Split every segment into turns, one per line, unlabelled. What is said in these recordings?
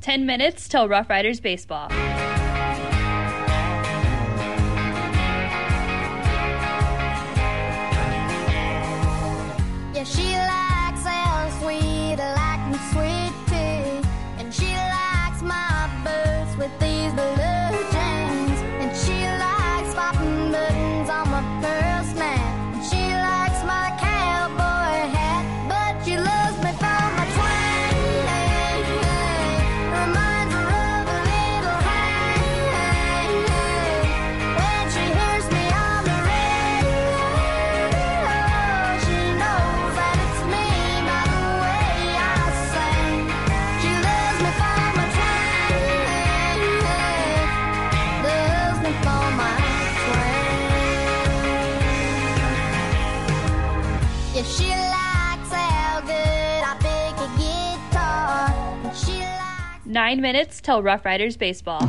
10 minutes till Rough Riders baseball.
Yeah, she likes El Sweet, like me sweet tea. And she likes my boots with these blue jeans. And she likes popping buttons on my pearl snap. And she likes my cowboy hat, but she loves me for my twang. Reminds her of a little hang. When she hears me on the radio, she knows that it's me by the way I sing. She loves me for my twang. Loves me for my twang. Yeah, she likes how good I pick a guitar. And she likes
9 minutes till Rough Riders baseball.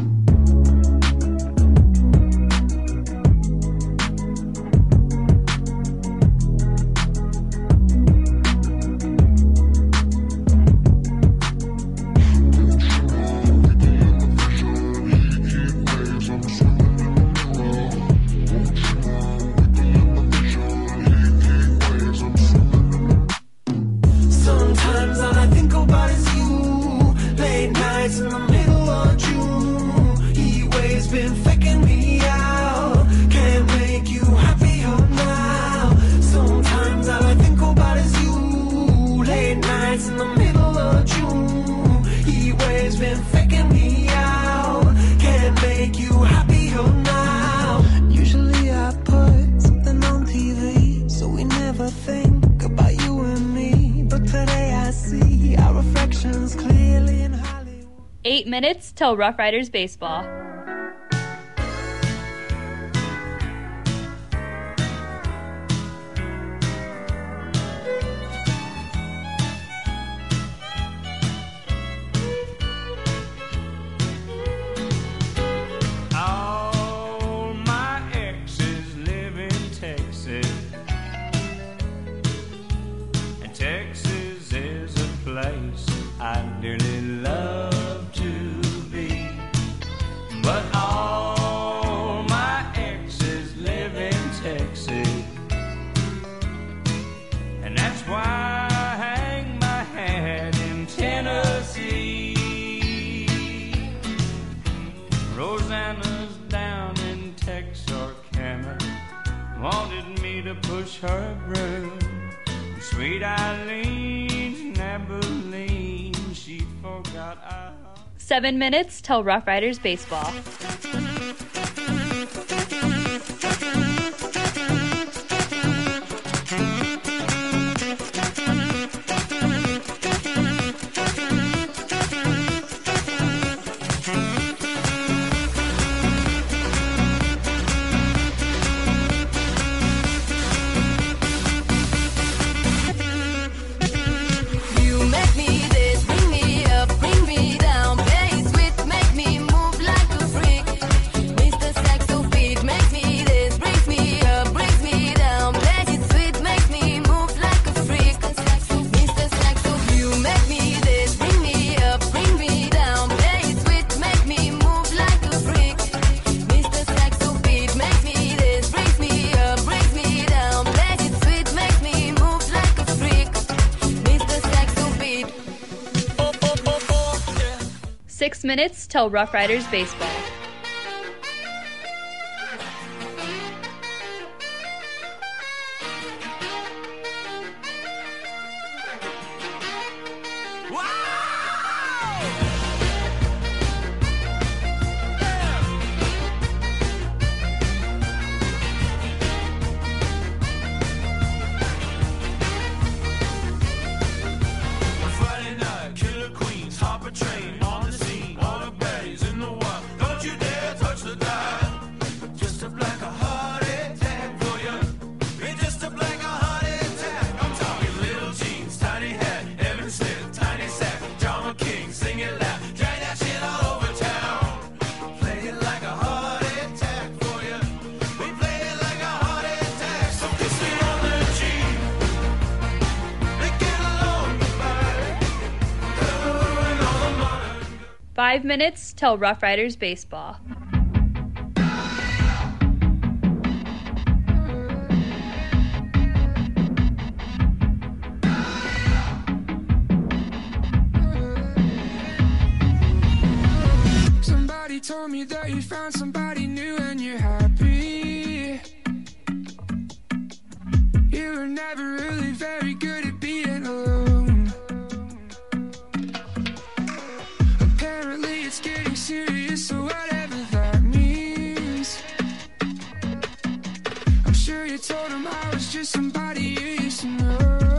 Sometimes all I think about is you. Late nights in the middle of June. He waves been faking me out. Can't make you happier now. Sometimes all I think about is you. Late nights in the middle of June. He waves been faking me out. Can't make you happier now. Usually I put something on TV, so we never think about you and me. But today I see our reflections clearly in Hollywood.
8 minutes till Rough Riders baseball.
All my exes live in Texas, and Texas is a place I dearly love to be. But all my exes live in Texas, and that's why I hang my hat in Tennessee. Rosanna's down in Texarkana, wanted me to push her broom. Sweet Eileen's in Abilene, she forgot I...
7 minutes till Rough Riders baseball.
You make me this, bring me up, bring me down, play it sweet, make me move like a freak. Mr. Saxo beat, make me this, brings me up, brings me down, play it sweet, make me move like a freak. Mr. Saxo, you make me this, bring me up, bring me down, play it sweet, make me move like a freak. Mr. Saxo beat, make me this, brings me up, brings me down, play it sweet, make me move like a freak. Mr. Saxo beat.
6 minutes till Rough Riders baseball.
Friday night, Killer Queens, Hopper Train, on the scene, all the baddies in the wild. Don't you dare touch the dial. Just a black a heart attack for you. Be just a black a heart attack. I'm talking little jeans, tiny hat, Evan Smith, tiny sack.
5 minutes till Rough Riders baseball.
Somebody told me that you found somebody new and you're happy. You were never really very good at being alone. Apparently it's getting serious, so whatever that means. I'm sure you told him I was just somebody you used to know.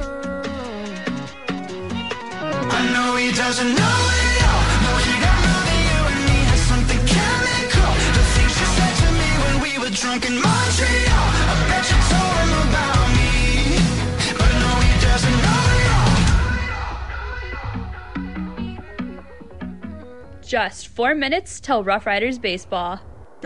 I know he doesn't know it all. No, he don't know that you and me had something chemical. The things you said to me when we were drunk in Montreal. I bet you told him about me, but no, he doesn't know it all.
Just 4 minutes till Rough Riders baseball.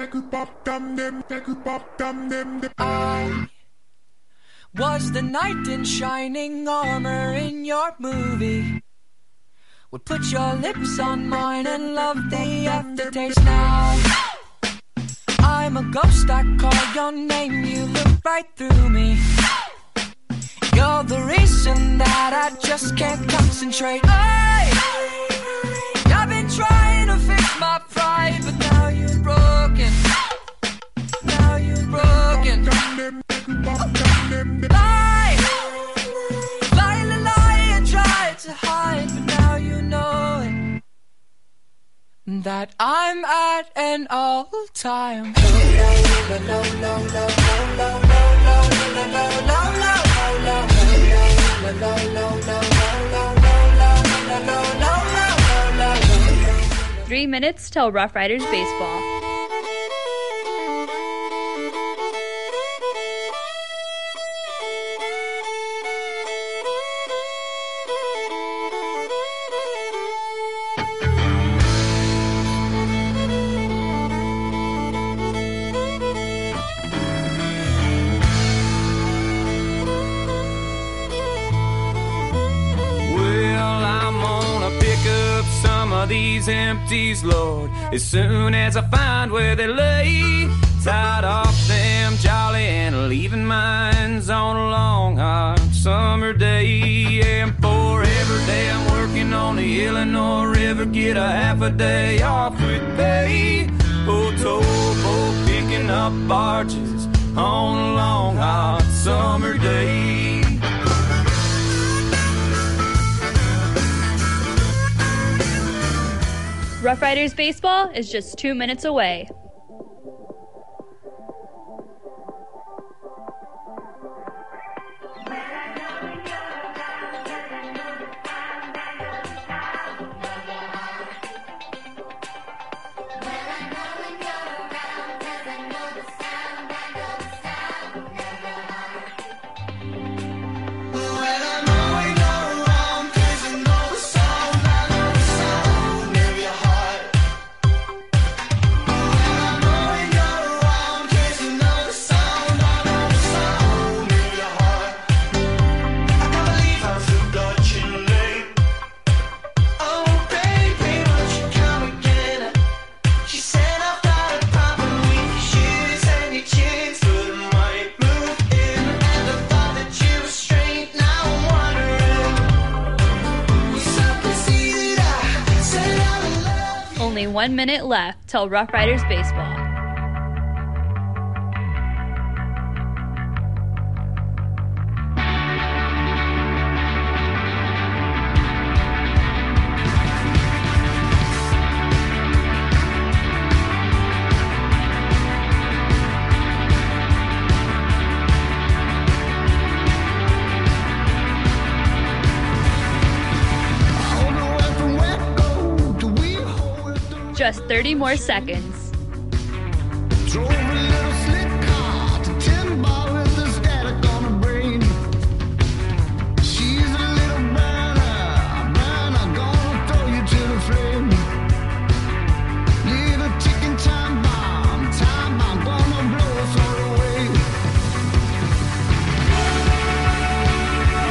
I was the knight in shining armor in your movie. Would put your lips on mine and love the aftertaste now. I'm a ghost, I call your name, you look right through me. You're the reason that I just can't concentrate. I've been trying to fix my pride, but now you're broken. Now you're broken. Lie, lie, lie, lie, I tried to hide, but now you know it. That I'm at an all-time.
Three minutes till Rough Riders baseball.
Well, I'm gonna pick up some of these empties, Lord, as soon as I find where they lay. Tied off them jolly and leaving mines on a long hot summer day. And for every day I'm working on the Illinois River, get a half a day off with pay. Oh, towboat picking up barges on a long hot summer day.
Rough Riders baseball is just 2 minutes away. Only 1 minute left till Rough Riders baseball. Just 30 more seconds.
Drove a little slick car to Timber with the static on her brain. She's a little burner, gonna throw you to the flame. Little ticking time bomb, gonna blow us all away.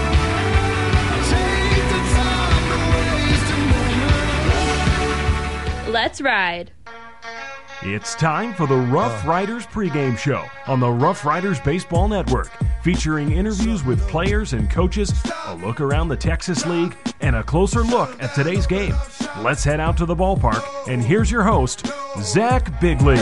Take the time to waste a moment.
Let's ride.
It's time for the Rough Riders pregame show on the Rough Riders Baseball Network, featuring interviews with players and coaches, a look around the Texas League, and a closer look at today's game. Let's head out to the ballpark, and here's your host, Zach Bigley.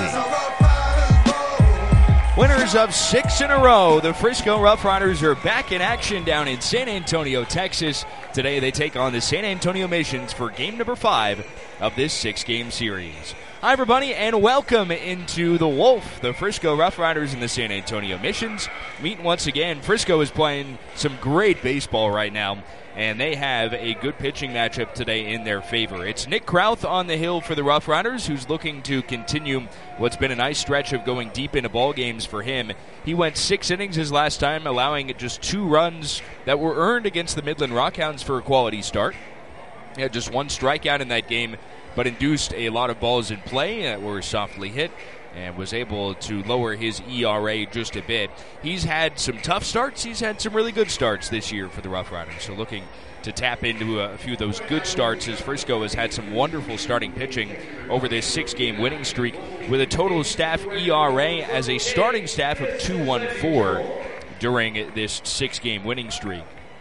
Winners of 6 in a row, the Frisco Rough Riders are back in action down in San Antonio, Texas. Today they take on the San Antonio Missions for game number 5 of this 6-game series. Hi, everybody, and welcome into the Wolf, the Frisco Rough Riders and the San Antonio Missions. Meeting once again. Frisco is playing some great baseball right now, and they have a good pitching matchup today in their favor. It's Nick Krauth on the hill for the Rough Riders, who's looking to continue what's been a nice stretch of going deep into ball games for him. He went 6 innings his last time, allowing just 2 runs that were earned against the Midland Rockhounds for a quality start. He had just 1 strikeout in that game, but induced a lot of balls in play that were softly hit and was able to lower his ERA just a bit. He's had some tough starts. He's had some really good starts this year for the Rough Riders, so looking to tap into a few of those good starts as Frisco has had some wonderful starting pitching over this 6-game winning streak with a total staff ERA as a starting staff of 2.14 during this 6-game winning streak.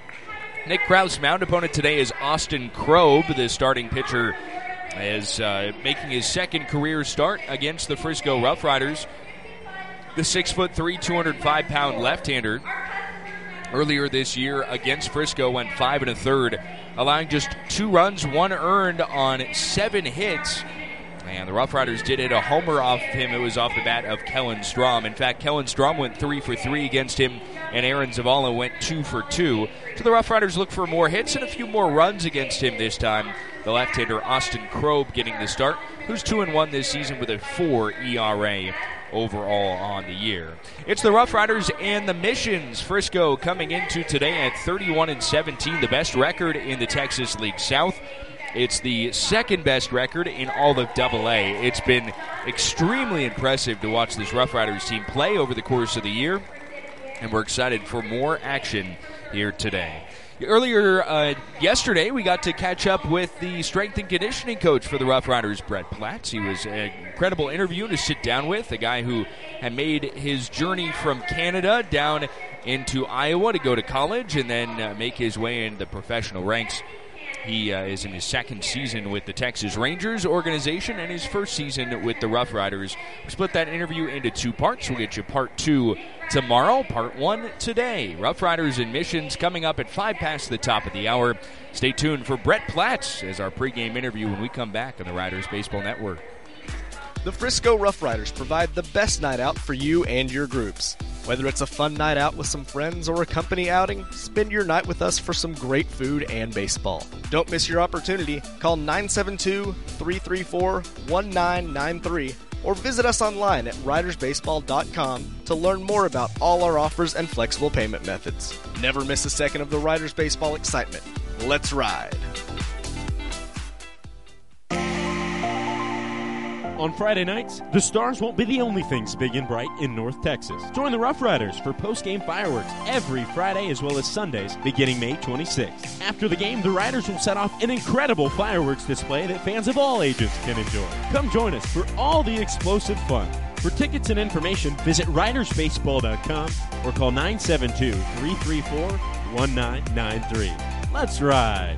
Nick Krauth's mound opponent today is Austin Krob, the starting pitcher, is making his second career start against the Frisco Rough Riders. The 6'3", 205-pound left-hander earlier this year against Frisco went 5 1/3, allowing just 2 runs, 1 earned on 7 hits. And the Rough Riders did hit a homer off him. It was off the bat of Kellen Strom. In fact, Kellen Strom went 3 for 3 against him, and Aaron Zavala went 2 for 2. So the Rough Riders look for more hits and a few more runs against him this time. The left-hander Austin Krob getting the start, who's 2-1 this season with a 4 ERA overall on the year. It's the Rough Riders and the Missions. Frisco coming into today at 31-17, the best record in the Texas League South. It's the second best record in all of AA. It's been extremely impressive to watch this Rough Riders team play over the course of the year, and we're excited for more action here today. Earlier yesterday, we got to catch up with the strength and conditioning coach for the Rough Riders, Brett Platts. He was an incredible interview to sit down with, a guy who had made his journey from Canada down into Iowa to go to college and then make his way into the professional ranks. He is in his second season with the Texas Rangers organization and his first season with the Rough Riders. We split that interview into 2 parts. We'll get you part 2 tomorrow, part 1 today. Rough Riders and Missions coming up at 5 past the top of the hour. Stay tuned for Brett Platts as our pregame interview when we come back on the Riders Baseball Network.
The Frisco Rough Riders provide the best night out for you and your groups. Whether it's a fun night out with some friends or a company outing, spend your night with us for some great food and baseball. Don't miss your opportunity. Call 972-334-1993 or visit us online at ridersbaseball.com to learn more about all our offers and flexible payment methods. Never miss a second of the Riders Baseball excitement. Let's ride.
On Friday nights, the Stars won't be the only things big and bright in North Texas. Join the Rough Riders for post-game fireworks every Friday as well as Sundays beginning May 26th. After the game, the Riders will set off an incredible fireworks display that fans of all ages can enjoy. Come join us for all the explosive fun. For tickets and information, visit ridersbaseball.com or call 972-334-1993. Let's ride.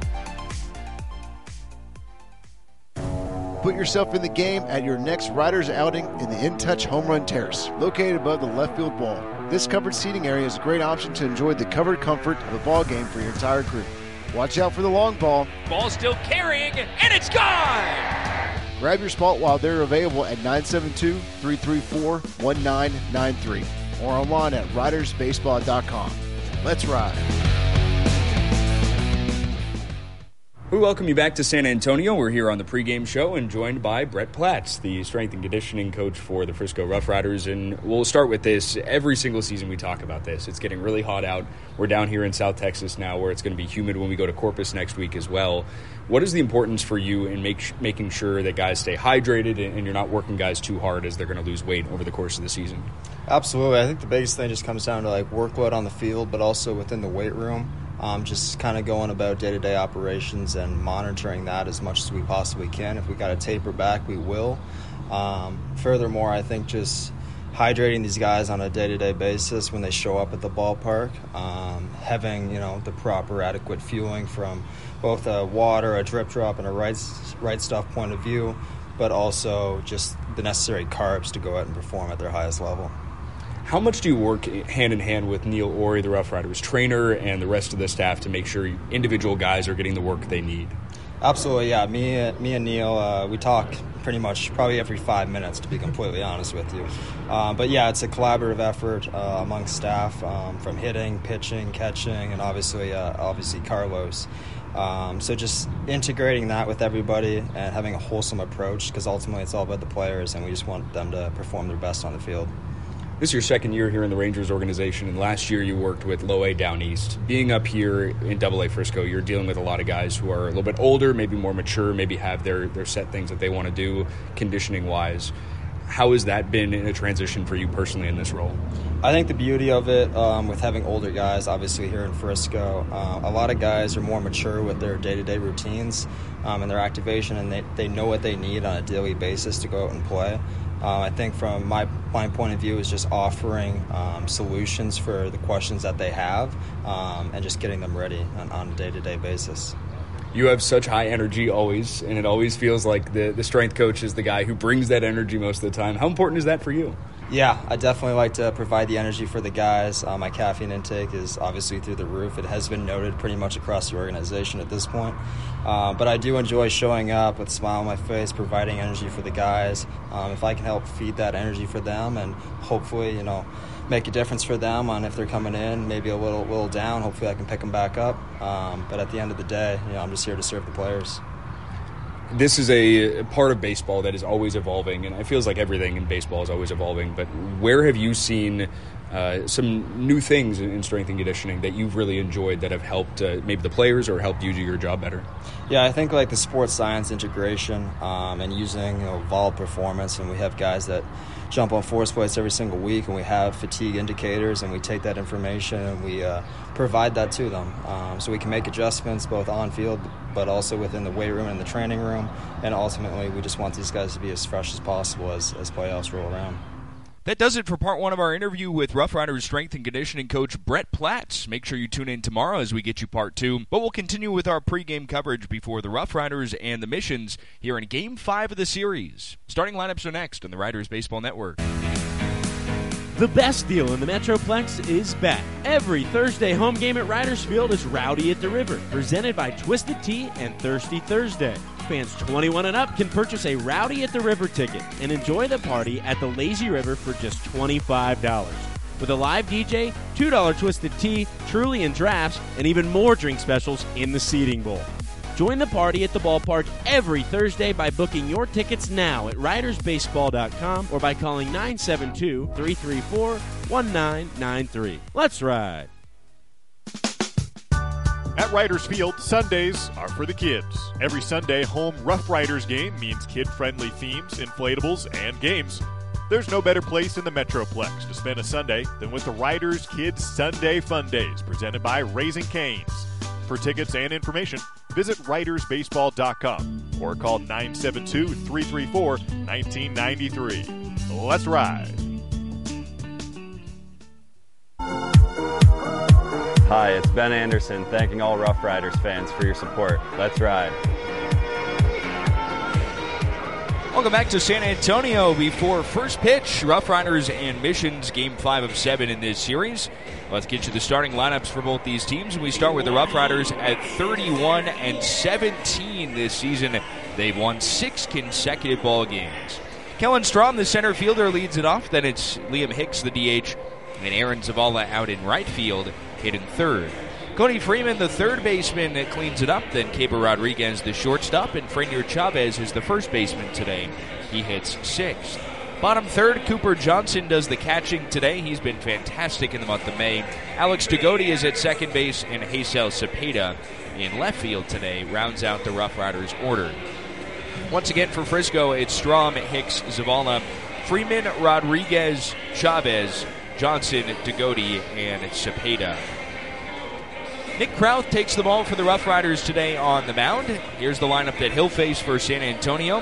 Put yourself in the game at your next Riders outing in the In Touch Home Run Terrace, located above the left field wall. This covered seating area is a great option to enjoy the covered comfort of a ball game for your entire crew. Watch out for the long ball.
Ball still carrying, and it's gone!
Grab your spot while they're available at 972-334-1993 or online at ridersbaseball.com. Let's ride.
We welcome you back to San Antonio. We're here on the pregame show and joined by Brett Platts, the strength and conditioning coach for the Frisco Rough Riders. And we'll start with this. Every single season we talk about this. It's getting really hot out. We're down here in South Texas now where it's going to be humid when we go to Corpus next week as well. What is the importance for you in making sure that guys stay hydrated and you're not working guys too hard as they're going to lose weight over the course of the season?
Absolutely. I think the biggest thing just comes down to like workload on the field, but also within the weight room. just kind of going about day-to-day operations and monitoring that as much as we possibly can. If we got to taper back, we will. Furthermore, I think just hydrating these guys on a day-to-day basis when they show up at the ballpark, having the proper adequate fueling from both a water, a drip drop, and a right stuff point of view, but also just the necessary carbs to go out and perform at their highest level.
How much do you work hand in hand with Neil Ori, the Rough Riders trainer, and the rest of the staff to make sure individual guys are getting the work they need?
Absolutely, yeah. Me and Neil, we talk pretty much probably every 5 minutes, to be completely honest with you. But yeah, it's a collaborative effort among staff, from hitting, pitching, catching, and obviously Carlos. So just integrating that with everybody and having a wholesome approach, because ultimately it's all about the players, and we just want them to perform their best on the field.
This is your second year here in the Rangers organization, and last year you worked with Low A down east. Being up here in AA Frisco, you're dealing with a lot of guys who are a little bit older, maybe more mature, maybe have their set things that they want to do conditioning-wise. How has that been in a transition for you personally in this role?
I think the beauty of it, with having older guys, obviously here in Frisco, a lot of guys are more mature with their day-to-day routines and their activation, and they know what they need on a daily basis to go out and play. I think from my point of view is just offering solutions for the questions that they have and just getting them ready on a day-to-day basis.
You have such high energy always, and it always feels like the strength coach is the guy who brings that energy most of the time. How important is that for you?
Yeah, I definitely like to provide the energy for the guys. My caffeine intake is obviously through the roof. It has been noted pretty much across the organization at this point. But I do enjoy showing up with a smile on my face, providing energy for the guys. If I can help feed that energy for them and hopefully, make a difference for them on if they're coming in, maybe a little down, hopefully I can pick them back up. But at the end of the day, I'm just here to serve the players.
This is a part of baseball that is always evolving, and it feels like everything in baseball is always evolving. But where have you seen some new things in strength and conditioning that you've really enjoyed that have helped maybe the players or helped you do your job better?
Yeah, I think like the sports science integration and using Evolve Performance, and we have guys that jump on force plates every single week, and we have fatigue indicators, and we take that information and we provide that to them so we can make adjustments both on field but also within the weight room and the training room, and ultimately we just want these guys to be as fresh as possible as playoffs roll around.
That does it for part one of our interview with Rough Riders strength and conditioning coach Brett Platts. Make sure you tune in tomorrow as we get you part two. But we'll continue with our pregame coverage before the Rough Riders and the Missions here in Game 5 of the series. Starting lineups are next on the Riders Baseball Network.
The best deal in the Metroplex is back. Every Thursday home game at Riders Field is Rowdy at the River, presented by Twisted Tea and Thirsty Thursday. Fans 21 and up can purchase a Rowdy at the River ticket and enjoy the party at the Lazy River for just $25. With a live DJ, $2 Twisted Tea, Truly and drafts, and even more drink specials in the seating bowl. Join the party at the ballpark every Thursday by booking your tickets now at ridersbaseball.com or by calling 972-334-1993. Let's ride.
At Riders Field, Sundays are for the kids. Every Sunday home Rough Riders game means kid-friendly themes, inflatables, and games. There's no better place in the Metroplex to spend a Sunday than with the Riders Kids Sunday Fun Days, presented by Raising Cane's. For tickets and information, visit ridersbaseball.com or call 972-334-1993. Let's ride.
Hi, it's Ben Anderson, thanking all Rough Riders fans for your support. Let's ride.
Welcome back to San Antonio before first pitch. Rough Riders and Missions, Game 5 of 7 in this series. Let's get you the starting lineups for both these teams. And we start with the Rough Riders at 31-17 this season. They've won 6 consecutive ball games. Kellen Strom, the center fielder, leads it off. Then it's Liam Hicks, the DH, and Aaron Zavala out in right field, hitting third. Cody Freeman, the third baseman, cleans it up. Then Keber Rodriguez, the shortstop, and Frenier Chavez is the first baseman today. He hits sixth. Bottom third, Cooper Johnson does the catching today. He's been fantastic in the month of May. Alex Degodi is at second base, and Hazel Cepeda in left field today rounds out the Rough Riders order. Once again for Frisco, it's Strom, Hicks, Zavala, Freeman, Rodriguez, Chavez, Johnson, Degodi, and Cepeda. Nick Krauth takes the ball for the Rough Riders today on the mound. Here's the lineup that he'll face for San Antonio.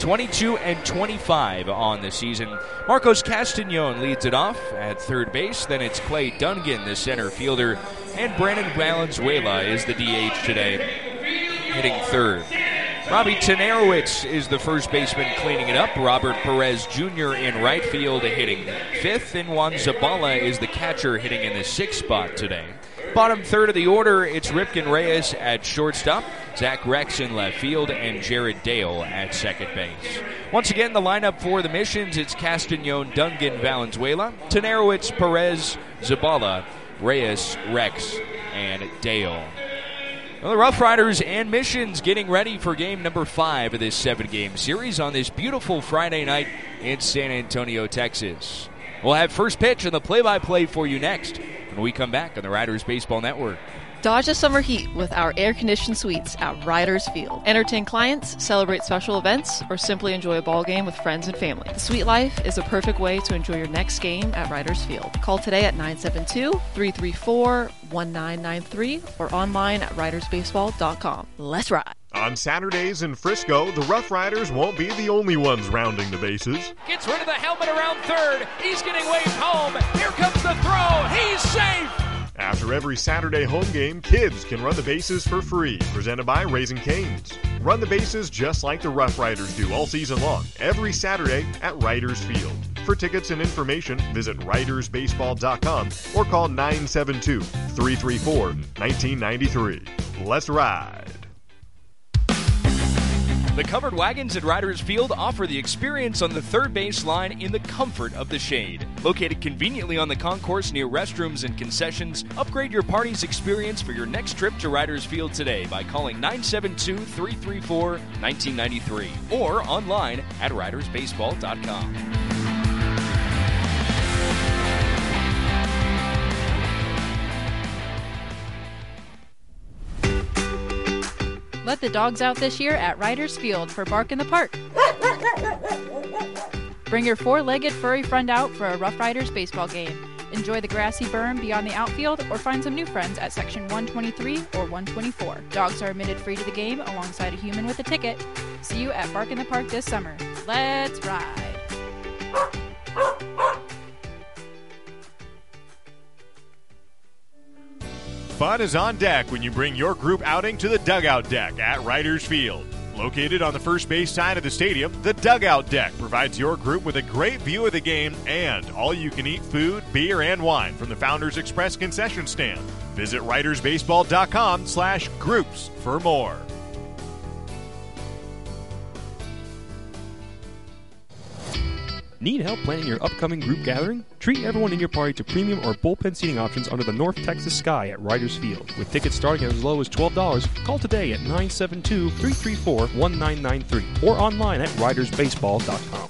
22-25 on the season. Marcos Castagnon leads it off at third base. Then it's Clay Dungan, the center fielder. And Brandon Valenzuela is the DH today, hitting third. Robbie Tenerowicz is the first baseman cleaning it up. Robert Perez Jr. in right field hitting fifth. And Juan Zabala is the catcher hitting in the sixth spot today. Bottom third of the order, it's Ripken Reyes at shortstop, Zach Rex in left field, and Jared Dale at second base. Once again, the lineup for the Missions, it's Castagnon, Dungan, Valenzuela, Tenerowicz, Perez, Zabala, Reyes, Rex, and Dale. Well, the Rough Riders and Missions getting ready for game number 5 of this 7-game series on this beautiful Friday night in San Antonio, Texas. We'll have first pitch and the play-by-play for you next when we come back on the Riders Baseball Network.
Dodge the summer heat with our air-conditioned suites at Riders Field. Entertain clients, celebrate special events, or simply enjoy a ball game with friends and family. The suite life is a perfect way to enjoy your next game at Riders Field. Call today at 972-334-1993 or online at ridersbaseball.com. Let's ride.
On Saturdays in Frisco, the Rough Riders won't be the only ones rounding the bases.
Gets rid of the helmet around third. He's getting waved home. Here comes the throw. He's safe.
After every Saturday home game, kids can run the bases for free. Presented by Raising Cane's. Run the bases just like the Rough Riders do all season long, every Saturday at Riders Field. For tickets and information, visit ridersbaseball.com or call 972-334-1993. Let's ride.
The covered wagons at Riders Field offer the experience on the third base line in the comfort of the shade. Located conveniently on the concourse near restrooms and concessions, upgrade your party's experience for your next trip to Riders Field today by calling 972-334-1993 or online at ridersbaseball.com.
Let the dogs out this year at Riders Field for Bark in the Park. Bring your four-legged furry friend out for a Rough Riders baseball game. Enjoy the grassy berm beyond the outfield or find some new friends at section 123 or 124. Dogs are admitted free to the game alongside a human with a ticket. See you at Bark in the Park this summer. Let's ride.
Fun is on deck when you bring your group outing to the Dugout Deck at Riders Field. Located on the first base side of the stadium, the Dugout Deck provides your group with a great view of the game and all-you-can-eat food, beer, and wine from the Founders Express concession stand. Visit ridersbaseball.com/groups for more.
Need help planning your upcoming group gathering? Treat everyone in your party to premium or bullpen seating options under the North Texas sky at Riders Field. With tickets starting at as low as $12, call today at 972-334-1993 or online at ridersbaseball.com.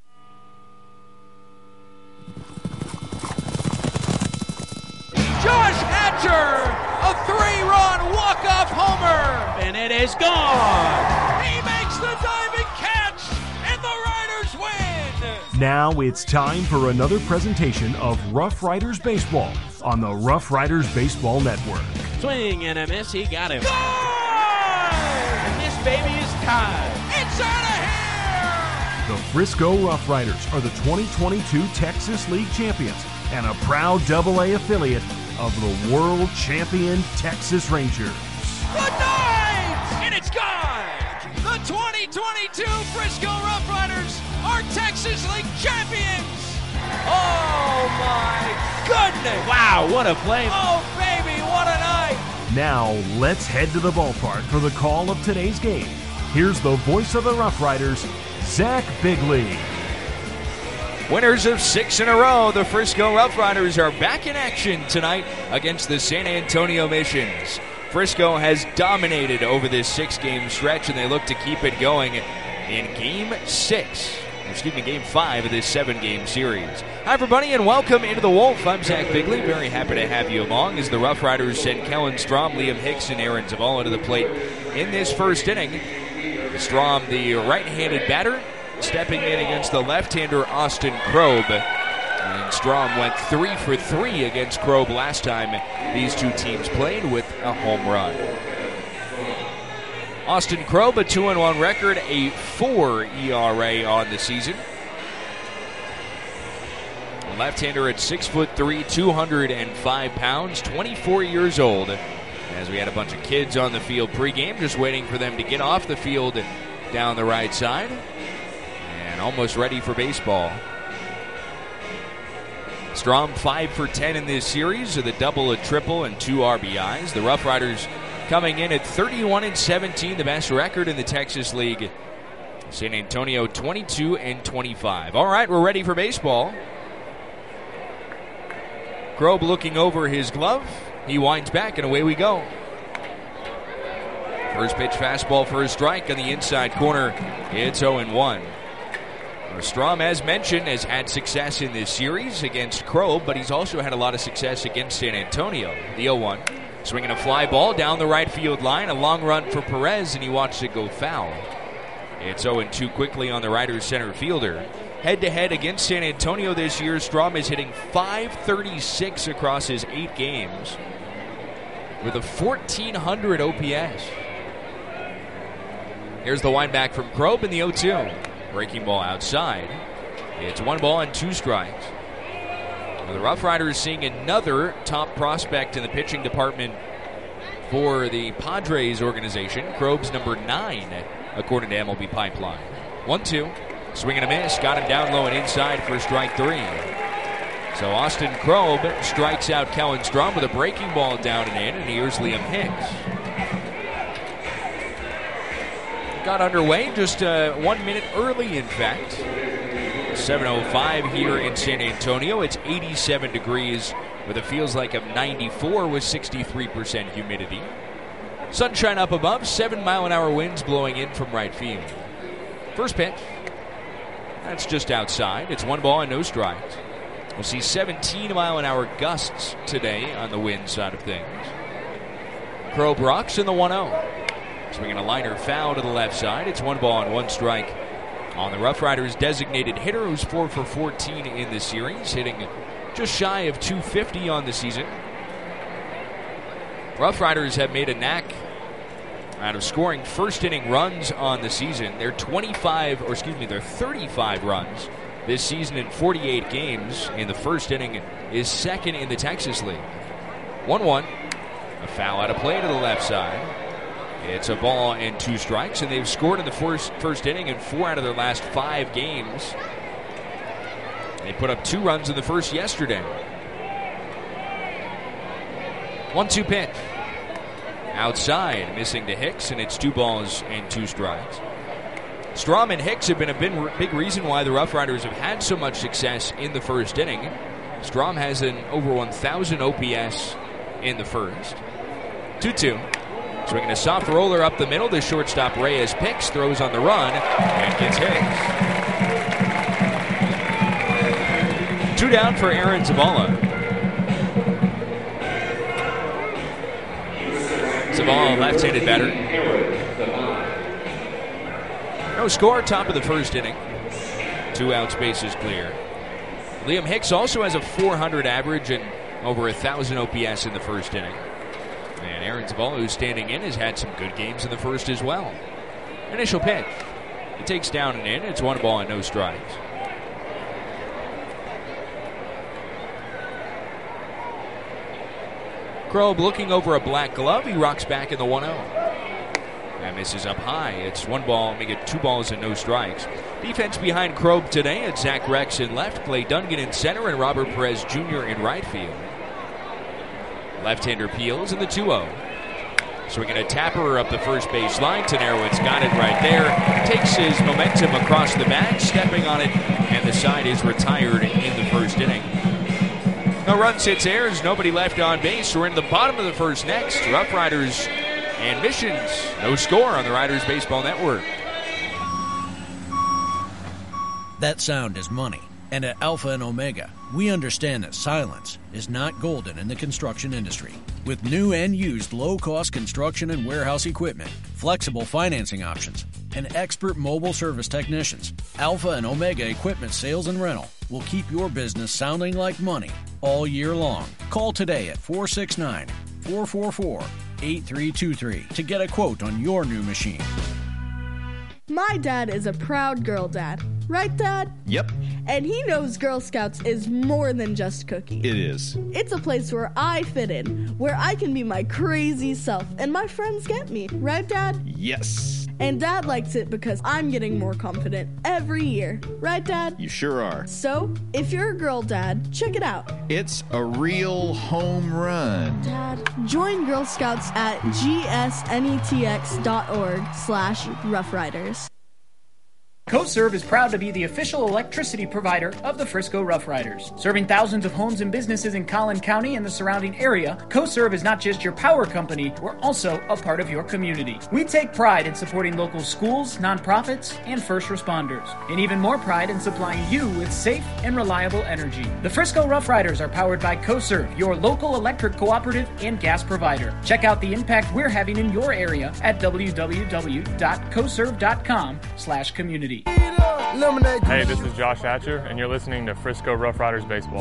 Josh Hatcher, a 3-run walk-off homer, and it is gone. He makes the diving catch, and the Riders win.
Now it's time for another presentation of Rough Riders Baseball on the Rough Riders Baseball Network.
Swing and a miss, he got him.
And this baby is tied. It's out of here!
The Frisco Rough Riders are the 2022 Texas League champions and a proud AA affiliate of the world champion Texas Rangers.
Good night! And it's gone! The 2022 Frisco Rough Riders are Texas League champions! Oh my goodness!
Wow, what a play!
Oh baby, what a night!
Now let's head to the ballpark for the call of today's game. Here's the voice of the Rough Riders, Zach Bigley.
Winners of 6 in a row, the Frisco Rough Riders are back in action tonight against the San Antonio Missions. Frisco has dominated over this 6-game stretch, and they look to keep it going in Game 5 of this 7-game series. Hi, everybody, and welcome into the Wolf. I'm Zach Bigley. Very happy to have you along as the Rough Riders send Kellen Strom, Liam Hicks, and Aaron Zavala to the plate in this first inning. Strom, the right-handed batter, stepping in against the left-hander Austin Krob. And Strom went 3 for 3 against Krob last time these two teams played with a home run. Austin Krob, a 2-1 record, a 4 ERA on the season. A left-hander at 6'3", 205 pounds, 24 years old. As we had a bunch of kids on the field pregame, just waiting for them to get off the field down the right side. And almost ready for baseball. Strom 5 for 10 in this series with a double, a triple, and 2 RBIs. The Rough Riders coming in at 31-17, the best record in the Texas League. San Antonio 22-25. All right, we're ready for baseball. Krob looking over his glove. He winds back, and away we go. First pitch fastball for a strike on the inside corner. It's 0-1. Strom, as mentioned, has had success in this series against Krob, but he's also had a lot of success against San Antonio. The 0-1. Swinging a fly ball down the right field line. A long run for Perez, and he watched it go foul. It's 0-2 quickly on the Riders center fielder. Head-to-head against San Antonio this year, Strom is hitting .536 across his 8 games with a 1,400 OPS. Here's the wind back from Krob in the 0-2. Breaking ball outside. It's 1 ball and 2 strikes. Well, the Rough Riders seeing another top prospect in the pitching department for the Padres organization. Krob's number 9, according to MLB Pipeline. 1-2. Swing and a miss. Got him down low and inside for strike 3. So Austin Krob strikes out Kellen Strom with a breaking ball down and in, and here's Liam Hicks. Got underway just 1 minute early, in fact. 7:05 here in San Antonio. It's 87 degrees with a feels like of 94 with 63% humidity. Sunshine up above, 7-mile-an-hour winds blowing in from right field. First pitch. That's just outside. It's 1 ball and no strikes. We'll see 17-mile-an-hour gusts today on the wind side of things. Krob rocks in the 1-0. Swinging a liner foul to the left side. It's 1 ball and 1 strike on the Rough Riders' designated hitter, who's 4 for 14 in the series, hitting just shy of .250 on the season. Rough Riders have made a knack out of scoring first-inning runs on the season. They're 35 runs this season in 48 games, and the first inning is second in the Texas League. 1-1. A foul out of play to the left side. It's a ball and 2 strikes, and they've scored in the first inning in 4 out of their last 5 games. They put up 2 runs in the first yesterday. 1-2 pitch. Outside, missing to Hicks, and it's 2 balls and 2 strikes. Strom and Hicks have been a big reason why the Rough Riders have had so much success in the first inning. Strom has an over 1,000 OPS in the first. 2-2. Swinging a soft roller up the middle. The shortstop Reyes picks, throws on the run, and gets Hicks. 2 down for Aaron Zavala. Zavala, left-handed batter. No score, top of the first inning. 2 outs, bases clear. Liam Hicks also has a .400 average and over 1,000 OPS in the first inning. And Aaron Zavala, who's standing in, has had some good games in the first as well. Initial pitch. It takes down and in. It's 1 ball and no strikes. Krob looking over a black glove. He rocks back in the 1-0. That misses up high. It's 1 ball, make it 2 balls and no strikes. Defense behind Krob today. It's Zach Rex in left, Clay Dungan in center, and Robert Perez Jr. in right field. Left-hander peels in the 2-0. Swinging a tapper up the first base line. Tannerowitz got it right there. Takes his momentum across the bag, stepping on it, and the side is retired in the first inning. No runs, hits, errors, nobody left on base. We're in the bottom of the first next. Rough Riders and Missions. No score on the Riders Baseball Network.
That sound is money. And at Alpha and Omega, we understand that silence is not golden in the construction industry. With new and used low-cost construction and warehouse equipment, flexible financing options, and expert mobile service technicians. Alpha and Omega Equipment Sales and Rental will keep your business sounding like money all year long. Call today at 469-444-8323 to get a quote on your new machine.
My dad is a proud girl dad. Right, Dad?
Yep,
And he knows Girl Scouts is more than just cookies.
it is.
It's a place where I fit in, where I can be my crazy self, and my friends get me. Right, Dad?
Yes,
And Dad likes it because I'm getting more confident every year. Right, Dad?
you sure are.
So, if you're a girl dad, check it out.
It's a real home run.
Dad, join Girl Scouts at gsnetx.org/Rough
CoServe is proud to be the official electricity provider of the Frisco Rough Riders. Serving thousands of homes and businesses in Collin County and the surrounding area, CoServe is not just your power company, we're also a part of your community. We take pride in supporting local schools, nonprofits, and first responders, and even more pride in supplying you with safe and reliable energy. The Frisco Rough Riders are powered by CoServe, your local electric cooperative and gas provider. Check out the impact we're having in your area at www.coserve.com/community.
Hey, this is Josh Hatcher, and you're listening to Frisco Rough Riders Baseball.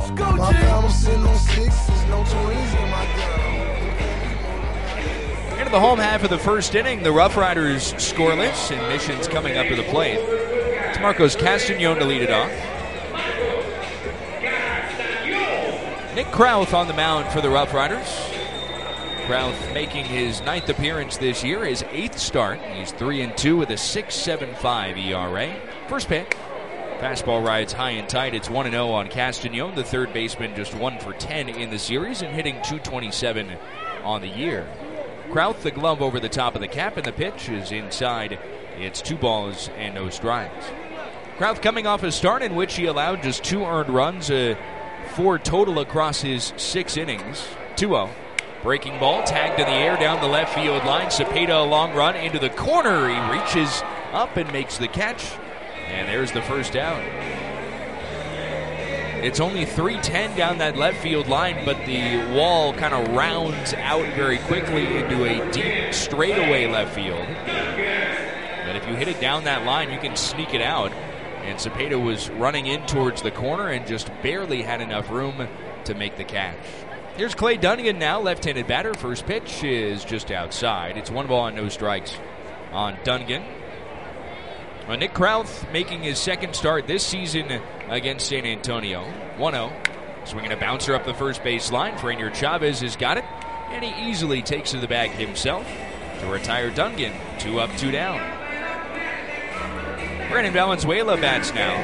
Into the home half of the first inning, the Rough Riders scoreless, and Mission's coming up to the plate. It's Marcos Castañon to lead it off. Nick Krauth on the mound for the Rough Riders. Krauth making his 9th appearance this year, his 8th start. He's 3-2 with a 6.75 ERA. First pitch. Fastball rides high and tight. It's 1-0 on Castañon. The third baseman just 1 for 10 in the series and hitting .227 on the year. Krauth, the glove over the top of the cap, and the pitch is inside. It's 2 balls and no strikes. Krauth coming off a start in which he allowed just 2 earned runs, 4 total across his 6 innings. 2-0. Breaking ball, tagged in the air down the left field line. Cepeda, a long run into the corner. He reaches up and makes the catch. And there's the first out. It's only 310 down that left field line, but the wall kind of rounds out very quickly into a deep straightaway left field. But if you hit it down that line, you can sneak it out. And Cepeda was running in towards the corner and just barely had enough room to make the catch. Here's Clay Dunnigan now, left-handed batter. First pitch is just outside. It's 1 ball and no strikes on Dunnigan. Well, Nick Krauth making his 2nd start this season against San Antonio. 1-0. Swinging a bouncer up the first base line. Franier Chavez has got it, and he easily takes to the bag himself to retire Dunnigan. 2 up, 2 down. Brandon Valenzuela bats now.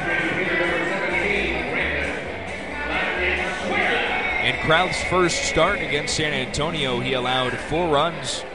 In Krauth's first start against San Antonio, he allowed 4 runs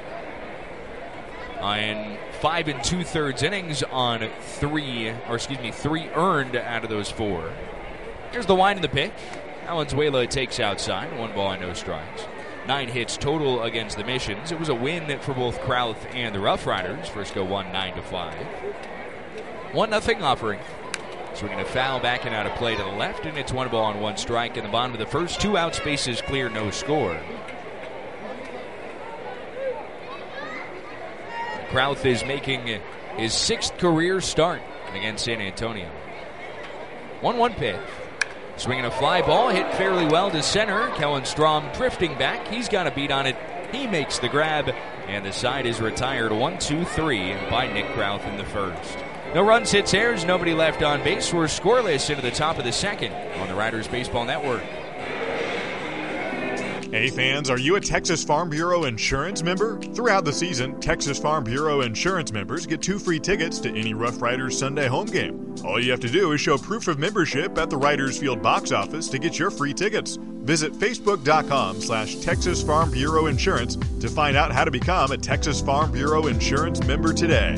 in 5 2/3 innings on 3 earned out of those 4. Here's the wind of the pitch. Valenzuela takes outside, 1 ball and no strikes. 9 hits total against the Missions. It was a win for both Krauth and the Rough Riders. Frisco won 9-5. 1-0 offering. Swinging a foul back and out of play to the left, and it's 1 ball and 1 strike. In the bottom of the first, 2 out, spaces clear, no score. Krauth is making his 6th career start against San Antonio. 1-1 pitch. Swinging a fly ball, hit fairly well to center. Kellen Strom drifting back. He's got a beat on it. He makes the grab, and the side is retired 1-2-3 by Nick Krauth in the first. No runs, hits, errors, nobody left on base. We're scoreless into the top of the 2nd on the Riders Baseball Network.
Hey fans, are you a Texas Farm Bureau Insurance member? Throughout the season, Texas Farm Bureau Insurance members get 2 free tickets to any Rough Riders Sunday home game. All you have to do is show proof of membership at the Riders Field box office to get your free tickets. Visit Facebook.com/Texas Farm Bureau Insurance to find out how to become a Texas Farm Bureau Insurance member today.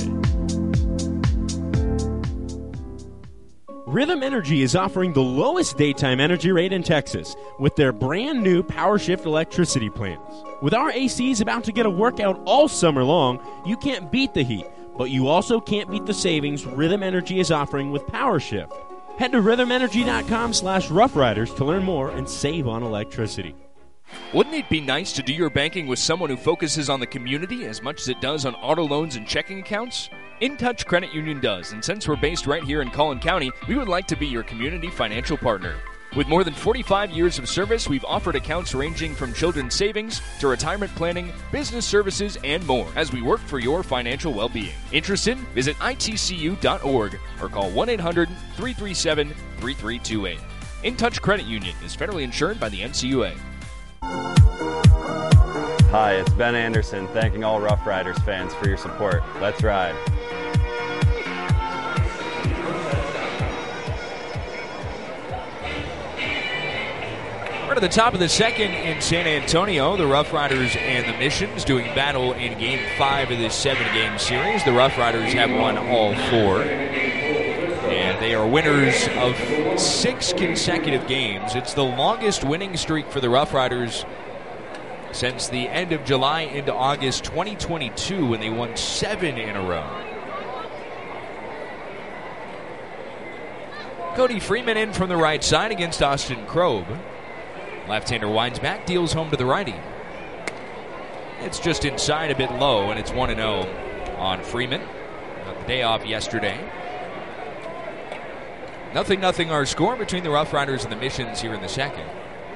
Rhythm Energy is offering the lowest daytime energy rate in Texas with their brand new PowerShift electricity plans. With our ACs about to get a workout all summer long, you can't beat the heat, but you also can't beat the savings Rhythm Energy is offering with PowerShift. Head to rhythmenergy.com/roughriders to learn more and save on electricity.
Wouldn't it be nice to do your banking with someone who focuses on the community as much as it does on auto loans and checking accounts? InTouch Credit Union does, and since we're based right here in Collin County, we would like to be your community financial partner. With more than 45 years of service, we've offered accounts ranging from children's savings to retirement planning, business services, and more as we work for your financial well-being. Interested? Visit itcu.org or call 1-800-337-3328. InTouch Credit Union is federally insured by the NCUA.
Hi, it's Ben Anderson thanking all Rough Riders fans for your support. Let's ride.
We're at the top of the second in San Antonio. The Rough Riders and the Missions doing battle in Game 5 of this 7-game series. The Rough Riders have won all 4. And they are winners of 6 consecutive games. It's the longest winning streak for the Rough Riders since the end of July into August 2022 when they won 7 in a row. Cody Freeman in from the right side against Austin Krob. Left-hander winds back, deals home to the righty. It's just inside a bit low, and it's 1-0 on Freeman. Got the day off yesterday. 0-0 our score between the Rough Riders and the Missions here in the second.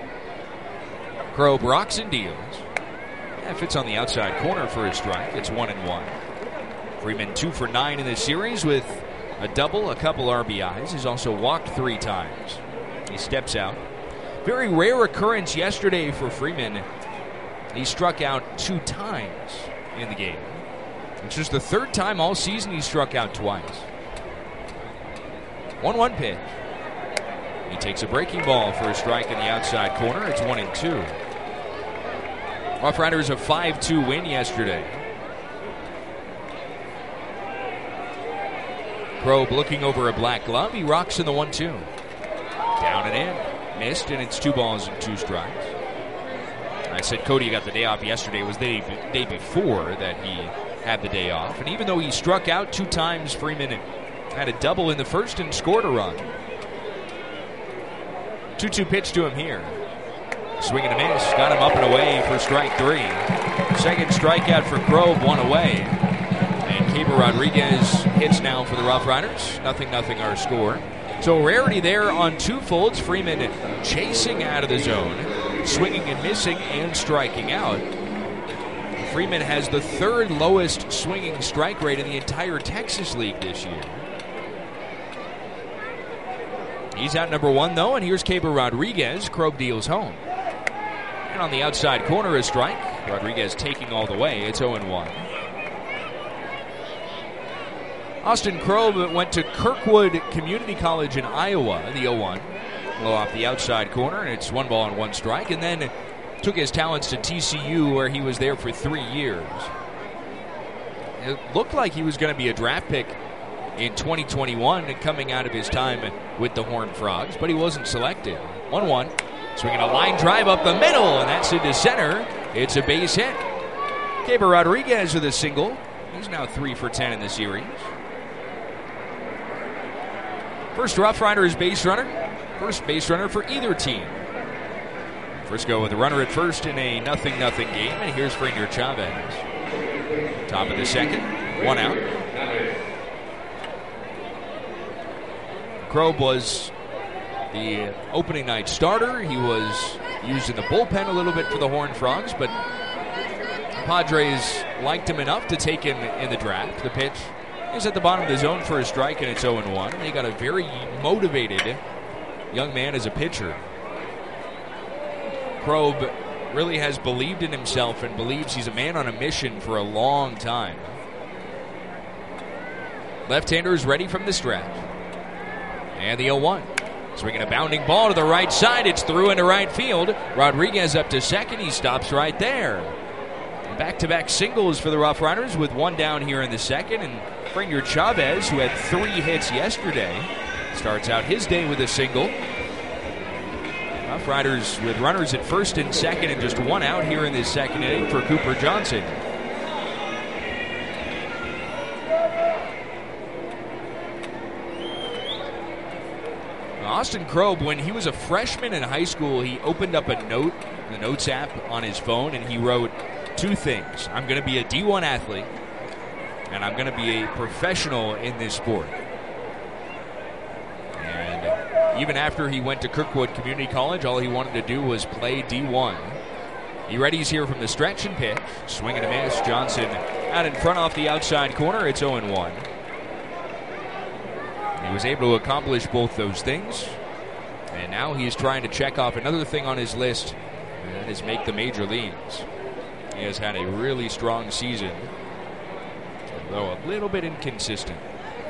Krob rocks and deals. That fits on the outside corner for a strike. It's 1-1. Freeman 2 for 9 in this series with a double, a couple RBIs. He's also walked 3 times. He steps out. Very rare occurrence yesterday for Freeman. He struck out 2 times in the game. It's just the 3rd time all season he struck out twice. 1-1 pitch. He takes a breaking ball for a strike in the outside corner. It's 1-2. Rough Riders a 5-2 win yesterday. Krob looking over a black glove. He rocks in the 1-2. Down and in. Missed, and it's 2 balls and 2 strikes. I said Cody got the day off yesterday. It was the day before that he had the day off. And even though he struck out 2 times, Freeman had a double in the first and scored a run. 2-2 pitch to him here. Swing and a miss. Got him up and away for strike 3. Second strikeout for Krob, 1 away. And Keber Rodriguez hits now for the Rough Riders. 0-0 our score. So rarity there on 2 folds. Freeman chasing out of the zone, swinging and missing and striking out. Freeman has the 3rd lowest swinging strike rate in the entire Texas League this year. He's out number 1 though, and here's Keber Rodriguez. Krob deals home. And on the outside corner a strike. Rodriguez taking all the way. It's 0-1. Austin Krob went to Kirkwood Community College in Iowa, the 0-1. Low off the outside corner, and it's 1 ball and 1 strike. And then took his talents to TCU, where he was there for 3 years. It looked like he was going to be a draft pick in 2021 coming out of his time with the Horned Frogs, but he wasn't selected. 1-1. Swinging a line drive up the middle, and that's into center. It's a base hit. Keber Rodriguez with a single. He's now 3 for 10 in the series. First Rough Riders base runner. First base runner for either team. Frisco with a runner at first in a 0-0 game, and here's Frenier Chavez. Top of the second, 1 out. Krob was the opening night starter. He was used in the bullpen a little bit for the Horned Frogs, but Padres liked him enough to take him in the draft. The pitch is at the bottom of the zone for a strike, and it's 0-1. They got a very motivated young man as a pitcher. Krob really has believed in himself and believes he's a man on a mission for a long time. Left-hander is ready from the stretch. And the 0-1. Swinging a bounding ball to the right side. It's through into right field. Rodriguez up to second. He stops right there. Back-to-back singles for the Rough Riders with 1 down here in the second. And Frenier Chavez, who had 3 hits yesterday, starts out his day with a single. Rough Riders with runners at first and second and just 1 out here in this second inning for Cooper Johnson. Austin Krob, when he was a freshman in high school, he opened up a note, the Notes app on his phone, and he wrote 2 things. I'm going to be a D1 athlete, and I'm going to be a professional in this sport. And even after he went to Kirkwood Community College, all he wanted to do was play D1. He readies here from the stretch and pitch. Swing and a miss. Johnson out in front off the outside corner. It's 0-1. He was able to accomplish both those things. And now he's trying to check off another thing on his list, and that is make the major leagues. He has had a really strong season, though a little bit inconsistent.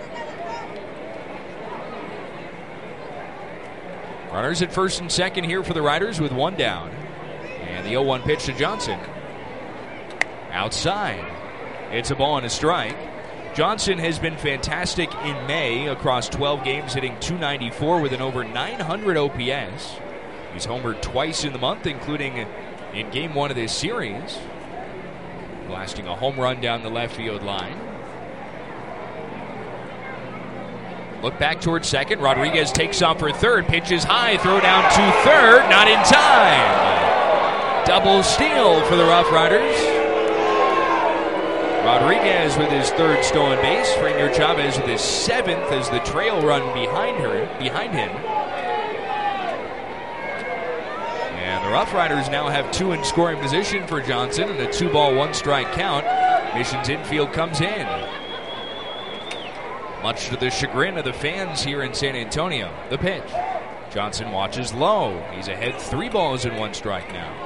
Runners at first and second here for the Riders with 1 down. And the 0-1 pitch to Johnson. Outside. It's a ball and a strike. Johnson has been fantastic in May across 12 games, hitting .294 with an over 900 OPS. He's homered twice in the month, including in Game 1 of this series, blasting a home run down the left field line. Look back towards second. Rodriguez takes off for third. Pitches high. Throw down to third. Not in time. Double steal for the Rough Riders. Rodriguez with his 3rd stolen base. Franger Chavez with his 7th as the trail run behind him. And the Rough Riders now have 2 in scoring position for Johnson and a 2-ball, 1-strike count. Mission's infield comes in, much to the chagrin of the fans here in San Antonio. The pitch. Johnson watches low. He's ahead 3 balls and 1 strike now.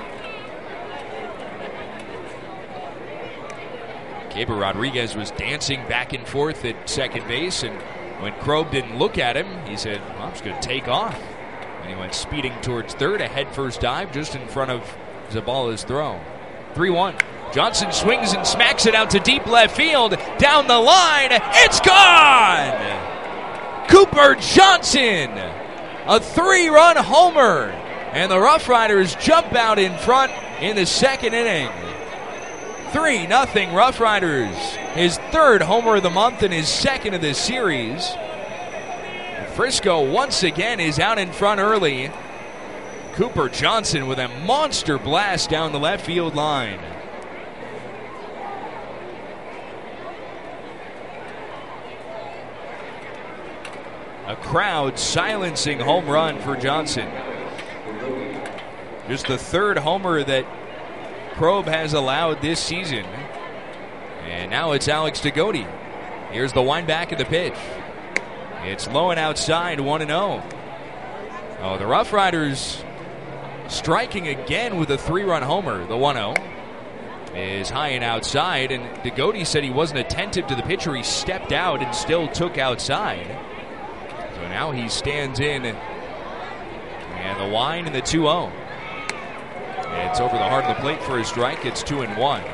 Keibert Rodriguez was dancing back and forth at second base, and when Krob didn't look at him, he said, well, I'm just going to take off. And he went speeding towards third, a head-first dive just in front of Zabala's throw. 3-1. Johnson swings and smacks it out to deep left field. Down the line, it's gone! Cooper Johnson, a 3-run homer. And the Rough Riders jump out in front in the 2nd inning. 3-0 Rough Riders. His 3rd homer of the month and his 2nd of this series. Frisco once again is out in front early. Cooper Johnson with a monster blast down the left field line. A crowd silencing home run for Johnson. Just the 3rd homer that Krob has allowed this season. And now it's Alex Degodi. Here's the wind back of the pitch. It's low and outside, 1-0. Oh, the Rough Riders striking again with a 3-run homer. The 1-0 is high and outside, and Degodi said he wasn't attentive to the pitcher. He stepped out and still took outside. So now he stands in, and the wind and the 2-0. It's over the heart of the plate for a strike. It's 2-1.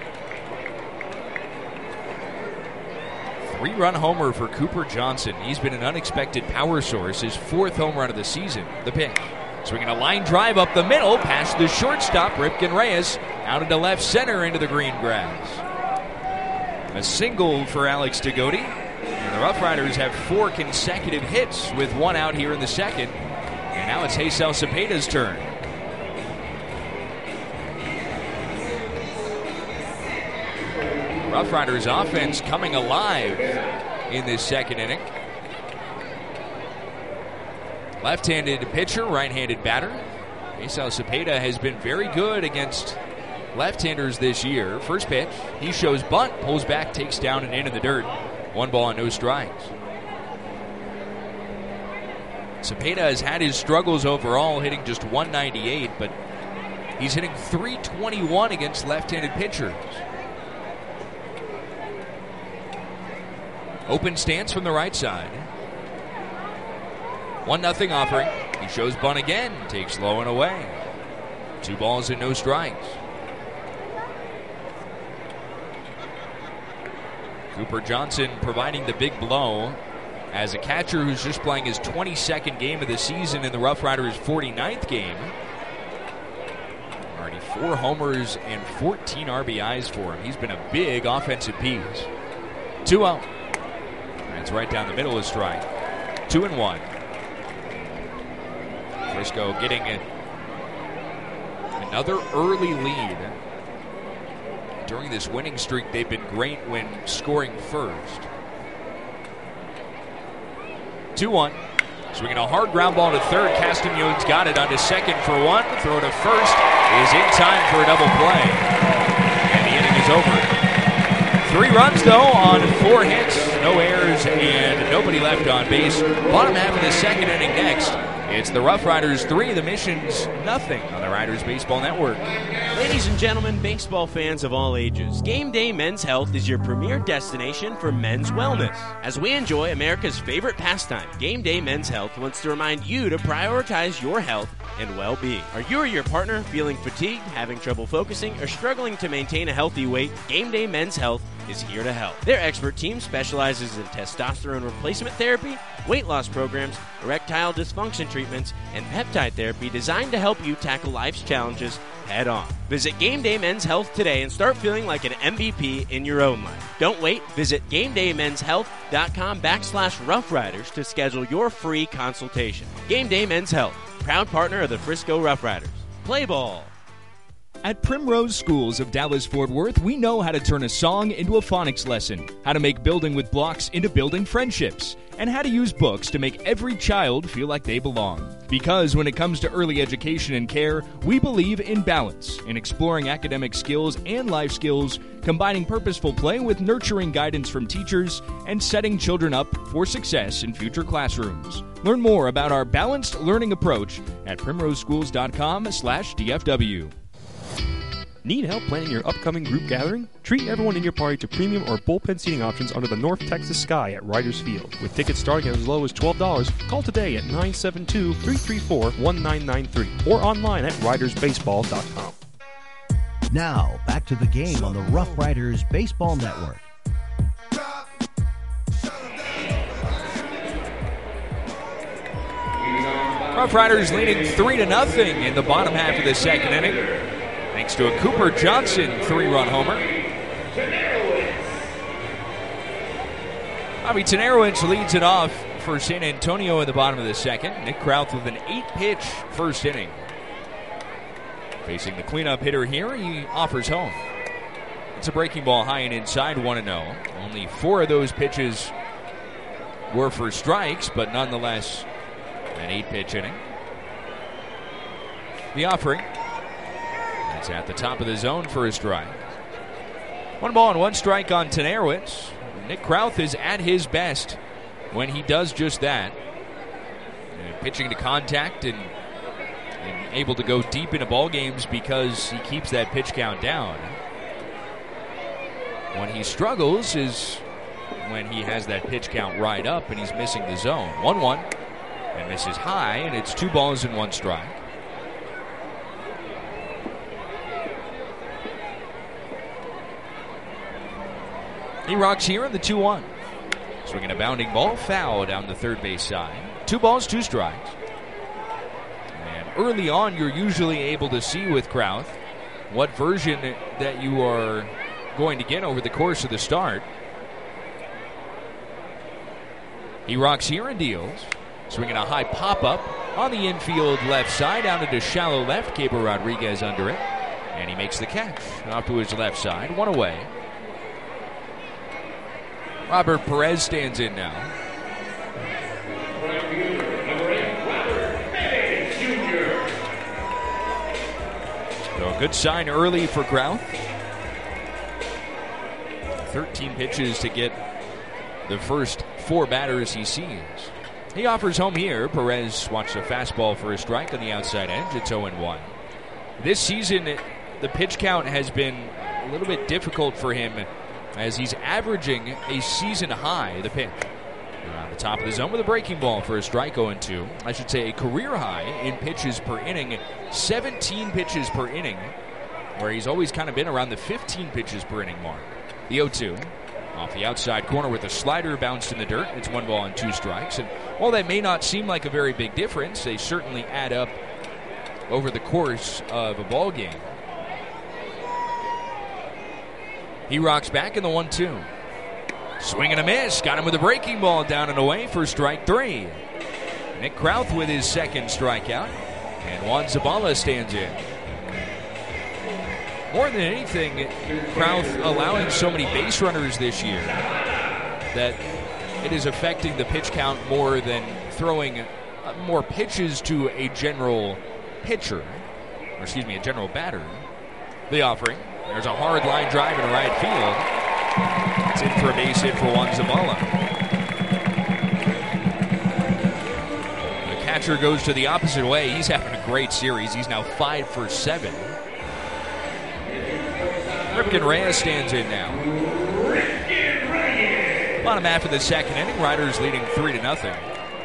3-run homer for Cooper Johnson. He's been an unexpected power source. His 4th home run of the season. The pitch. Swinging a line drive up the middle, past the shortstop, Ripken Reyes, out into left center into the green grass. A single for Alex Degodi. And the Rough Riders have 4 consecutive hits with 1 out here in the 2nd. And now it's Haysel Cepeda's turn. Rough Riders offense coming alive in this 2nd inning. Left-handed pitcher, right-handed batter. Haysel Cepeda has been very good against left-handers this year. First pitch, he shows bunt, pulls back, takes down and into the dirt. 1 ball and no strikes. Cepeda has had his struggles overall, hitting just .198, but he's hitting .321 against left-handed pitchers. Open stance from the right side. 1-0 offering. He shows bunt again. Takes low and away. 2 balls and no strikes. Cooper Johnson providing the big blow as a catcher who's just playing his 22nd game of the season in the Rough Riders' 49th game. Already 4 homers and 14 RBIs for him. He's been a big offensive piece. 2-0. That's right down the middle of strike. 2-1. Frisco getting another early lead. During this winning streak, they've been great when scoring first. 2-1. Swinging a hard ground ball to third. Castagnon's got it onto second for one. Throw to first is in time for a double play. And the inning is over. 3 runs, though, on 4 hits. No errors and nobody left on base. Bottom half of the second inning next. It's the Rough Riders 3, the Missions nothing on the Riders Baseball Network.
Ladies and gentlemen, baseball fans of all ages, Game Day Men's Health is your premier destination for men's wellness. As we enjoy America's favorite pastime, Game Day Men's Health wants to remind you to prioritize your health and well-being. Are you or your partner feeling fatigued, having trouble focusing, or struggling to maintain a healthy weight? Game Day Men's Health is here to help. Their expert team specializes in testosterone replacement therapy, weight loss programs, erectile dysfunction treatments, and peptide therapy designed to help you tackle life's challenges head on. Visit Game Day Men's Health today and start feeling like an MVP in your own life. Don't wait. Visit GameDayMen'sHealth.com/Rough Riders to schedule your free consultation. Game Day Men's Health, proud partner of the Frisco Rough Riders. Play ball.
At Primrose Schools of Dallas-Fort Worth, we know how to turn a song into a phonics lesson, how to make building with blocks into building friendships, and how to use books to make every child feel like they belong. Because when it comes to early education and care, we believe in balance, in exploring academic skills and life skills, combining purposeful play with nurturing guidance from teachers, and setting children up for success in future classrooms. Learn more about our balanced learning approach at primroseschools.com/DFW.
Need help planning your upcoming group gathering? Treat everyone in your party to premium or bullpen seating options under the North Texas sky at Riders Field. With tickets starting at as low as $12, call today at 972-334-1993 or online at ridersbaseball.com.
Now, back to the game on the Rough Riders Baseball Network.
Rough Riders leading 3-0 in the bottom half of the second inning, thanks to a Cooper Johnson 3-run homer. Bobby Tanarowicz leads it off for San Antonio in the bottom of the second. Nick Krauth with an 8-pitch first inning. Facing the cleanup hitter here, he offers home. It's a breaking ball high and inside, 1-0. Only 4 of those pitches were for strikes, but nonetheless an 8-pitch inning. The offering. It's at the top of the zone for a strike. 1 ball and 1 strike on Tanarowicz. Nick Krauth is at his best when he does just that. Pitching to contact and able to go deep into ball games because he keeps that pitch count down. When he struggles is when he has that pitch count right up and he's missing the zone. 1-1 and misses high, and it's 2 balls and 1 strike. He rocks here in the 2-1. Swinging a bounding ball, foul down the third base side. 2 balls, 2 strikes. And early on, you're usually able to see with Krauth what version that you are going to get over the course of the start. He rocks here and deals. Swinging a high pop-up on the infield left side, down into shallow left. Keibert Rodriguez under it. And he makes the catch. Off to his left side, 1 away. Robert Perez stands in now. So a good sign early for Krauth. 13 pitches to get the first 4 batters he sees. He offers home here. Perez watched a fastball for a strike on the outside edge. It's 0-1. This season, the pitch count has been a little bit difficult for him as he's averaging a season high, the pitch. On the top of the zone with a breaking ball for a strike, 0-2. I should say a career high in pitches per inning, 17 pitches per inning, where he's always kind of been around the 15 pitches per inning mark. The 0-2. Off the outside corner with a slider bounced in the dirt. It's 1 ball and 2 strikes. And while that may not seem like a very big difference, they certainly add up over the course of a ball game. He rocks back in the 1-2. Swing and a miss. Got him with a breaking ball down and away for strike 3. Nick Krauth with his second strikeout, and Juan Zabala stands in. More than anything, Krauth allowing so many base runners this year that it is affecting the pitch count more than throwing more pitches to a general pitcher, or excuse me, a general batter. The offering. There's a hard line drive in right field. It's in for a base hit for Juan Zabala. The catcher goes to the opposite way. He's having a great series. He's now 5 for 7. Ripken Reyes stands in now. Bottom half of the second inning, Riders leading 3-0.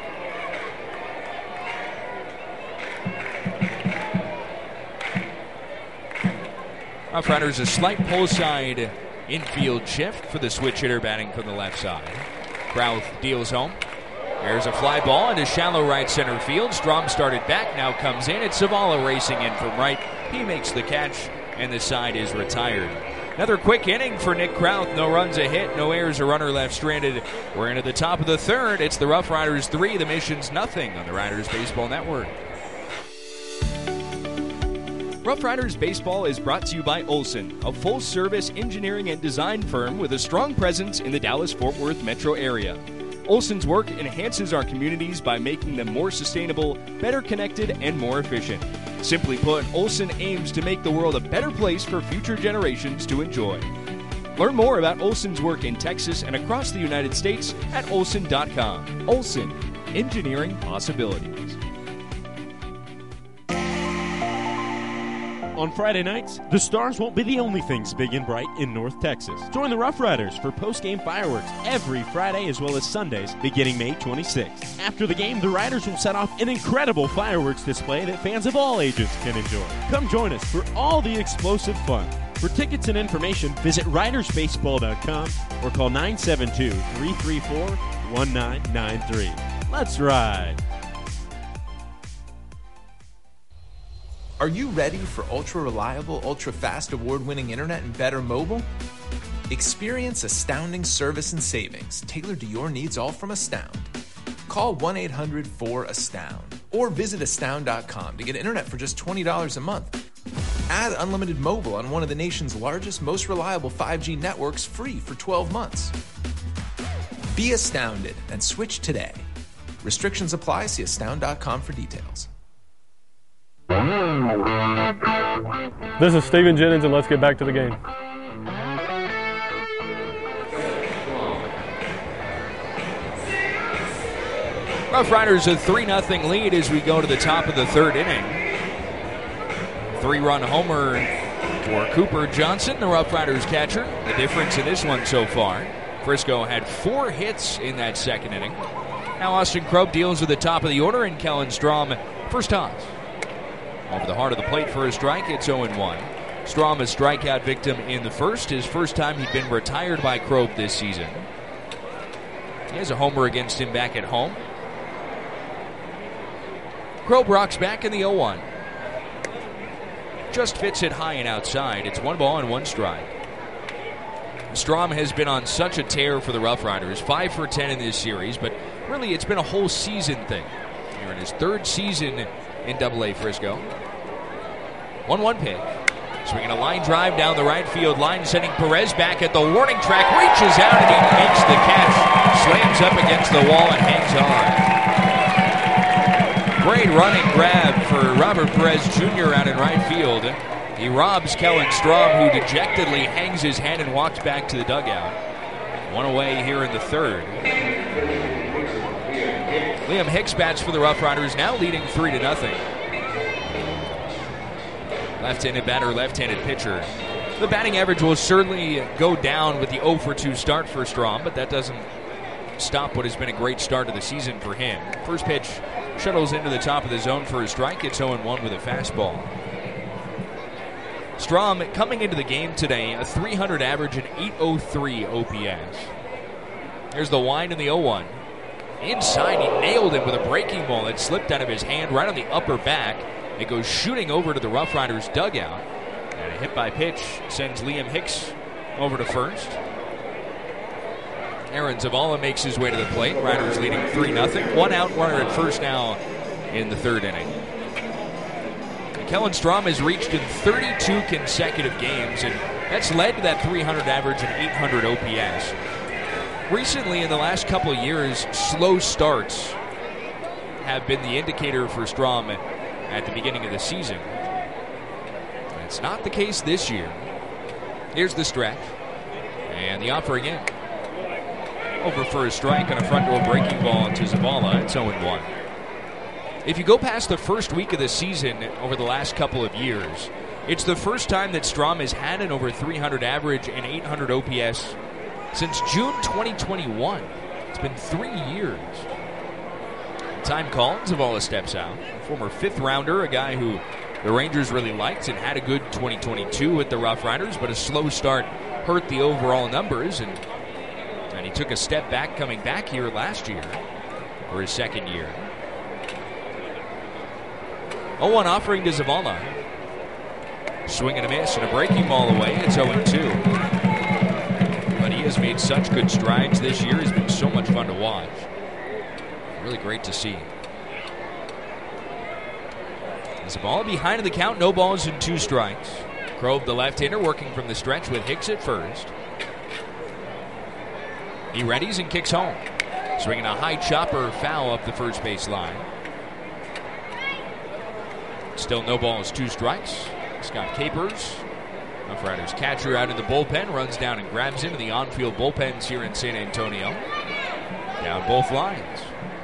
Rough Riders a slight pull side infield shift for the switch hitter batting from the left side. Krauth deals home. There's a fly ball into shallow right center field. Strom started back, now comes in. It's Zavala racing in from right. He makes the catch, and the side is retired. Another quick inning for Nick Krauth. No runs, a hit, no errors, a runner left stranded. We're into the top of the third. It's the Rough Riders 3, the Missions nothing on the Riders Baseball Network. Rough Riders Baseball is brought to you by Olson, a full-service engineering and design firm with a strong presence in the Dallas-Fort Worth metro area. Olson's work enhances our communities by making them more sustainable, better connected, and more efficient. Simply put, Olson aims to make the world a better place for future generations to enjoy. Learn more about Olson's work in Texas and across the United States at Olson.com. Olson, engineering possibilities.
On Friday nights, the Stars won't be the only things big and bright in North Texas. Join the Rough Riders for post-game fireworks every Friday as well as Sundays beginning May 26th. After the game, the Riders will set off an incredible fireworks display that fans of all ages can enjoy. Come join us for all the explosive fun. For tickets and information, visit ridersbaseball.com or call 972-334-1993. Let's ride!
Are you ready for ultra-reliable, ultra-fast, award-winning internet and better mobile? Experience astounding service and savings tailored to your needs, all from Astound. Call 1-800-4ASTOUND or visit astound.com to get internet for just $20 a month. Add unlimited mobile on one of the nation's largest, most reliable 5G networks free for 12 months. Be astounded and switch today. Restrictions apply. See astound.com for details.
This is Steven Jennings, and let's get back to the game.
Rough Riders a 3-0 lead as we go to the top of the third inning. 3-run homer for Cooper Johnson, the Rough Riders catcher. The difference in this one so far. Frisco had 4 hits in that second inning. Now Austin Krob deals with the top of the order, and Kellen Strom first toss. Over the heart of the plate for a strike, it's 0-1. Strom a strikeout victim in the first, his first time he'd been retired by Krob this season. He has a homer against him back at home. Krob rocks back in the 0-1. Just fits it high and outside. It's 1 ball and 1 strike. Strom has been on such a tear for the Rough Riders, 5 for 10 in this series, but really it's been a whole season thing. Here in his third season in Double-A Frisco. 1-1 pitch. Swinging a line drive down the right field line, sending Perez back at the warning track. Reaches out and he makes the catch. Slams up against the wall and hangs on. Great running grab for Robert Perez Jr. out in right field. He robs Kellen Strom, who dejectedly hangs his head and walks back to the dugout. 1 away here in the third. Liam Hicks bats for the Rough Riders, now leading 3-0. Left-handed batter, left-handed pitcher. The batting average will certainly go down with the 0-for-2 start for Strom, but that doesn't stop what has been a great start to the season for him. First pitch shuttles into the top of the zone for a strike. It's 0-1 with a fastball. Strom coming into the game today, a 300 average and 803 OPS. There's the wind and the 0-1. Inside, he nailed him with a breaking ball that slipped out of his hand right on the upper back. It goes shooting over to the Rough Riders dugout. And a hit by pitch sends Liam Hicks over to first. Aaron Zavala makes his way to the plate. Riders leading 3-0. 1 out, runner at first now in the third inning. Kellen Strom has reached in 32 consecutive games, and that's led to that 300 average and 800 OPS. Recently, in the last couple of years, slow starts have been the indicator for Strom at the beginning of the season. It's not the case this year. Here's the stretch, and the offering in. Over for a strike on a front door breaking ball into Zavala. It's 0-1. If you go past the first week of the season over the last couple of years, it's the first time that Strom has had an over 300 average and 800 OPS since June 2021. It's been 3 years. Time called, Zavala steps out. Former fifth rounder, a guy who the Rangers really liked and had a good 2022 with the Rough Riders, but a slow start hurt the overall numbers, and he took a step back coming back here last year for his second year. 0-1 offering to Zavala. Swing and a miss and a breaking ball away. It's 0-2. But he has made such good strides this year. He's been so much fun to watch. Really great to see. Zavala behind in the count. No balls and 2 strikes. Krogh, the left-hander, working from the stretch with Hicks at first. He readies and kicks home. Swinging a high chopper foul up the first base line. Still no balls, 2 strikes. Scott Capers, Rough Riders catcher, out in the bullpen, runs down and grabs him in the on-field bullpens here in San Antonio. Down both lines.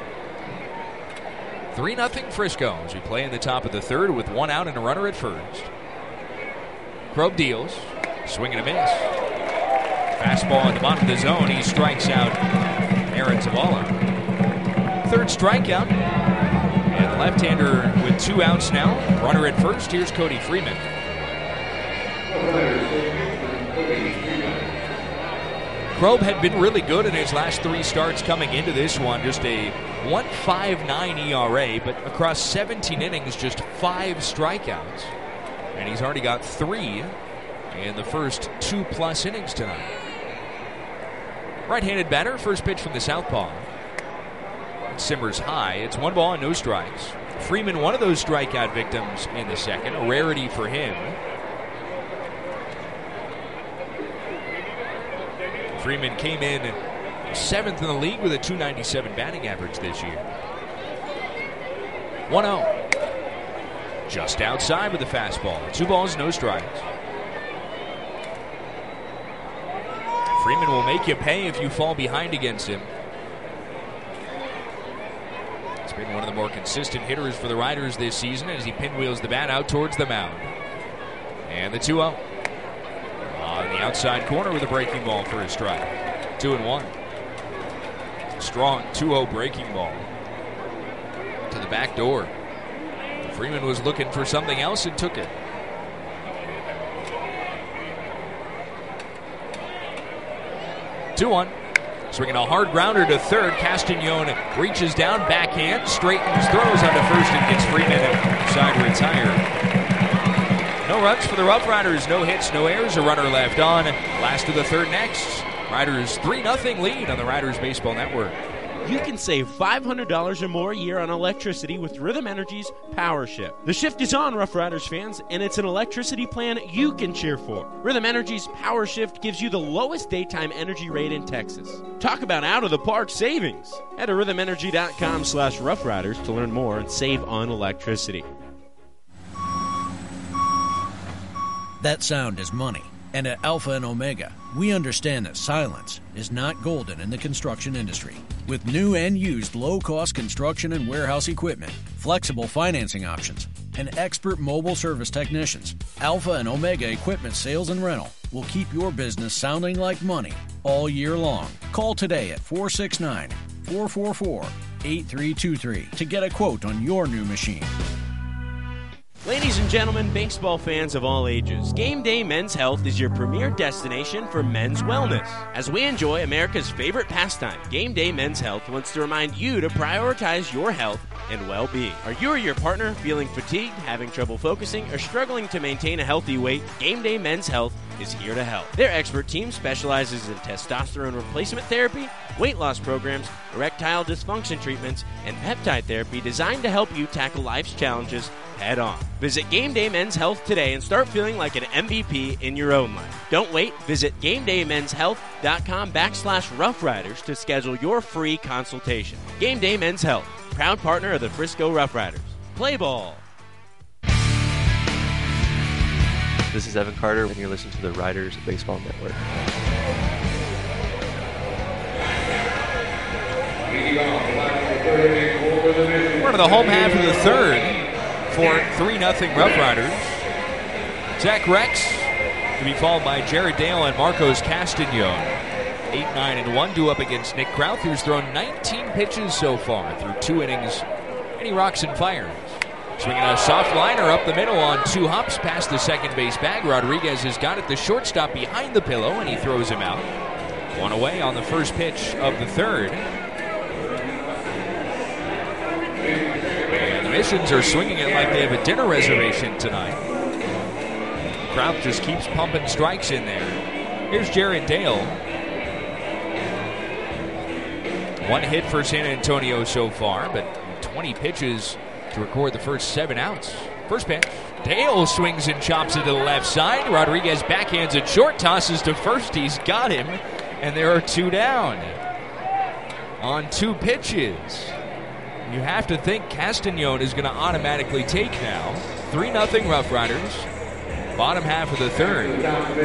3-0 Frisco as we play in the top of the third with 1 out and a runner at first. Krogh deals. Swing and a miss. Fastball at the bottom of the zone. He strikes out Aaron Zavala. Third strikeout. And the left-hander with 2 outs now. Runner at first. Here's Cody Freeman. Krogh had been really good in his last 3 starts coming into this one. Just a 1.59 ERA, but across 17 innings, just 5 strikeouts. And he's already got 3 in the first 2+ innings tonight. Right-handed batter, first pitch from the southpaw. It simmers high. It's 1 ball and no strikes. Freeman, one of those strikeout victims in the second, a rarity for him. Freeman came in 7th in the league with a .297 batting average this year. 1-0. Just outside with the fastball. 2 balls, no strikes. Freeman will make you pay if you fall behind against him. He's been one of the more consistent hitters for the Riders this season as he pinwheels the bat out towards the mound. And the 2-0. On the outside corner with a breaking ball for a strike. 2-1. Strong 2-0 breaking ball to the back door. Freeman was looking for something else and took it. Two-1. Swinging a hard grounder to third. Castagnone reaches down, backhand, straightens, throws onto first and gets Freeman side retired. No runs for the Rough Riders, no hits, no errors, a runner left on. Last of the third next. Riders 3-0 lead on the Riders Baseball Network.
You can save $500 or more a year on electricity with Rhythm Energy's Power Shift. The shift is on, Rough Riders fans, and it's an electricity plan you can cheer for. Rhythm Energy's Power Shift gives you the lowest daytime energy rate in Texas. Talk about out-of-the-park savings. Head to rhythmenergy.com/roughriders to learn more and save on electricity.
That sound is money. And at Alpha and Omega, we understand that silence is not golden in the construction industry. With new and used low-cost construction and warehouse equipment, flexible financing options, and expert mobile service technicians, Alpha and Omega Equipment Sales and Rental will keep your business sounding like money all year long. Call today at 469-444-8323 to get a quote on your new machine.
Ladies and gentlemen, baseball fans of all ages, Game Day Men's Health is your premier destination for men's wellness. As we enjoy America's favorite pastime, Game Day Men's Health wants to remind you to prioritize your health and well-being. Are you or your partner feeling fatigued, having trouble focusing, or struggling to maintain a healthy weight? Game Day Men's Health
is here to help. Their expert team specializes in testosterone replacement therapy, weight loss programs, erectile dysfunction treatments, and peptide therapy designed to help you tackle life's challenges head on. Visit Game Day Men's Health today and start feeling like an MVP in your own life. Don't wait. Visit GameDayMen'sHealth.com/Rough Riders to schedule your free consultation. Game Day Men's Health, proud partner of the Frisco Rough Riders. Play ball.
This is Evan Carter, and you're listening to the Riders Baseball Network.
We're to the home half of the third for 3-0 Rough Riders. Zach Rex to be followed by Jared Dale and Marcos Castagnon. 8-9-1 due up against Nick Krauth, who's thrown 19 pitches so far through 2 innings, and he rocks and fires. Swinging a soft liner up the middle on 2 hops past the second base bag. Rodriguez has got it, the shortstop behind the pillow, and he throws him out. 1 away on the first pitch of the third. And the Missions are swinging it like they have a dinner reservation tonight. Krauth just keeps pumping strikes in there. Here's Jared Dale. 1 hit for San Antonio so far, but 20 pitches to record the first 7 outs. First pitch, Dale swings and chops it to the left side. Rodriguez backhands it short, tosses to first. He's got him, and there are 2 down on 2 pitches. You have to think Castagnon is going to automatically take now. 3-0 Rough Riders. Bottom half of the third.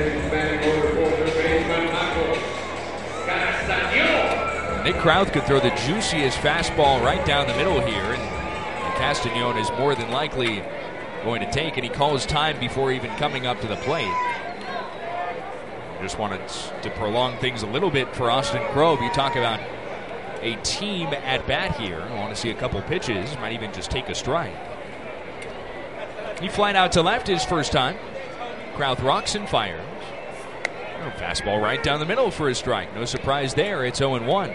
Nick Krauth could throw the juiciest fastball right down the middle here, and Castagnon is more than likely going to take, and he calls time before even coming up to the plate. Just wanted to prolong things a little bit for Austin Krob. You talk about a team at bat here. I want to see a couple pitches, might even just take a strike. He flied out to left his first time. Krauth rocks and fires. Fastball right down the middle for a strike. No surprise there. It's 0-1.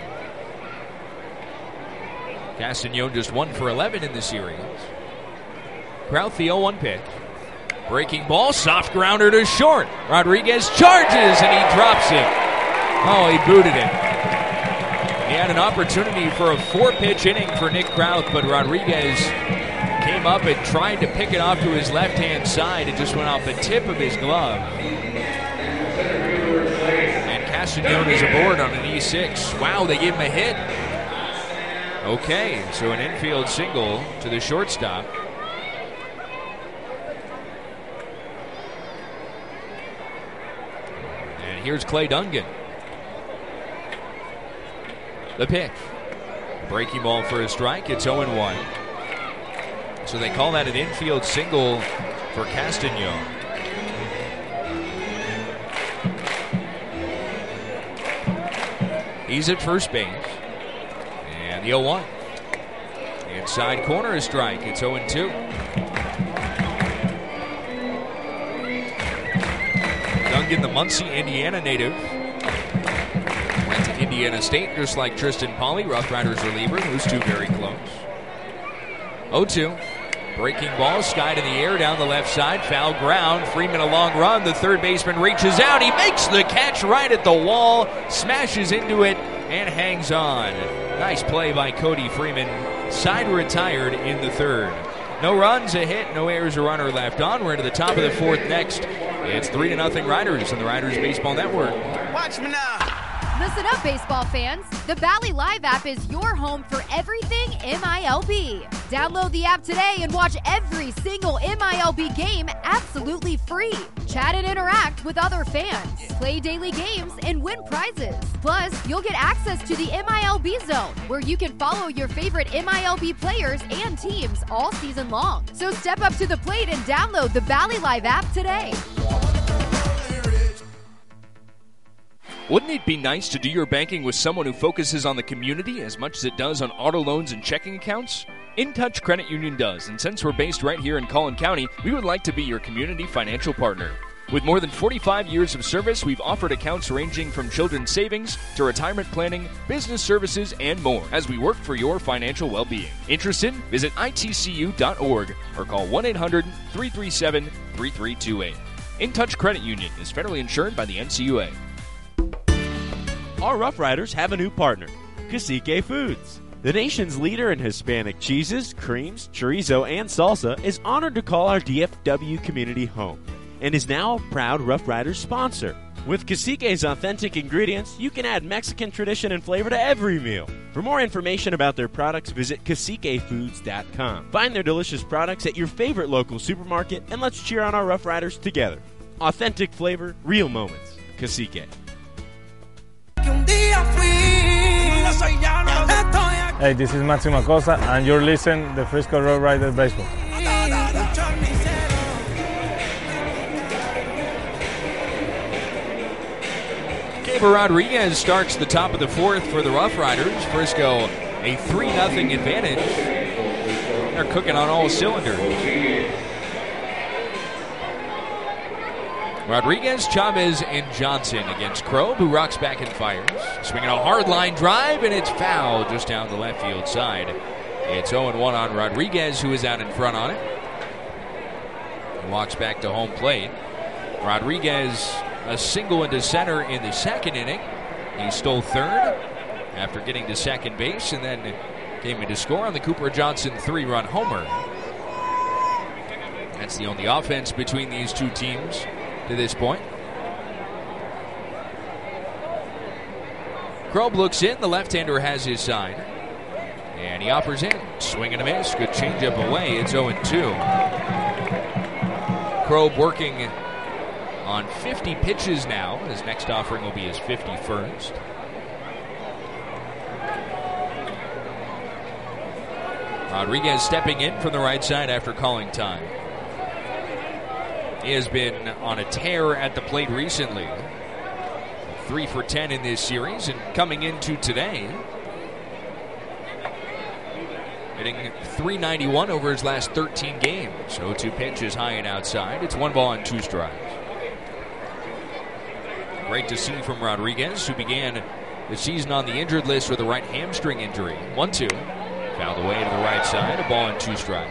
Castagnon just 1 for 11 in the series. Krauth, the 0-1 pitch. Breaking ball, soft grounder to short. Rodriguez charges and he drops it. Oh, he booted it. He had an opportunity for a 4-pitch inning for Nick Krauth, but Rodriguez came up and tried to pick it off to his left-hand side. It just went off the tip of his glove. And Castagnon is aboard on an E6. Wow, they gave him a hit. Okay, so an infield single to the shortstop. And here's Clay Dungan. The pitch. Breaking ball for a strike. It's 0-1. So they call that an infield single for Castagnon. He's at first base. And the 0-1. Inside corner a strike. It's 0-2. Dungan, the Muncie, Indiana native. Went to Indiana State just like Tristan Pauly, Rough Riders reliever. Those 2 very close. 0-2. Breaking ball, skied in the air down the left side. Foul ground. Freeman a long run. The third baseman reaches out. He makes the catch right at the wall. Smashes into it and hangs on. Nice play by Cody Freeman. Side retired in the third. No runs, a hit, no errors, a runner left on. We're into the top of the fourth next. It's 3-0 Riders on the Riders Baseball Network.
Watch me now. Listen up, baseball fans. The Bally Live app is your home for everything MILB. Download the app today and watch every single MILB game absolutely free. Chat and interact with other fans. Play daily games and win prizes. Plus, you'll get access to the MILB Zone, where you can follow your favorite MILB players and teams all season long. So step up to the plate and download the Bally Live app today.
Wouldn't it be nice to do your banking with someone who focuses on the community as much as it does on auto loans and checking accounts? InTouch Credit Union does, and since we're based right here in Collin County, we would like to be your community financial partner. With more than 45 years of service, we've offered accounts ranging from children's savings to retirement planning, business services, and more as we work for your financial well-being. Interested? Visit itcu.org or call 1-800-337-3328. In Touch Credit Union is federally insured by the NCUA.
Our Rough Riders have a new partner, Cacique Foods. The nation's leader in Hispanic cheeses, creams, chorizo, and salsa is honored to call our DFW community home and is now a proud Rough Riders sponsor. With Cacique's authentic ingredients, you can add Mexican tradition and flavor to every meal. For more information about their products, visit CaciqueFoods.com. Find their delicious products at your favorite local supermarket, and let's cheer on our Rough Riders together. Authentic flavor, real moments. Cacique.
Hey, this is Máximo Acosta, and you're listening to Frisco Rough Riders Baseball.
Gabriel Rodriguez starts the top of the fourth for the Rough Riders. Frisco a 3-0 advantage. They're cooking on all cylinders. Rodriguez, Chavez, and Johnson against Krob, who rocks back and fires. Swinging a hard line drive, and it's foul just down the left field side. It's 0-1 on Rodriguez, who is out in front on it. He walks back to home plate. Rodriguez, a single into center in the second inning. He stole third after getting to second base, and then came in to score on the Cooper Johnson 3-run homer. That's the only offense between these two teams to this point. Krob looks in. The left-hander has his side. And he offers in. Swing and a miss. Good changeup away. It's 0-2. Krob working on 50 pitches now. His next offering will be his 51st. Rodriguez stepping in from the right side after calling time. He has been on a tear at the plate recently. 3 for 10 in this series, and coming into today, hitting .391 over his last 13 games. 0-2 pitch is high and outside. It's 1 ball and 2 strikes. Great to see from Rodriguez, who began the season on the injured list with a right hamstring injury. 1-2. Fouled away to the right side. 1 ball and 2 strikes.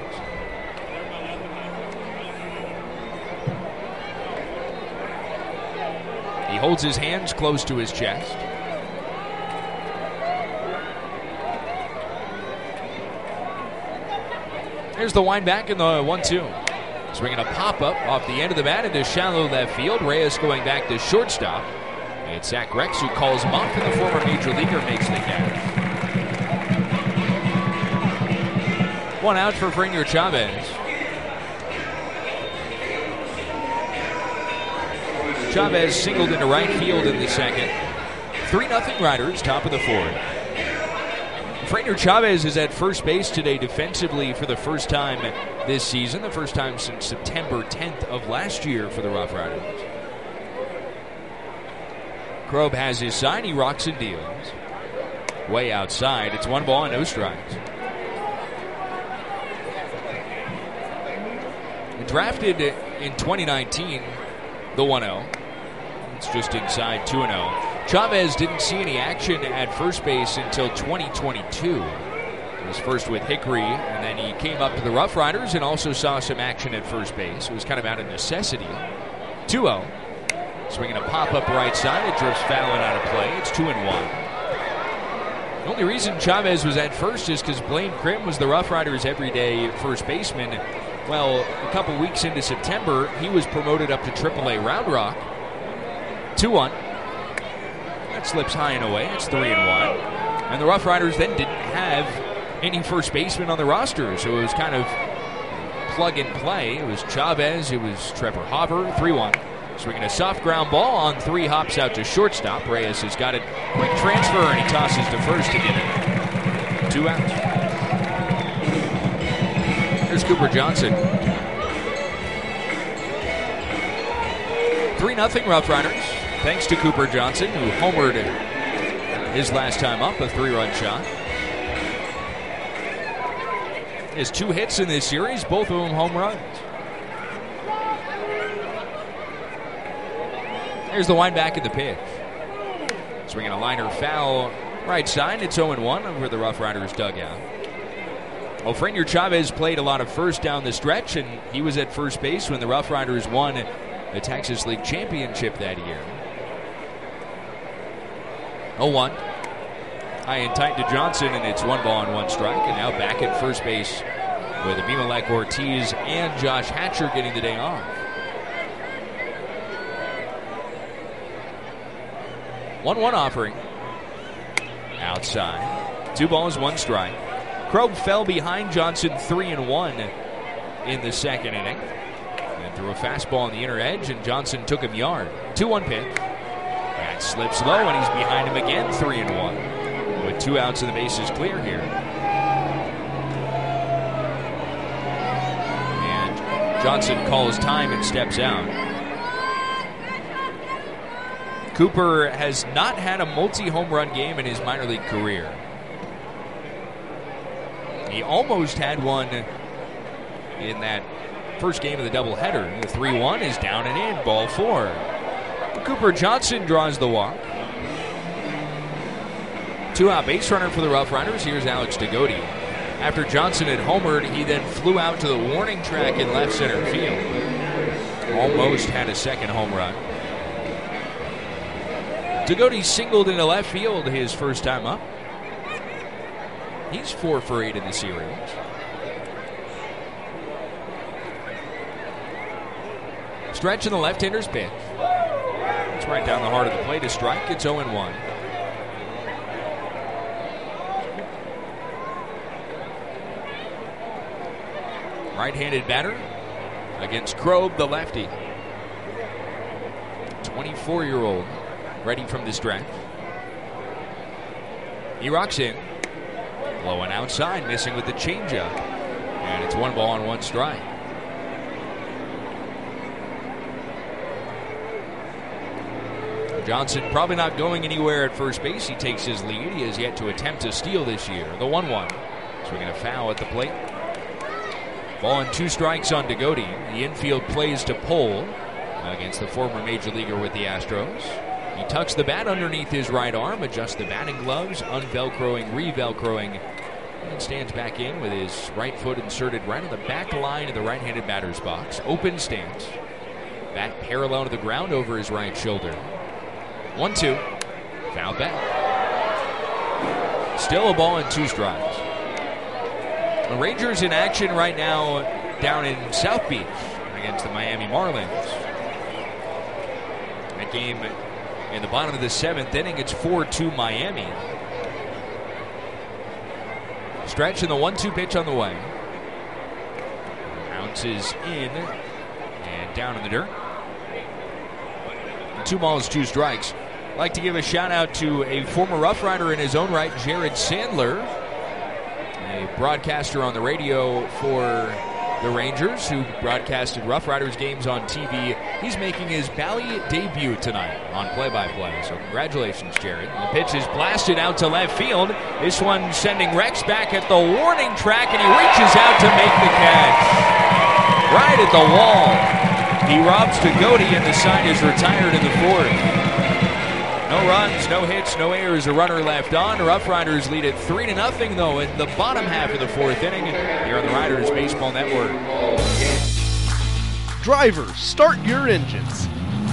He holds his hands close to his chest. Here's the wind back in the 1-2. Swinging a pop-up off the end of the bat into shallow left field. Reyes going back to shortstop. It's Zach Rex who calls him up, and the former major leaguer makes the catch. 1 out for Frenier Chavez. Chavez singled into right field in the second. 3-0 Riders, top of the fourth. Frenier Chavez is at first base today defensively for the first time this season, the first time since September 10th of last year for the Rough Riders. Krob has his side. He rocks and deals. Way outside. It's 1 ball and no strikes. Drafted in 2019, the 1-0. It's just inside 2-0. Chavez didn't see any action at first base until 2022. He was first with Hickory, and then he came up to the Rough Riders and also saw some action at first base. It was kind of out of necessity. 2-0. Swinging a pop-up right side. It drifts foul and out of play. It's 2-1. The only reason Chavez was at first is because Blaine Krim was the Rough Riders' everyday first baseman. Well, a couple weeks into September, he was promoted up to AAA Round Rock. 2-1. That slips high and away. It's 3-1. And the Rough Riders then didn't have any first baseman on the roster, so it was kind of plug and play. It was Chavez. It was Trevor Hopper. 3-1. Swinging a soft ground ball on 3 hops out to shortstop. Reyes has got it. Quick transfer, and he tosses to first to get it. 2 outs. Here's Cooper Johnson. 3-0 Rough Riders. Thanks to Cooper Johnson, who homered his last time up, a 3-run shot. He has 2 hits in this series, both of them home runs. Here's the wind back in the pitch. Swinging a liner foul right side. It's 0-1 over the Rough Riders dugout. Well, Frenier Chavez played a lot of first down the stretch, and he was at first base when the Rough Riders won the Texas League championship that year. 0-1. High and tight to Johnson, and it's 1 ball and 1 strike. And now back at first base with Abimelech Ortiz and Josh Hatcher getting the day off. 1-1 offering. Outside. 2 balls, 1 strike. Krob fell behind Johnson 3-1 in the second inning. And threw a fastball on the inner edge, and Johnson took him yard. 2-1 pitch. That slips low, and he's behind him again 3-1. With 2 outs and the bases clear here. And Johnson calls time and steps out. Cooper has not had a multi-home run game in his minor league career. He almost had one in that first game of the doubleheader. The 3-1 is down and in, ball 4. Cooper Johnson draws the walk. 2-out base runner for the Rough Riders. Here's Alex Degodi. After Johnson had homered, he then flew out to the warning track in left center field. Almost had a second home run. Degodi singled into left field his first time up. He's 4 for 8 in the series. Stretch in the left-hander's pitch. It's right down the heart of the plate. A strike. It's 0-1. Right-handed batter against Krob, the lefty. 24-year-old. Ready from the stretch. He rocks in. Low and outside, missing with the changeup. And it's 1 ball and 1 strike. Johnson probably not going anywhere at first base. He takes his lead. He has yet to attempt to steal this year. The 1-1. Swinging a foul at the plate. Ball and 2 strikes on Degodi. The infield plays to Pohl against the former major leaguer with the Astros. He tucks the bat underneath his right arm, adjusts the batting gloves, unvelcroing, revelcroing, and stands back in with his right foot inserted right on the back line of the right-handed batter's box. Open stance. Bat parallel to the ground over his right shoulder. 1-2. Foul back. Still a ball and 2 strikes. The Rangers in action right now down in South Beach against the Miami Marlins. That game in the bottom of the 7th inning, it's 4-2 Miami. Stretch in the 1-2 pitch on the way. Bounces in and down in the dirt. 2 balls, 2 strikes. I'd like to give a shout out to a former Rough Rider in his own right, Jared Sandler, a broadcaster on the radio for the Rangers, who broadcasted Rough Riders games on TV. He's making his Bally debut tonight on play-by-play. So congratulations, Jared. The pitch is blasted out to left field. This one sending Rex back at the warning track, and he reaches out to make the catch. Right at the wall. He robs Degodi, and the side is retired in the 4th. No runs, no hits, no errors, a runner left on. Rough Riders lead it 3-0, though, in the bottom half of the 4th inning here on the Riders Baseball Network.
Drivers, start your engines.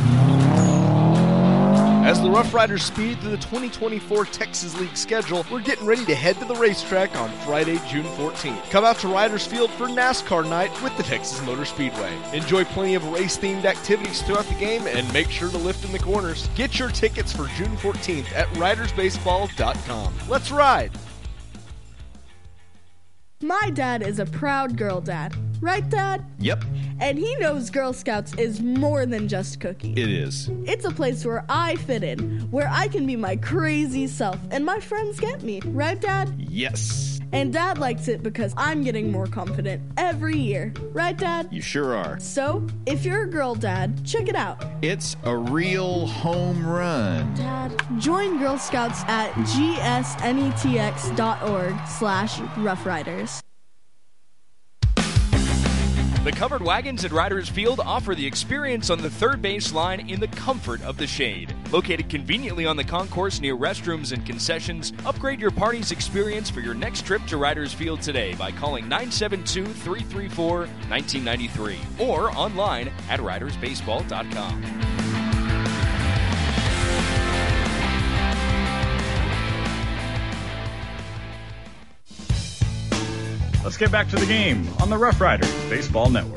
As the Rough Riders speed through the 2024 Texas League schedule, we're getting ready to head to the racetrack on Friday, June 14th. Come out to Riders Field for NASCAR night with the Texas Motor Speedway. Enjoy plenty of race-themed activities throughout the game and make sure to lift in the corners. Get your tickets for June 14th at ridersbaseball.com. Let's ride!
My dad is a proud girl dad. Right, Dad?
Yep,
And he knows Girl Scouts is more than just cookies.
it is.
It's a place where I fit in, where I can be my crazy self, and my friends get me. Right, Dad?
Yes,
And Dad likes it because I'm getting more confident every year. Right, Dad?
you sure are.
So, if you're a girl dad, check it out.
It's a real home run.
Dad, join Girl Scouts at gsnetx.org/roughriders.
The covered wagons at Riders Field offer the experience on the third base line in the comfort of the shade. Located conveniently on the concourse near restrooms and concessions, upgrade your party's experience for your next trip to Riders Field today by calling 972-334-1993 or online at ridersbaseball.com.
Let's get back to the game on the Rough Riders Baseball Network.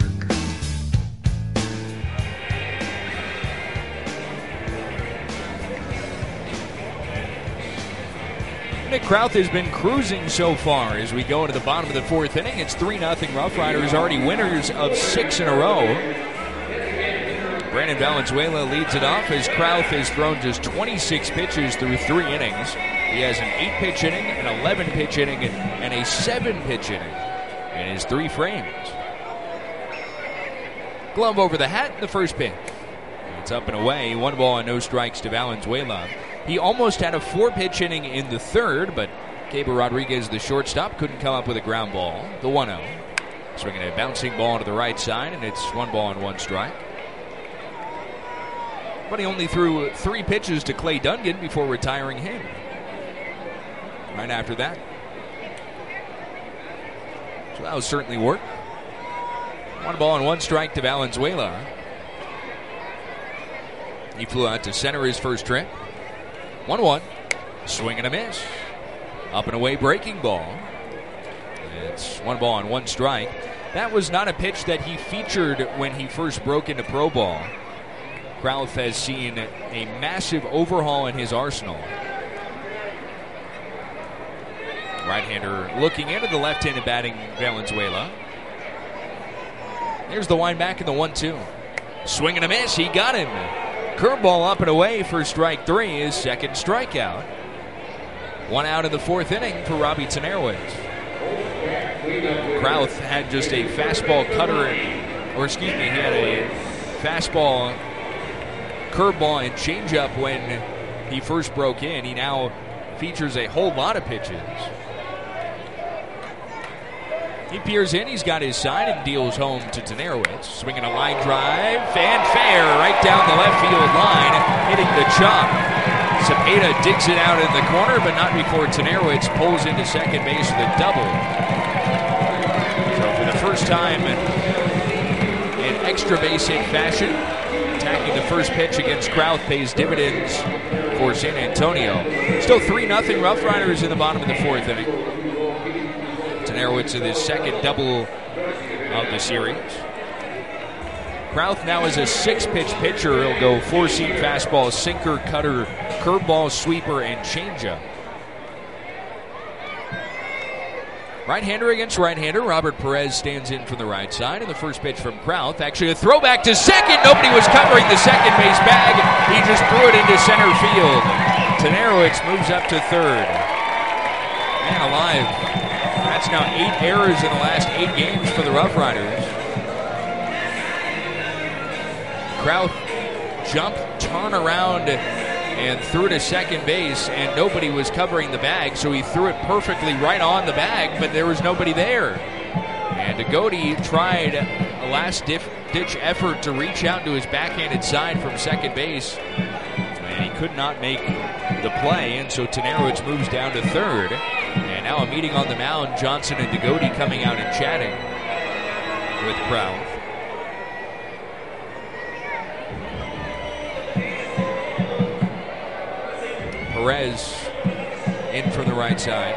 Nick Krauth has been cruising so far as we go into the bottom of the fourth inning. It's 3-0 Rough Riders, already winners of 6 in a row. Brandon Valenzuela leads it off as Krauth has thrown just 26 pitches through 3 innings. He has an 8-pitch inning, an 11-pitch inning, and a 7-pitch inning in his 3 frames. Glove over the hat, the first pitch. It's up and away. 1 ball and no strikes to Valenzuela. He almost had a 4-pitch inning in the third, but Keibert Rodriguez, the shortstop, couldn't come up with a ground ball. The 1-0. Swinging a bouncing ball to the right side, and it's 1 ball and 1 strike. But he only threw 3 pitches to Clay Dungan before retiring him. Right after that. So that was certainly work. 1 ball and 1 strike to Valenzuela. He flew out to center his first trip. 1-1. Swing and a miss. Up and away breaking ball. It's 1 ball and 1 strike. That was not a pitch that he featured when he first broke into pro ball. Krauth has seen a massive overhaul in his arsenal. Right-hander looking into the left-handed batting Valenzuela. Here's the wind back in the 1-2. Swing and a miss. He got him. Curveball up and away for strike 3, his second strikeout. 1 out in the 4th inning for Robbie Tenarowitz. Krauth had just a fastball cutter, he had a fastball, curveball, and changeup when he first broke in. He now features a whole lot of pitches. He peers in, he's got his side and deals home to Tenarowitz. Swinging a line drive, fanfare right down the left field line, hitting the chop. Cepeda digs it out in the corner, but not before Tenarowitz pulls into second base with a double. So for the first time in extra base hit fashion, attacking the first pitch against Krauth pays dividends for San Antonio. Still 3-0 Rough Riders in the bottom of the 4th inning. Tenarowitz with his second double of the series. Krauth now is a 6-pitch pitcher. He'll go 4-seam fastball, sinker, cutter, curveball, sweeper, and changeup. Right-hander against right-hander. Robert Perez stands in from the right side, and the first pitch from Krauth. Actually, a throwback to second. Nobody was covering the second base bag. He just threw it into center field. Tenarowitz moves up to third. Man alive. That's now 8 errors in the last 8 games for the Rough Riders. Krauth jumped, turn around, and threw to second base, and nobody was covering the bag, so he threw it perfectly right on the bag, but there was nobody there. And Degodi tried a last-ditch effort to reach out to his backhanded side from second base, and he could not make the play, and so Tenarowitz moves down to third. And now a meeting on the mound, Johnson and Degodi coming out and chatting with Krauth. Perez in from the right side.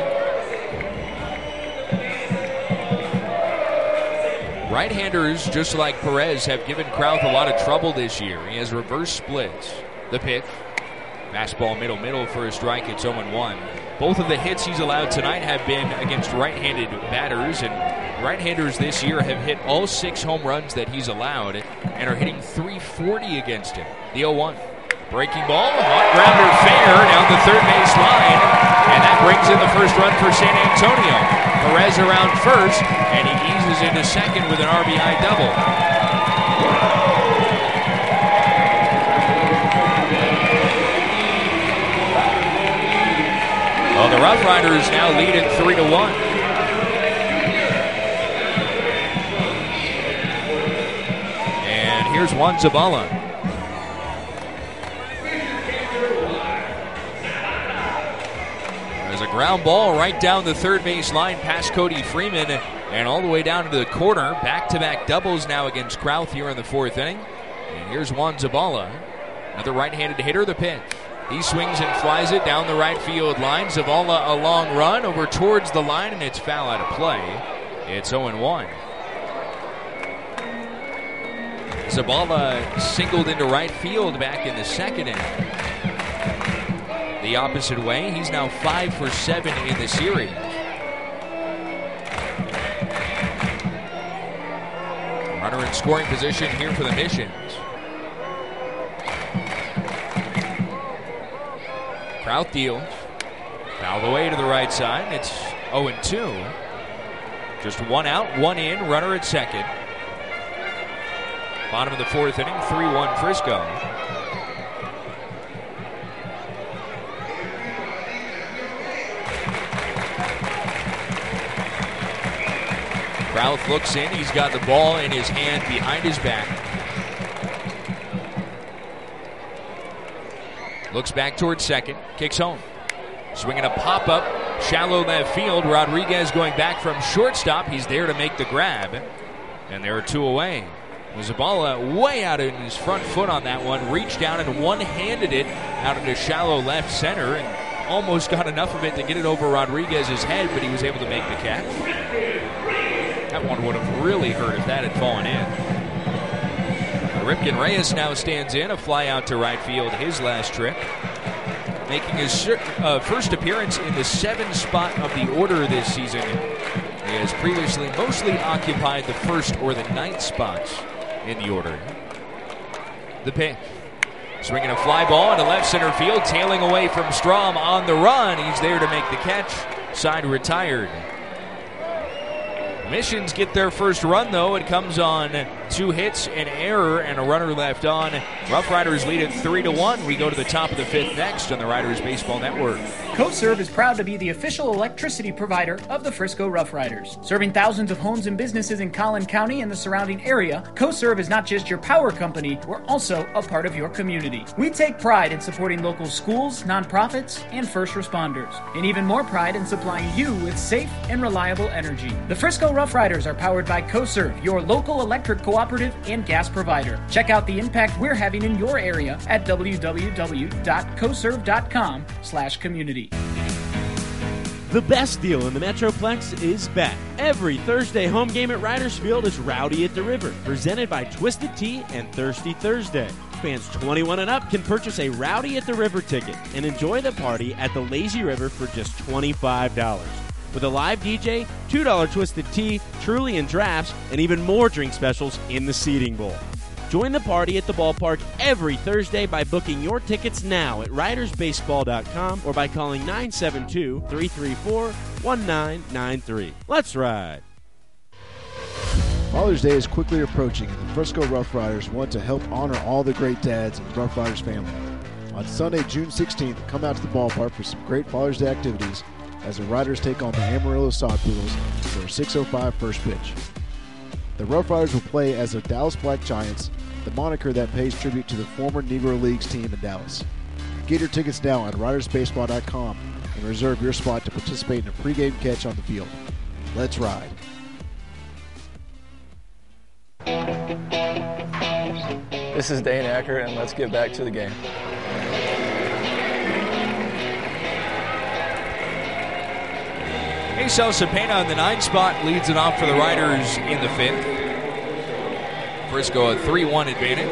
Right-handers, just like Perez, have given Krauth a lot of trouble this year. He has reverse splits. The pitch. Fastball middle for a strike. It's 0-1. Both of the hits he's allowed tonight have been against right-handed batters, and right-handers this year have hit all 6 home runs that he's allowed and are hitting .340 against him. The 0-1. Breaking ball, hot grounder fair down the third base line, and that brings in the first run for San Antonio. Perez around first, and he eases into second with an RBI double. Well, the Rough Riders now lead it 3-1. here's Juan Zabala. There's a ground ball right down the third base line past Cody Freeman and all the way down to the corner. Back-to-back doubles now against Krauth here in the fourth inning. And here's Juan Zabala, another right-handed hitter. The pitch. He swings and flies it down the right field line. Zavala a long run over towards the line, and it's foul out of play. It's 0-1. Zavala singled into right field back in the second inning. The opposite way, he's now 5 for 7 in the series. Runner in scoring position here for the Missions. Krauth deals. Fouled away to the right side. It's 0-2. Just one out, one in. Runner at second. Bottom of the fourth inning, 3-1 Frisco. Krauth looks in. He's got the ball in his hand behind his back. Looks back towards second. Kicks home. Swinging a pop-up. Shallow left field. Rodriguez going back from shortstop. He's there to make the grab. And there are two away. Zabala way out in his front foot on that one. Reached down and one-handed it out into shallow left center. And almost got enough of it to get it over Rodriguez's head, but he was able to make the catch. That one would have really hurt if that had fallen in. Ripken Reyes now stands in, a fly out to right field, his last trip. Making his first appearance in the 7th spot of the order this season. He has previously mostly occupied the 1st or the 9th spots in the order. The pitch. Swinging a fly ball into left center field, tailing away from Strom on the run. He's there to make the catch. Side retired. Missions get their first run, though. It comes on 2 hits, an error, and a runner left on. Rough Riders lead it 3-1. We go to the top of the 5th next on the Riders Baseball Network.
CoServe is proud to be the official electricity provider of the Frisco Rough Riders. Serving thousands of homes and businesses in Collin County and the surrounding area, CoServe is not just your power company, we're also a part of your community. We take pride in supporting local schools, nonprofits, and first responders, and even more pride in supplying you with safe and reliable energy. The Frisco Rough Riders are powered by CoServe, your local electric cooperative and gas provider. Check out the impact we're having in your area at www.coserve.com/community.
The best deal in the Metroplex is back. Every Thursday home game at Riders Field is Rowdy at the River, presented by Twisted Tea and Thirsty Thursday. Fans 21 and up can purchase a Rowdy at the River ticket and enjoy the party at the Lazy River for just $25. With a live DJ, $2 Twisted Tea, Truly and drafts, and even more drink specials in the seating bowl. Join the party at the ballpark every Thursday by booking your tickets now at ridersbaseball.com or by calling 972-334-1993. Let's ride.
Father's Day is quickly approaching, and the Frisco Rough Riders want to help honor all the great dads in the Rough Riders family. On Sunday, June 16th, come out to the ballpark for some great Father's Day activities as the Riders take on the Amarillo Sod Poodles for a 6:05 first pitch. The Rough Riders will play as the Dallas Black Giants, the moniker that pays tribute to the former Negro Leagues team in Dallas. Get your tickets now at ridersbaseball.com and reserve your spot to participate in a pregame catch on the field. Let's ride.
This is Dane Acker, and let's get back to the game.
Acel Cepena in the 9th spot leads it off for the Riders in the 5th. Frisco a 3-1 advantage.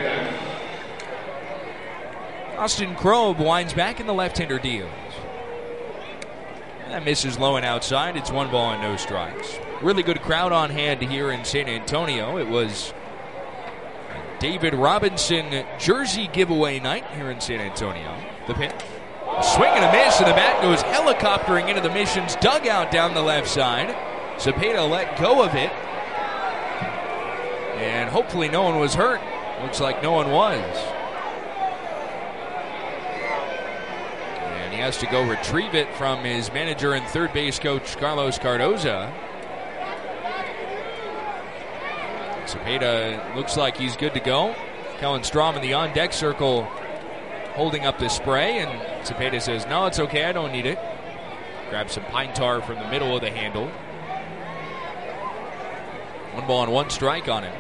Austin Krob winds back in the left-hander deals. That misses low and outside. It's 1 ball and no strikes. Really good crowd on hand here in San Antonio. It was David Robinson jersey giveaway night here in San Antonio. The pitch. A swing and a miss, and the bat goes helicoptering into the Missions dugout down the left side. Cepeda let go of it. And hopefully no one was hurt. Looks like no one was. And he has to go retrieve it from his manager and third base coach, Carlos Cardoza. Cepeda looks like he's good to go. Kellen Strom in the on-deck circle holding up the spray, and Cepeda says, no, it's okay, I don't need it. Grabs some pine tar from the middle of the handle. 1 ball and 1 strike on him.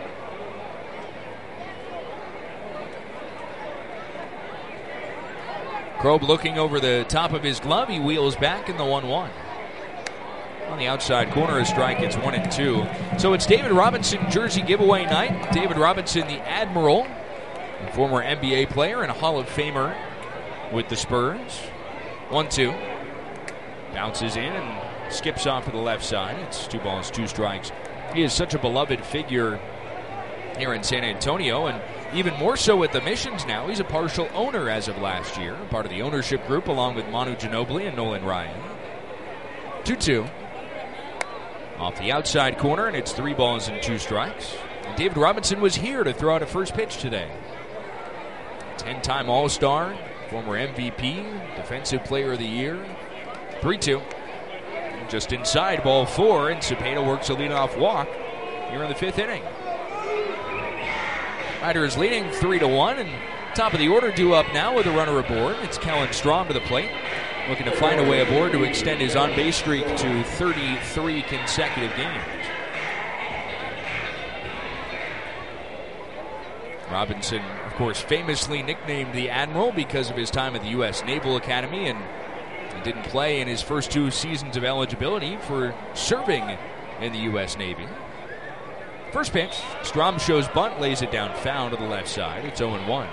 Krob looking over the top of his glove. He wheels back in the 1-1. On the outside corner, a strike. It's 1-2. So it's David Robinson jersey giveaway night. David Robinson, the Admiral, a former NBA player and a Hall of Famer with the Spurs. 1-2. Bounces in and skips off to the left side. It's 2 balls, 2 strikes. He is such a beloved figure here in San Antonio, and even more so at the Missions now. He's a partial owner as of last year, part of the ownership group along with Manu Ginobili and Nolan Ryan. 2-2. Off the outside corner, and it's 3 balls and 2 strikes. And David Robinson was here to throw out a first pitch today. 10-time All-Star, former MVP, Defensive Player of the Year. 3-2. Just inside, ball 4, and Cepeda works a leadoff walk here in the 5th inning. Riders leading 3-1, and top of the order due up now with a runner aboard. It's Kellen Strom to the plate, looking to find a way aboard to extend his on-base streak to 33 consecutive games. Robinson, of course, famously nicknamed the Admiral because of his time at the U.S. Naval Academy, and he didn't play in his first 2 seasons of eligibility for serving in the U.S. Navy. First pitch, Strom shows bunt, lays it down foul to the left side. It's 0-1.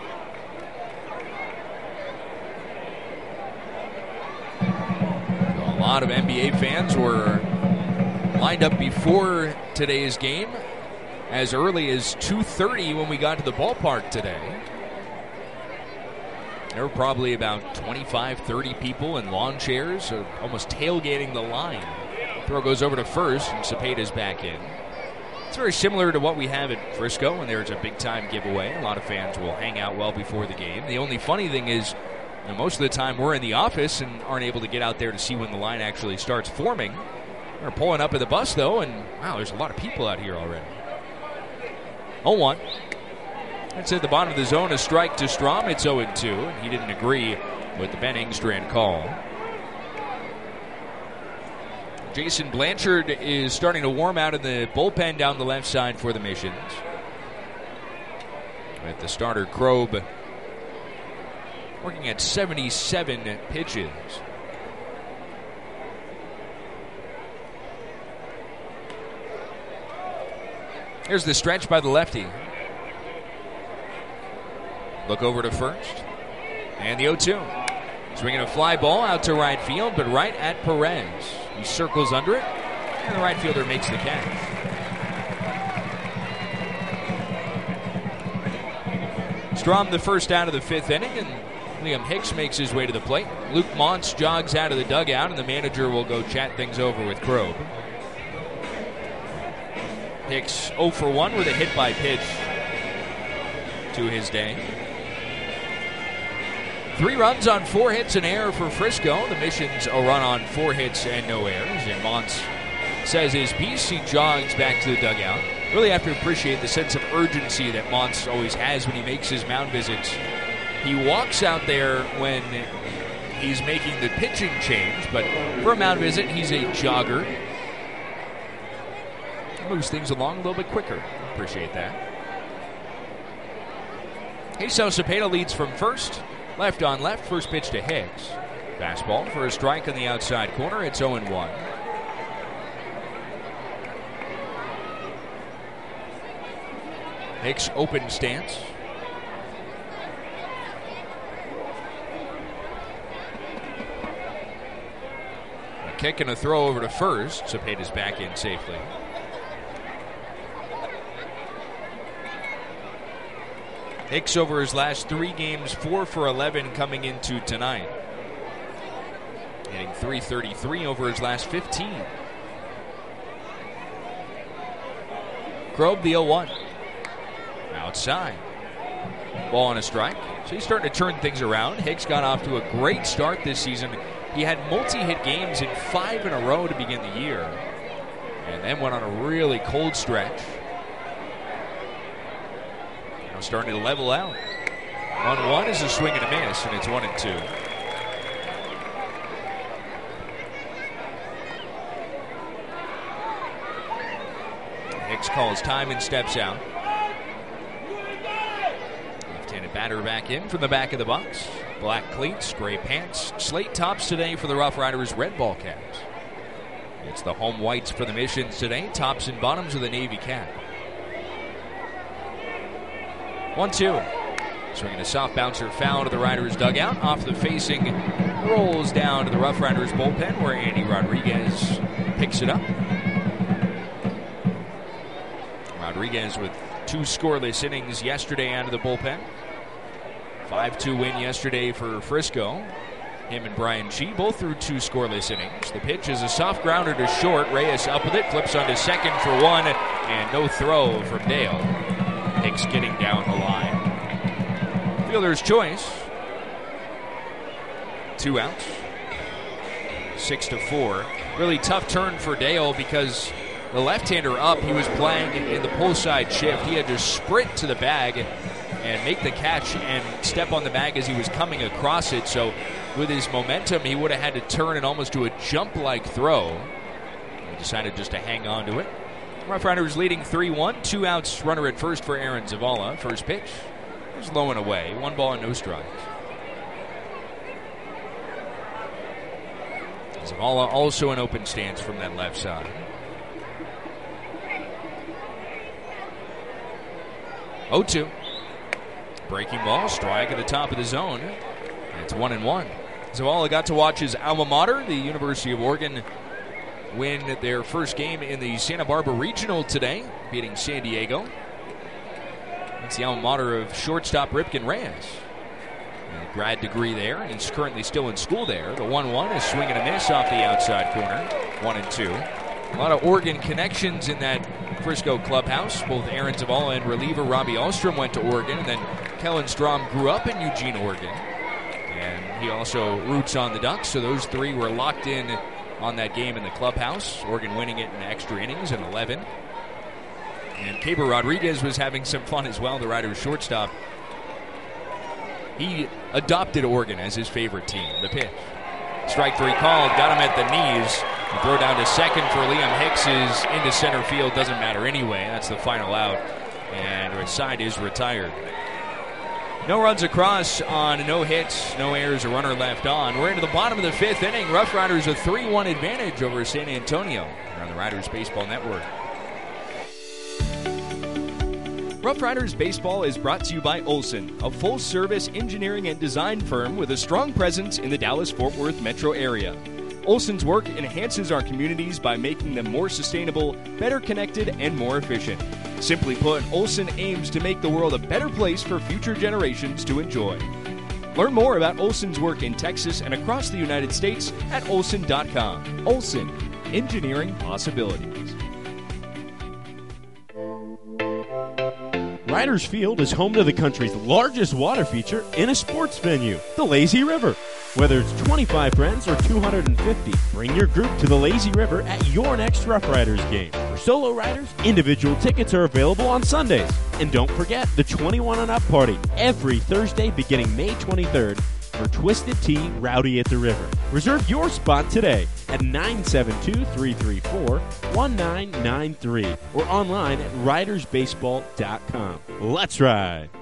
A lot of NBA fans were lined up before today's game as early as 2:30 when we got to the ballpark today. There were probably about 25, 30 people in lawn chairs, almost tailgating the line. Throw goes over to first, and Cepeda's back in. It's very similar to what we have at Frisco when there's a big-time giveaway. A lot of fans will hang out well before the game. The only funny thing is, most of the time we're in the office and aren't able to get out there to see when the line actually starts forming. We're pulling up at the bus, though, and wow, there's a lot of people out here already. 0-1. That's at the bottom of the zone, a strike to Strom. It's 0-2, and he didn't agree with the Ben Engstrand call. Jason Blanchard is starting to warm out in the bullpen down the left side for the Missions. With the starter Krob working at 77 pitches. Here's the stretch by the lefty. Look over to first. And the 0-2. Swinging a fly ball out to right field, but right at Perez. He circles under it, and the right fielder makes the catch. Strom the first out of the 5th inning, and Liam Hicks makes his way to the plate. Luke Montz jogs out of the dugout, and the manager will go chat things over with Krob. Hicks 0 for 1 with a hit by pitch to his day. 3 runs on 4 hits and error for Frisco. The Missions a run on 4 hits and no errors. And Montz says his piece. He jogs back to the dugout. Really have to appreciate the sense of urgency that Montz always has when he makes his mound visits. He walks out there when he's making the pitching change, but for a mound visit, he's a jogger. Moves things along a little bit quicker. Appreciate that. Jesus Cepeda leads from first. Left on left, first pitch to Hicks. Fastball for a strike on the outside corner. It's 0-1. Hicks open stance. A kick and a throw over to first. Cepeda's back in safely. Hicks over his last 3 games, 4 for 11 coming into tonight. Hitting .333 over his last 15. Krob the 0-1. Outside. Ball on a strike. So he's starting to turn things around. Hicks got off to a great start this season. He had multi-hit games in 5 in a row to begin the year. And then went on a really cold stretch. Now starting to level out. 1-1 is a swing and a miss, and it's 1-2. Hicks calls time and steps out. Left-handed batter back in from the back of the box. Black cleats, gray pants, slate tops today for the Rough Riders, red ball caps. It's the home whites for the Missions today, tops and bottoms of the Navy cap. 1-2. Swinging a soft bouncer foul to the Riders' dugout. Off the facing, rolls down to the Rough Riders bullpen where Andy Rodriguez picks it up. Rodriguez with 2 scoreless innings yesterday out of the bullpen. 5-2 win yesterday for Frisco. Him and Brian G both threw 2 scoreless innings. The pitch is a soft grounder to short. Reyes up with it, flips onto second for 1, and no throw from Dale. Hicks getting down the line. Fielder's choice. 2 outs. 6-4. Really tough turn for Dale because the left-hander up, he was playing in the pull side shift. He had to sprint to the bag and make the catch and step on the bag as he was coming across it. So with his momentum, he would have had to turn and almost do a jump-like throw. He decided just to hang on to it. Rough Riders leading 3-1. 2 outs, runner at first for Aaron Zavala. First pitch was low and away. 1 ball and no strikes. Zavala also an open stance from that left side. 0-2. Breaking ball, strike at the top of the zone. It's 1-1. Zavala got to watch his alma mater, the University of Oregon, win their first game in the Santa Barbara Regional today, beating San Diego. That's the alma mater of shortstop Ripken Reyes. A grad degree there, and he's currently still in school there. The 1-1 is swing and a miss off the outside corner. 1-2. A lot of Oregon connections in that Frisco clubhouse. Both Aaron Zavala and reliever Robbie Ahlstrom went to Oregon, and then Kellen Strom grew up in Eugene, Oregon. And he also roots on the Ducks, so those 3 were locked in on that game in the clubhouse. Oregon winning it in extra innings in 11. And Caber Rodriguez was having some fun as well, the Riders shortstop. He adopted Oregon as his favorite team. The pitch. Strike 3 called, got him at the knees. The throw down to second for Liam Hicks is into center field. Doesn't matter anyway. That's the final out. And his side is retired. No runs across on no hits, no errors, a runner left on. We're into the bottom of the 5th inning. Rough Riders a 3-1 advantage over San Antonio. We're on the Riders Baseball Network. Rough Riders Baseball is brought to you by Olson, a full-service engineering and design firm with a strong presence in the Dallas-Fort Worth metro area. Olson's work enhances our communities by making them more sustainable, better connected, and more efficient. Simply put, Olson aims to make the world a better place for future generations to enjoy. Learn more about Olson's work in Texas and across the United States at Olson.com. Olson, engineering possibilities.
Riders Field is home to the country's largest water feature in a sports venue, the Lazy River. Whether it's 25 friends or 250, bring your group to the Lazy River at your next Rough Riders game. For solo riders, individual tickets are available on Sundays. And don't forget the 21 and up party every Thursday beginning May 23rd for Twisted Tea Rowdy at the River. Reserve your spot today at 972-334-1993 or online at ridersbaseball.com. Let's ride!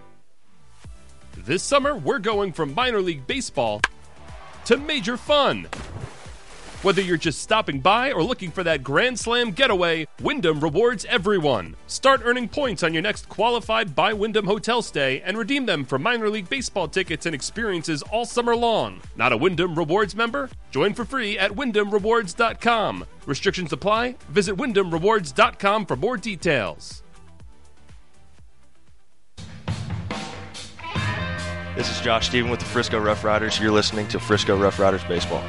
This summer, we're going from minor league baseball to major fun. Whether you're just stopping by or looking for that Grand Slam getaway, Wyndham rewards everyone. Start earning points on your next qualified by Wyndham hotel stay and redeem them for minor league baseball tickets and experiences all summer long. Not a Wyndham Rewards member? Join for free at WyndhamRewards.com. Restrictions apply. Visit WyndhamRewards.com for more details.
This is Josh Stephen with the Frisco Rough Riders. You're listening to Frisco Rough Riders Baseball.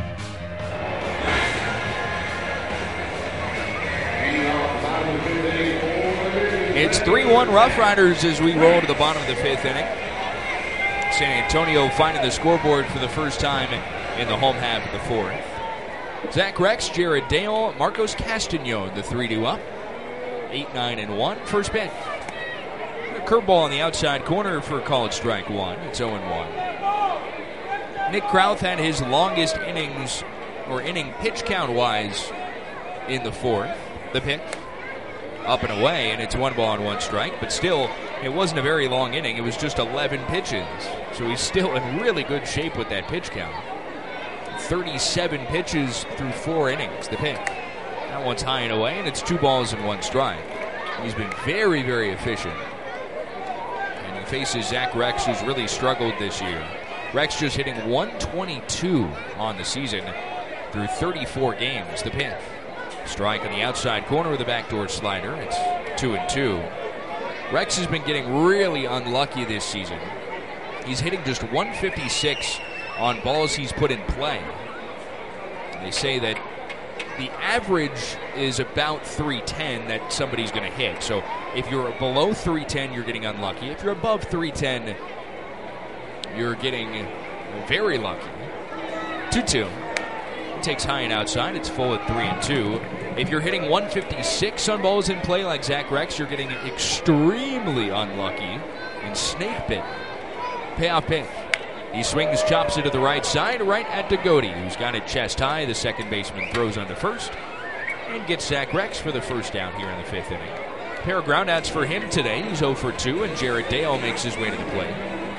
It's 3-1 Rough Riders as we roll to the bottom of the 5th inning. San Antonio finding the scoreboard for the first time in the home half of the 4th. Zach Rex, Jared Dale, Marcos Castagnon, the 3-2 up. 8-9-1. First pitch. curveball on the outside corner for called strike one. It's 0-1. Nick Krauth had his longest innings, or inning pitch count-wise, in the fourth. The pitch, up and away, and it's 1 ball and 1 strike. But still, it wasn't a very long inning. It was just 11 pitches. So he's still in really good shape with that pitch count. 37 pitches through 4 innings. The pitch. That one's high and away, and it's 2 balls and 1 strike. He's been very, very efficient. And he faces Zach Rex, who's really struggled this year. Rex just hitting 122 on the season through 34 games. The pitch. Strike on the outside corner with the backdoor slider. It's 2-2. Rex has been getting really unlucky this season. He's hitting just 156 on balls he's put in play. They say that the average is about 310 that somebody's going to hit. So if you're below 310, you're getting unlucky. If you're above 310, you're getting very lucky. 2-2. Takes high and outside. It's full at 3-2. If you're hitting 156 on balls in play like Zach Rex, you're getting extremely unlucky and snake bit. Payoff pitch. He swings, chops it to the right side, right at Degody, who's got it chest high. The second baseman throws under first and gets Zach Rex for the first down here in the 5th inning. A pair of groundouts for him today. He's 0 for 2, and Jared Dale makes his way to the plate.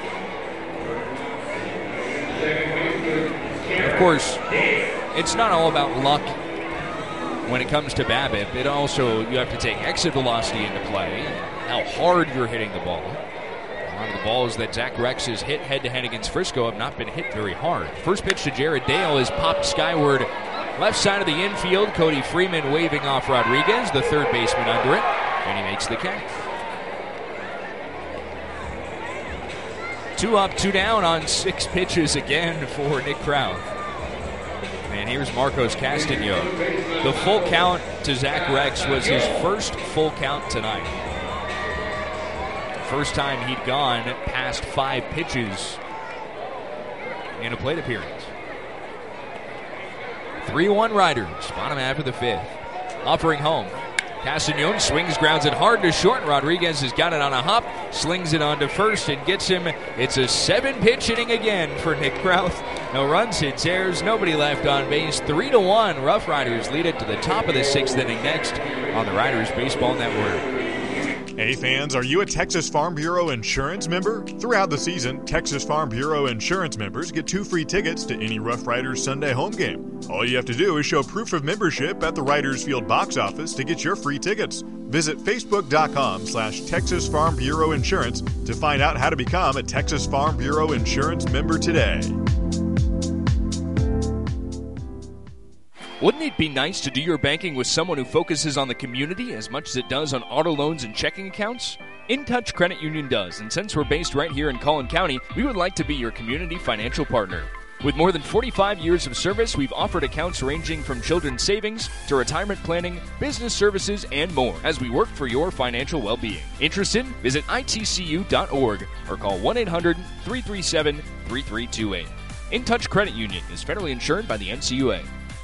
Of course, it's not all about luck when it comes to BABIP. It also, you have to take exit velocity into play, how hard you're hitting the ball. A lot of the balls that Zach Rex has hit head-to-head against Frisco have not been hit very hard. First pitch to Jared Dale is popped skyward, left side of the infield. Cody Freeman waving off Rodriguez, the third baseman under it, and he makes the catch. 2 up, 2 down on 6 pitches again for Nick Krauth. And here's Marcos Castano. The full count to Zach Rex was his first full count tonight. First time he'd gone past 5 pitches in a plate appearance. 3-1 Riders, bottom half of the 5th. Offering home. Castagnone swings, grounds it hard to short. Rodriguez has got it on a hop, slings it onto first and gets him. It's a 7-pitch inning again for Nick Krauth. No runs, hits, errors, nobody left on base. 3-1. Rough Riders lead it to the top of the 6th inning next on the Riders Baseball Network.
Hey fans, are you a Texas Farm Bureau Insurance member? Throughout the season, Texas Farm Bureau Insurance members get 2 free tickets to any Rough Riders Sunday home game. All you have to do is show proof of membership at the Riders Field box office to get your free tickets. Visit Facebook.com/Texas Farm Bureau Insurance to find out how to become a Texas Farm Bureau Insurance member today.
Wouldn't it be nice to do your banking with someone who focuses on the community as much as it does on auto loans and checking accounts? InTouch Credit Union does, and since we're based right here in Collin County, we would like to be your community financial partner. With more than 45 years of service, we've offered accounts ranging from children's savings to retirement planning, business services, and more as we work for your financial well-being. Interested? Visit itcu.org or call 1-800-337-3328. InTouch Credit Union is federally insured by the NCUA.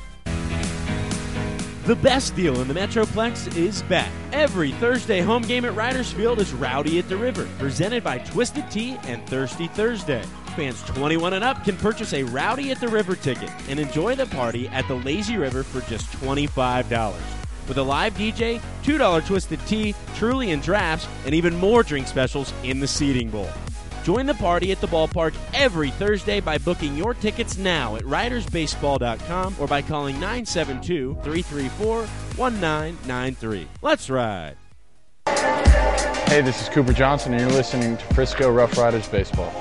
The best deal in the Metroplex is back. Every Thursday home game at Riders Field is Rowdy at the River, presented by Twisted Tea and Thirsty Thursday. Fans 21 and up can purchase a Rowdy at the River ticket and enjoy the party at the Lazy River for just $25. With a live DJ, $2 Twisted Tea, Truly and drafts, and even more drink specials in the seating bowl. Join the party at the ballpark every Thursday by booking your tickets now at ridersbaseball.com or by calling 972-334-1993. Let's ride.
Hey, this is Cooper Johnson, and you're listening to Frisco Rough Riders Baseball.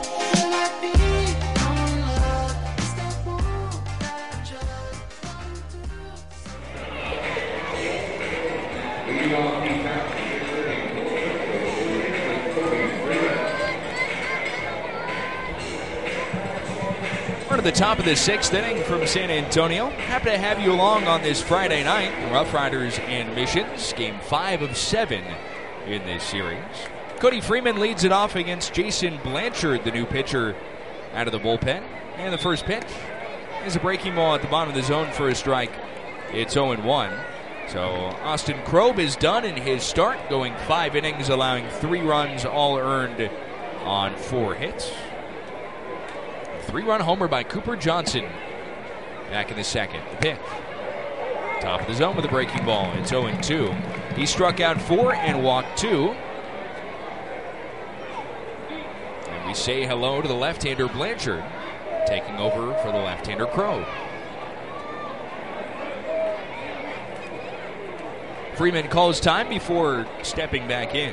We're to the top of the 6th inning from San Antonio. Happy to have you along on this Friday night. Rough Riders and Missions, game 5 of 7 in this series. Cody Freeman leads it off against Jason Blanchard, the new pitcher out of the bullpen. And the first pitch is a breaking ball at the bottom of the zone for a strike. It's 0-1. So Austin Krob is done in his start, going 5 innings, allowing 3 runs, all earned on 4 hits. 3-run homer by Cooper Johnson back in the second. The pitch. Top of the zone with a breaking ball. It's 0-2. He struck out 4 and walked 2. And we say hello to the left-hander Blanchard, taking over for the left-hander Krob. Freeman calls time before stepping back in.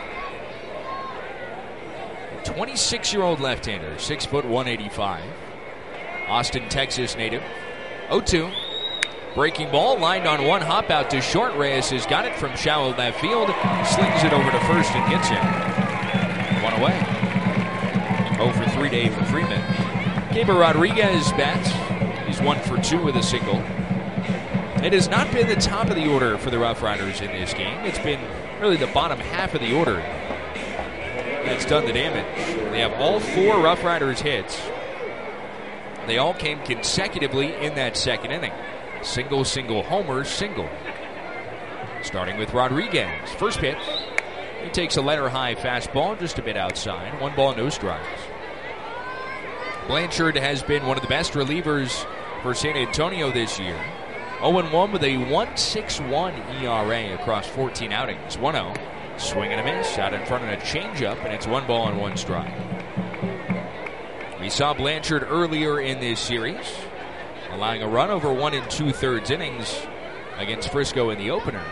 26-year-old left-hander, 6 foot 185. Austin, Texas native. 0-2. Breaking ball, lined on one hop out to short. Reyes has got it from shallow left field. Slings it over to first and gets him. 1 away. 0 for 3 day for Freeman. Gabriel Rodriguez bats. He's 1 for 2 with a single. It has not been the top of the order for the Rough Riders in this game. It's been really the bottom half of the order that's done the damage. They have all 4 Rough Riders hits. They all came consecutively in that second inning. Single, single, homer, single. Starting with Rodriguez. First pitch. He takes a letter-high fastball just a bit outside. 1 ball, no strikes. Blanchard has been one of the best relievers for San Antonio this year. 0-1 with a 1.61 ERA across 14 outings. 1-0. Swing and a miss. Out in front of a changeup, and it's 1 ball and 1 strike. We saw Blanchard earlier in this series, allowing a run over 1 2/3 innings against Frisco in the opener.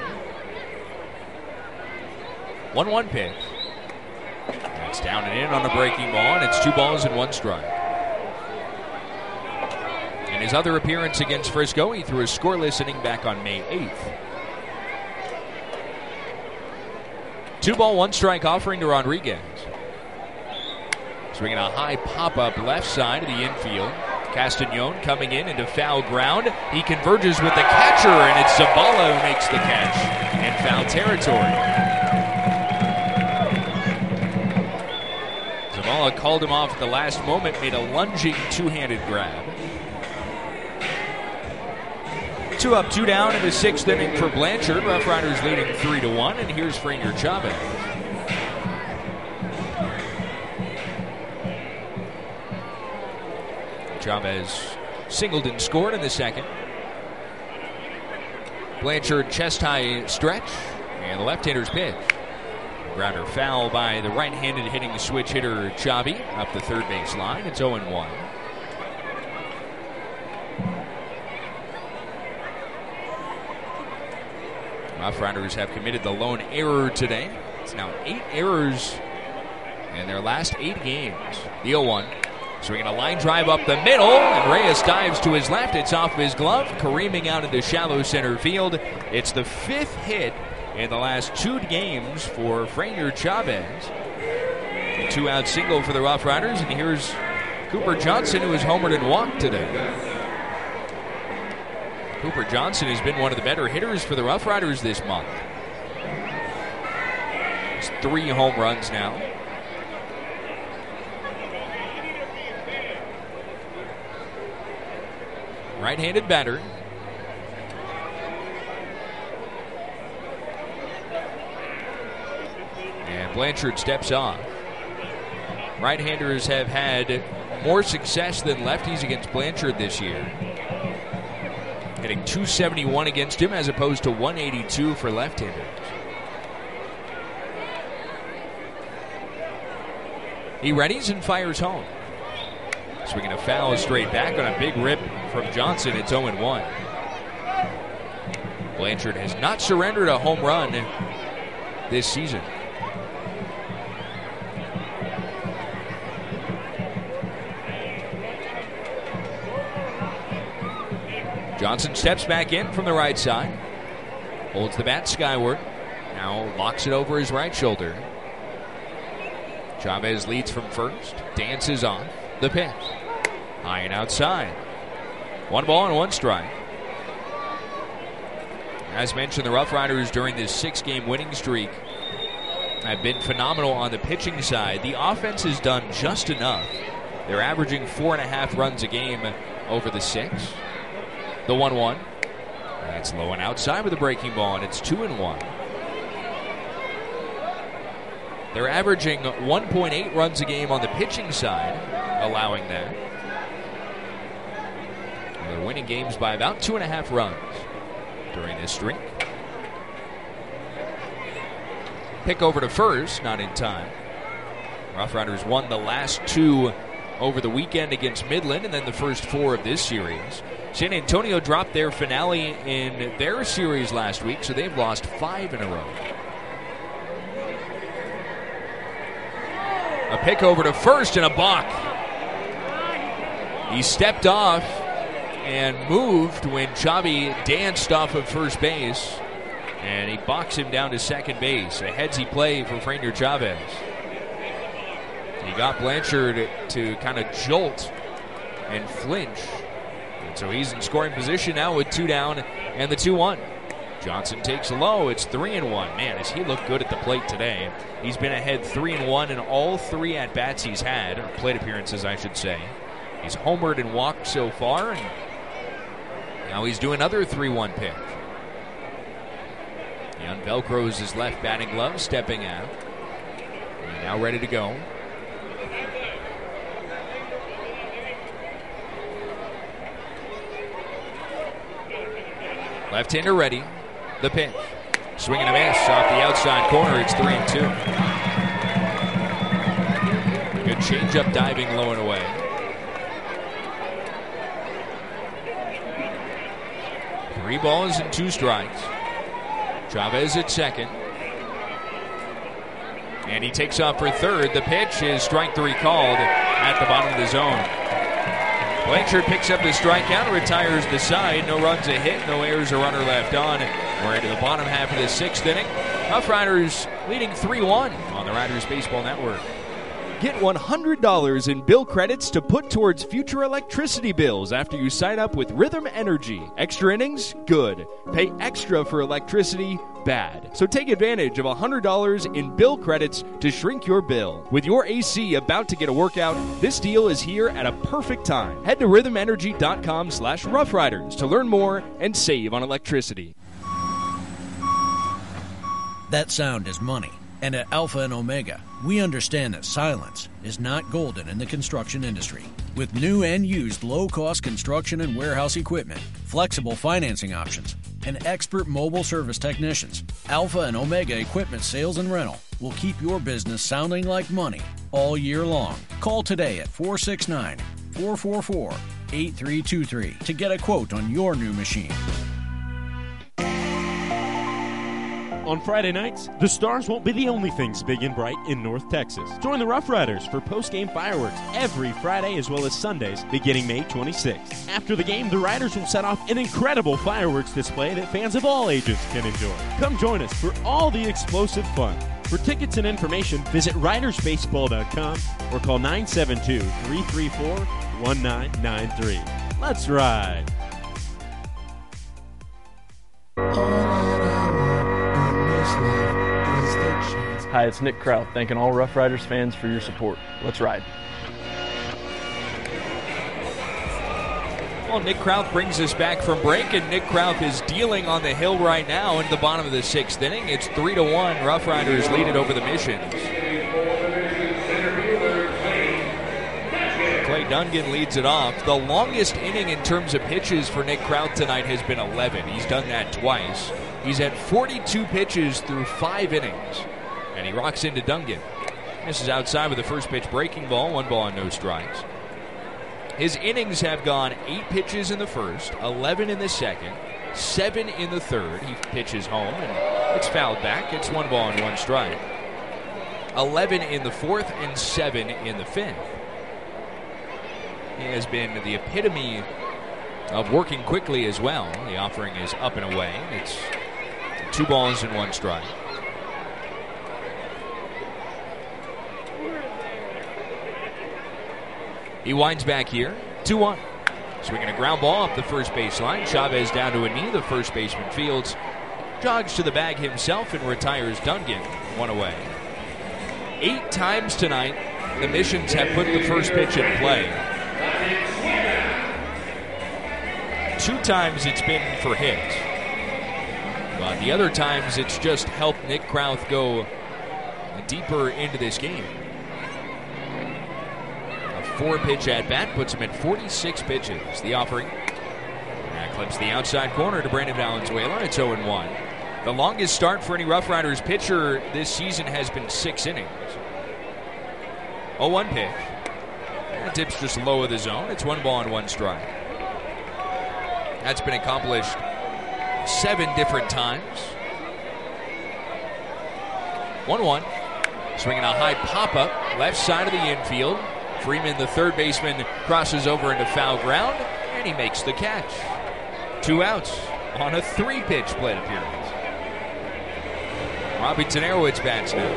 1-1 pitch. It's down and in on a breaking ball, and it's 2 balls and 1 strike. In his other appearance against Frisco, he threw a scoreless inning back on May 8th. 2 ball, 1 strike offering to Rodriguez. Swinging a high pop-up left side of the infield. Castagnon coming in into foul ground. He converges with the catcher, and it's Zavala who makes the catch in foul territory. Zavala called him off at the last moment, made a lunging 2-handed grab. 2 up, 2 down in the 6th inning for Blanchard. Rough Riders leading 3-1, and here's Franier Chavez. Chavez singled and scored in the second. Blanchard chest-high stretch, and the left-hander's pitch. Grounder foul by the right-handed hitting switch hitter Chavi up the third base line. It's 0-1. Rough Riders have committed the lone error today. It's now 8 errors in their last 8 games. The 0-1. Swinging a line drive up the middle, and Reyes dives to his left. It's off of his glove, careening out into shallow center field. It's the 5th hit in the last 2 games for Franier Chavez. A 2-out single for the Rough Riders, and here's Cooper Johnson, who has homered and walked today. Cooper Johnson has been one of the better hitters for the Rough Riders this month. It's 3 home runs now. Right-handed batter. And Blanchard steps off. Right-handers have had more success than lefties against Blanchard this year. Hitting .271 against him as opposed to .182 for left-handers. He readies and fires home. Swinging a foul straight back on a big rip from Johnson. It's 0-1. Blanchard has not surrendered a home run this season. Johnson steps back in from the right side. Holds the bat skyward. Now locks it over his right shoulder. Chavez leads from first. Dances on. The pitch. High and outside. 1 ball and 1 strike. As mentioned, the Rough Riders during this 6-game winning streak have been phenomenal on the pitching side. The offense has done just enough. They're averaging 4.5 runs a game over the 6. The 1-1. That's low and outside with a breaking ball, and it's 2-1. They're averaging 1.8 runs a game on the pitching side, allowing that. They're winning games by about 2.5 runs during this streak. Pick over to first, not in time. Rough Riders won the last 2 over the weekend against Midland, and then the first 4 of this series. San Antonio dropped their finale in their series last week, so they've lost 5 in a row. A pick over to first and a balk. He stepped off and moved when Chavi danced off of first base, and he balks him down to second base. A headsy play for Franier Chavez. He got Blanchard to kind of jolt and flinch. And so he's in scoring position now with 2 down and the 2-1. Johnson takes low. It's 3-1. Man, does he look good at the plate today. He's been ahead 3-1 in all 3 at-bats he's had, or plate appearances, I should say. He's homered and walked so far, and now he's doing another 3-1 pitch. He unvelcros his left batting glove, stepping out. And now ready to go. Left-hander ready. The pitch. Swing and a miss off the outside corner. It's 3-2. Good changeup diving low and away. Three balls and 2 strikes. Chavez at second. And he takes off for third. The pitch is strike 3 called at the bottom of the zone. Blanchard picks up the strikeout, retires the side. No runs a hit, no errors, a runner left on. We're into the bottom half of the 6th inning. Rough Riders leading 3-1 on the Riders Baseball Network. Get $100 in bill credits to put towards future electricity bills after you sign up with Rhythm Energy. Extra innings? Good. Pay extra for electricity? Bad. So take advantage of $100 in bill credits to shrink your bill. With your AC about to get a workout, this deal is here at a perfect time. Head to rhythmenergy.com/roughriders to learn more and save on electricity.
That sound is money. And at Alpha and Omega, we understand that silence is not golden in the construction industry. With new and used low-cost construction and warehouse equipment, flexible financing options, and expert mobile service technicians, Alpha and Omega Equipment Sales and Rental will keep your business sounding like money all year long. Call today at 469-444-8323 to get a quote on your new machine.
On Friday nights, the Stars won't be the only things big and bright in North Texas. Join the Rough Riders for post-game fireworks every Friday as well as Sundays beginning May 26th. After the game, the Riders will set off an incredible fireworks display that fans of all ages can enjoy. Come join us for all the explosive fun. For tickets and information, visit ridersbaseball.com or call 972-334-1993. Let's ride.
Hi, it's Nick Krauth, thanking all Rough Riders fans for your support. Let's ride.
Well, Nick Krauth brings us back from break, and Nick Krauth is dealing on the hill right now in the bottom of the 6th inning. It's 3-1. Rough Riders lead it over the Missions. Clay Dungan leads it off. The longest inning in terms of pitches for Nick Krauth tonight has been 11. He's done that twice. He's had 42 pitches through 5 innings. And he rocks into Dungan. This is outside with the first pitch breaking ball, 1 ball and no strikes. His innings have gone 8 pitches in the first, 11 in the second, 7 in the third. He pitches home and it's fouled back. It's 1 ball and 1 strike. 11 in the fourth and 7 in the 5th. He has been the epitome of working quickly as well. The offering is up and away. It's 2 balls and 1 strike. He winds back here, 2-1. Swinging a ground ball up the first baseline. Chavez down to a knee. The first baseman fields. Jogs to the bag himself and retires Dungan. 1 away. 8 times tonight, the Missions have put the first pitch in play. 2 times it's been for hits. But the other times, it's just helped Nick Krauth go deeper into this game. A 4-pitch at-bat puts him at 46 pitches. The offering. That clips the outside corner to Brandon Valenzuela. It's 0-1. The longest start for any Rough Riders pitcher this season has been 6 innings. 0-1 pitch. That tip's just low of the zone. It's 1 ball and 1 strike. That's been accomplished 7 different times. 1-1. Swinging a high pop-up, left side of the infield. Freeman, the third baseman, crosses over into foul ground, and he makes the catch. 2 outs on a 3-pitch plate appearance. Robbie Tenerowicz bats now.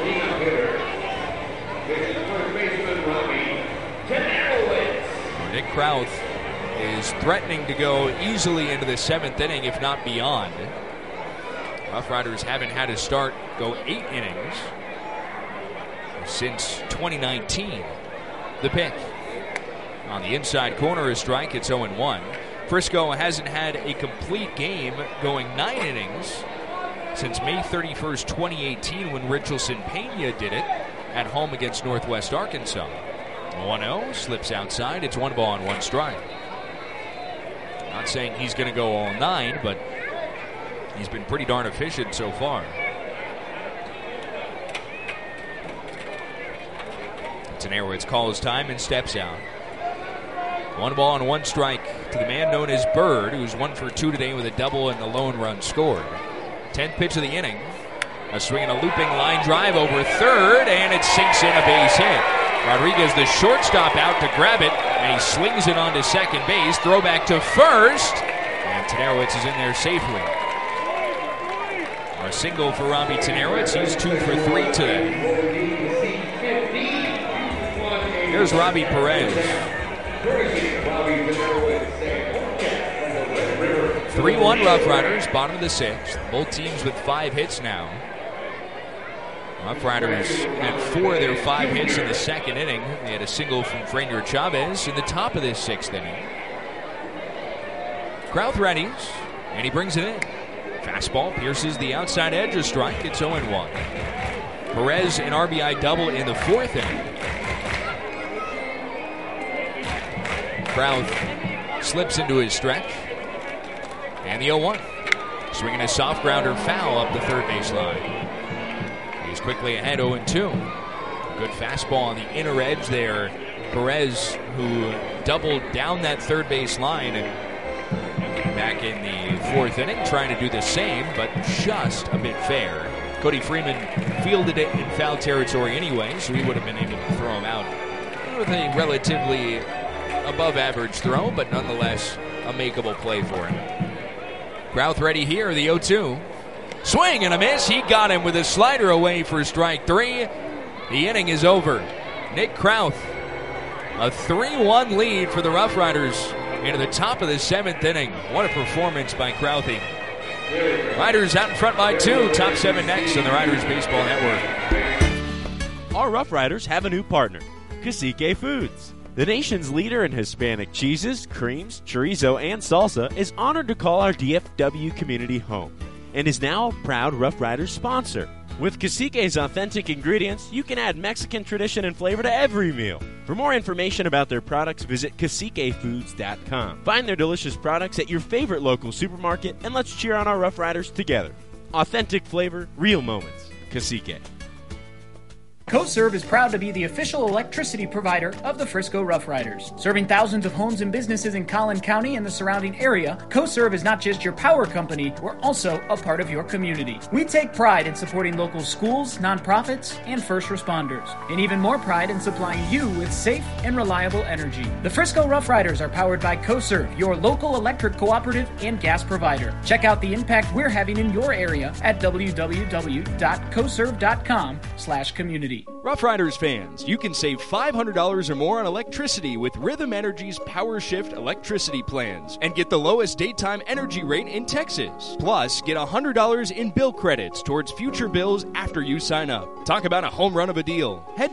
Nick Krauth is threatening to go easily into the 7th inning, if not beyond. Rough Riders haven't had a start go 8 innings since 2019. The pitch. On the inside corner, a strike. It's 0-1. Frisco hasn't had a complete game going 9 innings since May 31st, 2018, when Richelson Pena did it at home against Northwest Arkansas. 1-0, slips outside. It's 1 ball and 1 strike. Not saying he's going to go all 9, but he's been pretty darn efficient so far. Tenerowicz calls time and steps out. 1 ball and 1 strike to the man known as Bird, who's 1 for 2 today with a double and the lone run scored. 10th pitch of the inning. A swing and a looping line drive over third, and it sinks in, a base hit. Rodriguez, the shortstop, out to grab it, and he slings it onto second base. Throwback to first, and Tenerowicz is in there safely. A single for Robbie Tenerowicz. He's 2 for 3 today. Here's Robbie Perez. 3-1 Rough Riders, bottom of the 6th. Both teams with 5 hits now. Rough Riders had 4 of their 5 hits in the 2nd inning. They had a single from Franier Chavez in the top of this 6th inning. Krauth readies, and he brings it in. Fastball pierces the outside edge, a strike. It's 0-1. Perez an RBI double in the 4th inning. Krauth slips into his stretch. And the 0-1. Swinging a soft grounder foul up the third base line. He's quickly ahead, 0-2. Good fastball on the inner edge there. Perez, who doubled down that third base line back in the 4th inning, trying to do the same, but just a bit fair. Cody Freeman fielded it in foul territory anyway, so he would have been able to throw him out with a relatively above-average throw, but nonetheless a makeable play for him. Krauth ready here, the 0-2. Swing and a miss. He got him with a slider away for strike 3. The inning is over. Nick Krauth, a 3-1 lead for the Rough Riders into the top of the 7th inning. What a performance by Krauthie. Riders out in front by 2. Top 7 next on the Riders Baseball Network.
Our Rough Riders have a new partner, Cacique Foods. The nation's leader in Hispanic cheeses, creams, chorizo, and salsa is honored to call our DFW community home and is now a proud Rough Riders sponsor. With Cacique's authentic ingredients, you can add Mexican tradition and flavor to every meal. For more information about their products, visit CaciqueFoods.com. Find their delicious products at your favorite local supermarket, and let's cheer on our Rough Riders together. Authentic flavor, real moments. Cacique.
CoServe is proud to be the official electricity provider of the Frisco Rough Riders. Serving thousands of homes and businesses in Collin County and the surrounding area, CoServe is not just your power company, we're also a part of your community. We take pride in supporting local schools, nonprofits, and first responders, and even more pride in supplying you with safe and reliable energy. The Frisco Rough Riders are powered by CoServe, your local electric cooperative and gas provider. Check out the impact we're having in your area at www.coserve.com/community.
Rough Riders fans, you can save $500 or more on electricity with Rhythm Energy's Power Shift electricity plans and get the lowest daytime energy rate in Texas. Plus, get $100 in bill credits towards future bills after you sign up. Talk about a home run of a deal. Head to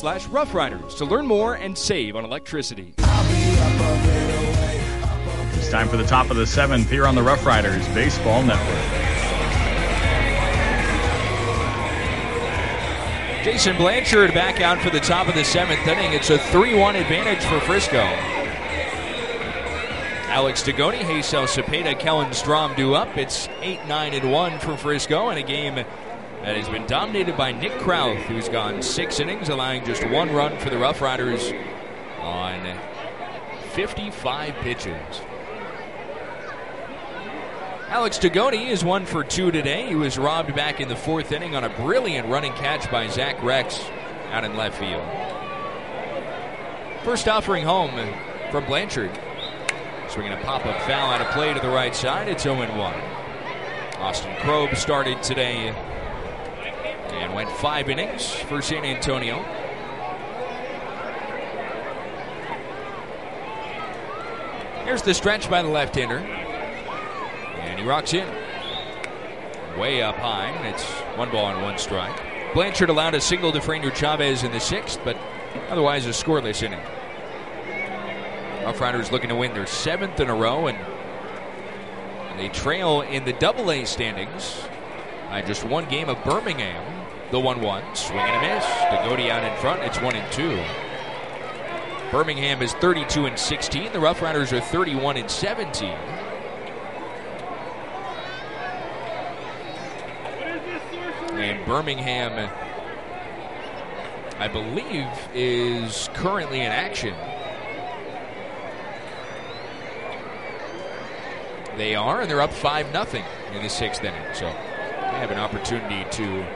rhythmenergy.com/roughriders to learn more and save on electricity.
Time for the top of the 7th here on the Rough Riders Baseball Network.
Jason Blanchard back out for the top of the 7th inning. It's a 3-1 advantage for Frisco. Alex Degoni, Haysel Cepeda, Kellen Strom due up. It's 8-9-1 for Frisco in a game that has been dominated by Nick Krauth, who's gone 6 innings, allowing just 1 run for the Rough Riders on 55 pitches. Alex Degoni is 1 for 2 today. He was robbed back in the 4th inning on a brilliant running catch by Zach Rex out in left field. First offering home from Blanchard. Swinging a pop-up foul out of play to the right side. It's 0-1. Austin Krob started today and went 5 innings for San Antonio. Here's the stretch by the left-hander. And he rocks in. Way up high. It's 1 ball and 1 strike. Blanchard allowed a single to Frainer Chavez in the 6th, but otherwise a scoreless inning. Rough Riders looking to win their 7th in a row, and they trail in the Double-A standings by just 1 game of Birmingham. The 1-1. Swing and a miss. Degoni out in front. It's 1-2. Birmingham is 32-16. The Rough Riders are 31-17. And Birmingham, I believe, is currently in action. They are, and they're up 5-0 in the 6th inning. So they have an opportunity to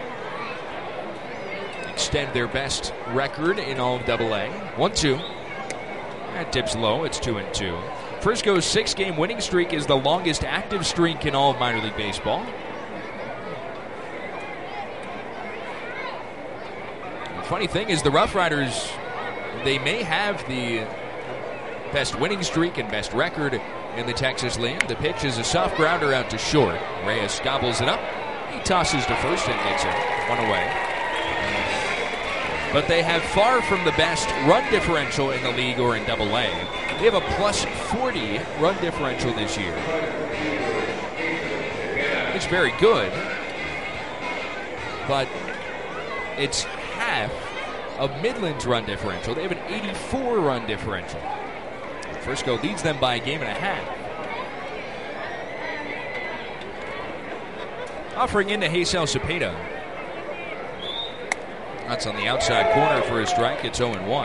extend their best record in all of Double-A. 1-2. That dips low. It's 2-2. Frisco's 6-game winning streak is the longest active streak in all of minor league baseball. The funny thing is the Rough Riders, they may have the best winning streak and best record in the Texas League. The pitch is a soft grounder out to short. Reyes gobbles it up. He tosses to first and gets it. 1 away. But they have far from the best run differential in the league or in Double-A. They have a plus 40 run differential this year. It's very good, but it's half of Midland's run differential. They have an 84 run differential. Frisco leads them by a game and a half. Offering into Haysel Cepeda. That's on the outside corner for a strike. It's 0-1.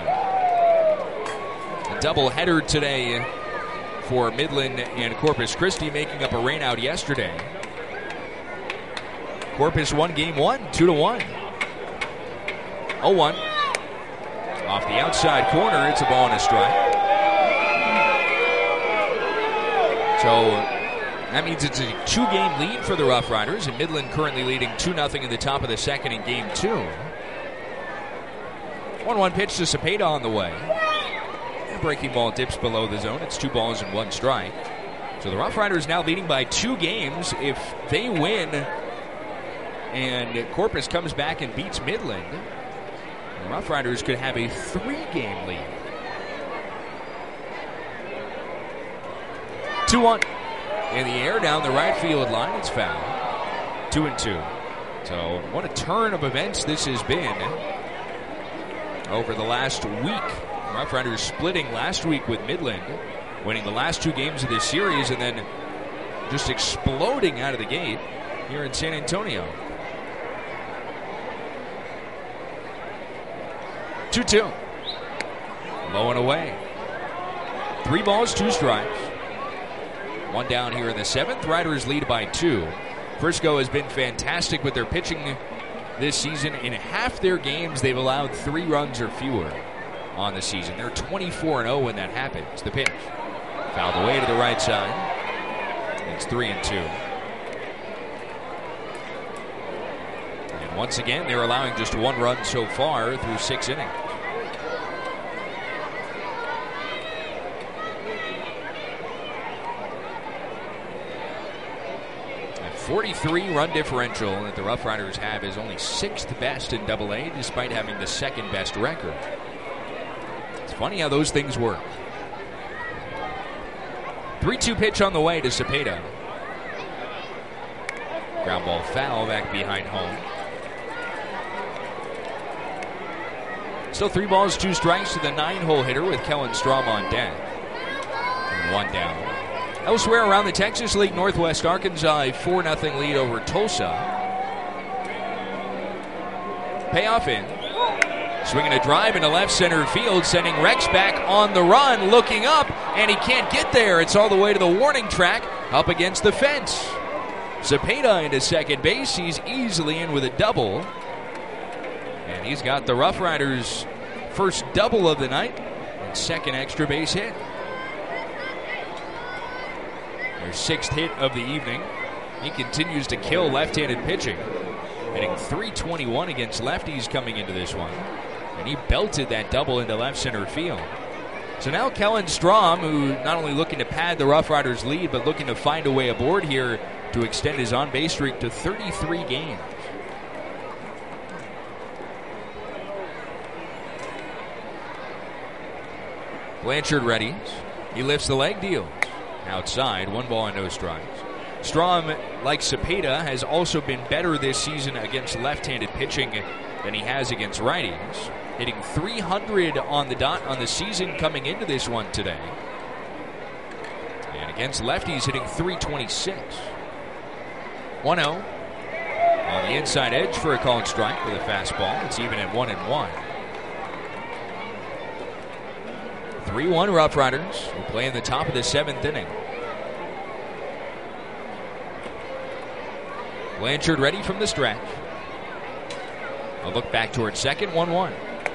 A doubleheader today for Midland and Corpus Christi, making up a rainout yesterday. Corpus won game 1, 2-1. 0-1. Off the outside corner, it's a ball and a strike. So that means it's a 2-game lead for the Rough Riders, and Midland currently leading 2-0 in the top of the 2nd in game 2. 1-1 pitch to Cepeda on the way. The breaking ball dips below the zone. It's 2 balls and 1 strike. So the Rough Riders now leading by 2 games. If they win and Corpus comes back and beats Midland, the Rough Riders could have a 3-game lead. 2-1 in the air down the right field line. It's foul. 2-2. So what a turn of events this has been over the last week. Rough Riders splitting last week with Midland, winning the last 2 games of this series, and then just exploding out of the gate here in San Antonio. 2-2. Low and away. 3 balls, 2 strikes. 1 down here in the 7th. Riders lead by 2. Frisco has been fantastic with their pitching this season. In half their games, they've allowed 3 runs or fewer on the season. They're 24-0 when that happens. The pitch fouled away to the right side. It's 3-2. And once again, they're allowing just 1 run so far through 6 innings. 43 run differential that the Rough Riders have is only 6th best in Double-A, despite having the 2nd best record. It's funny how those things work. 3-2 pitch on the way to Cepeda. Ground ball foul back behind home. Still 3 balls, 2 strikes to the 9-hole hitter with Kellen Strom on deck. And 1 down. Elsewhere around the Texas League, Northwest Arkansas a 4-0 lead over Tulsa. Payoff in. Swinging a drive into left center field, sending Rex back on the run, looking up, and he can't get there. It's all the way to the warning track, up against the fence. Cepeda into second base. He's easily in with a double. And he's got the Rough Riders' first double of the night and second extra base hit. Their 6th hit of the evening. He continues to kill left-handed pitching. Hitting .321 against lefties coming into this one. And he belted that double into left center field. So now Kellen Strom, who not only looking to pad the Rough Riders' lead, but looking to find a way aboard here to extend his on-base streak to 33 games. Blanchard readies. He lifts the leg, deals. Outside, 1 ball and no strikes. Strom, like Cepeda, has also been better this season against left-handed pitching than he has against righties. Hitting .300 on the dot on the season coming into this one today. And against lefties, hitting .326. 1-0. On the inside edge for a called strike with a fastball. It's even at 1-1. 3-1 Rough Riders. We'll play in the top of the 7th inning. Blanchard ready from the stretch. A look back towards second, 1-1.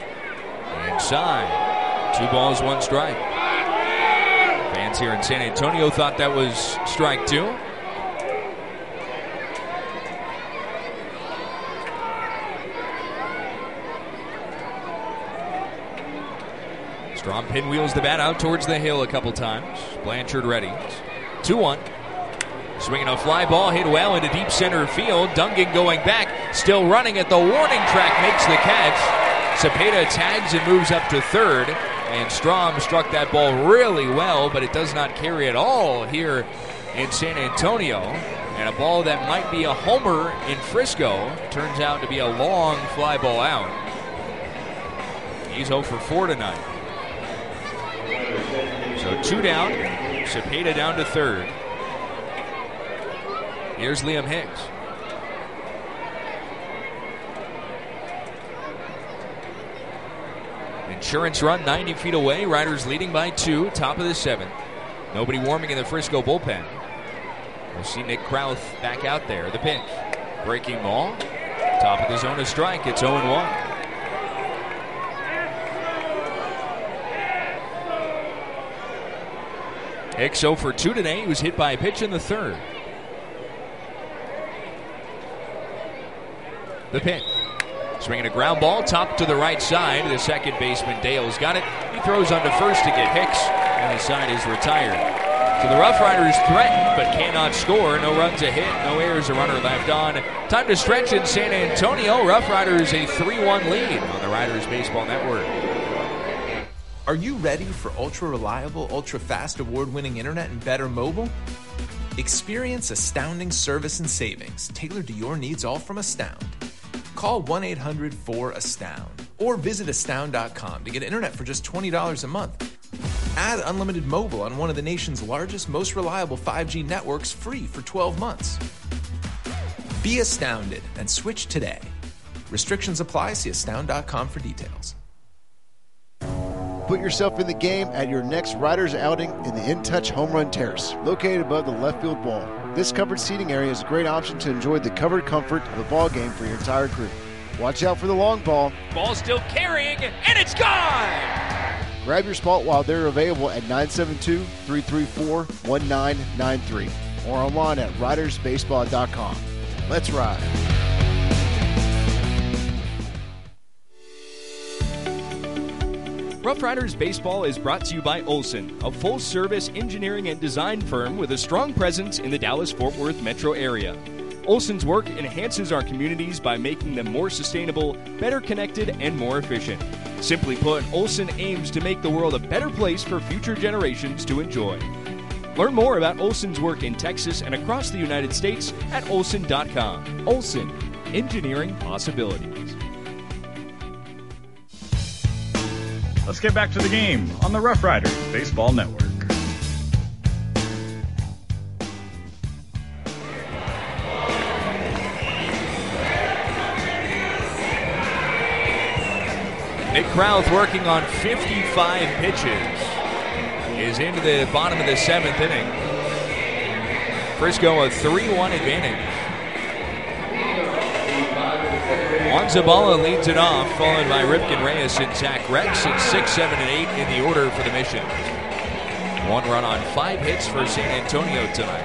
Inside. 2 balls, 1 strike. Fans here in San Antonio thought that was strike 2. Strom pinwheels the bat out towards the hill a couple times. Blanchard ready. 2-1. Swinging a fly ball, hit well into deep center field. Dungan going back, still running at the warning track, makes the catch. Cepeda tags and moves up to third. And Strom struck that ball really well, but it does not carry at all here in San Antonio. And a ball that might be a homer in Frisco turns out to be a long fly ball out. He's 0 for 4 tonight. So 2 down, Cepeda down to third. Here's Liam Hicks. Insurance run 90 feet away. Riders leading by 2, top of the 7th. Nobody warming in the Frisco bullpen. We'll see Nick Krauth back out there. The pitch. Breaking ball. Top of the zone, a strike. It's 0-1. Hicks 0 for 2 today. He was hit by a pitch in the 3rd. The pitch. Swinging a ground ball, top to the right side. The second baseman, Dale's got it. He throws on to first to get Hicks, and the side is retired. So the Rough Riders threaten, but cannot score. No runs a hit, no errors, a runner left on. Time to stretch in San Antonio. Rough Riders a 3-1 lead on the Riders Baseball Network.
Are you ready for ultra-reliable, ultra-fast, award-winning internet and better mobile? Experience astounding service and savings tailored to your needs, all from Astound. Call 1-800-4ASTOUND or visit astound.com to get internet for just $20 a month. Add unlimited mobile on one of the nation's largest, most reliable 5G networks free for 12 months. Be astounded and switch today. Restrictions apply. See astound.com for details.
Put yourself in the game at your next Riders outing in the In Touch Home Run Terrace, located above the left field wall. This covered seating area is a great option to enjoy the covered comfort of a ball game for your entire crew. Watch out for the long ball.
Ball still carrying, and it's gone!
Grab your spot while they're available at 972-334-1993 or online at ridersbaseball.com. Let's ride.
Rough Riders Baseball is brought to you by Olson, a full-service engineering and design firm with a strong presence in the Dallas-Fort Worth metro area. Olson's work enhances our communities by making them more sustainable, better connected, and more efficient. Simply put, Olson aims to make the world a better place for future generations to enjoy. Learn more about Olson's work in Texas and across the United States at Olson.com. Olson, engineering possibilities.
Let's get back to the game on the Rough Riders Baseball Network.
Nick Krauth working on 55 pitches. Is into the bottom of the 7th inning. Frisco a 3-1 advantage. Juan Zabala leads it off, followed by Ripken Reyes and Zach Rex at 6, 7, and 8 in the order for the Missions. 1 run on 5 hits for San Antonio tonight.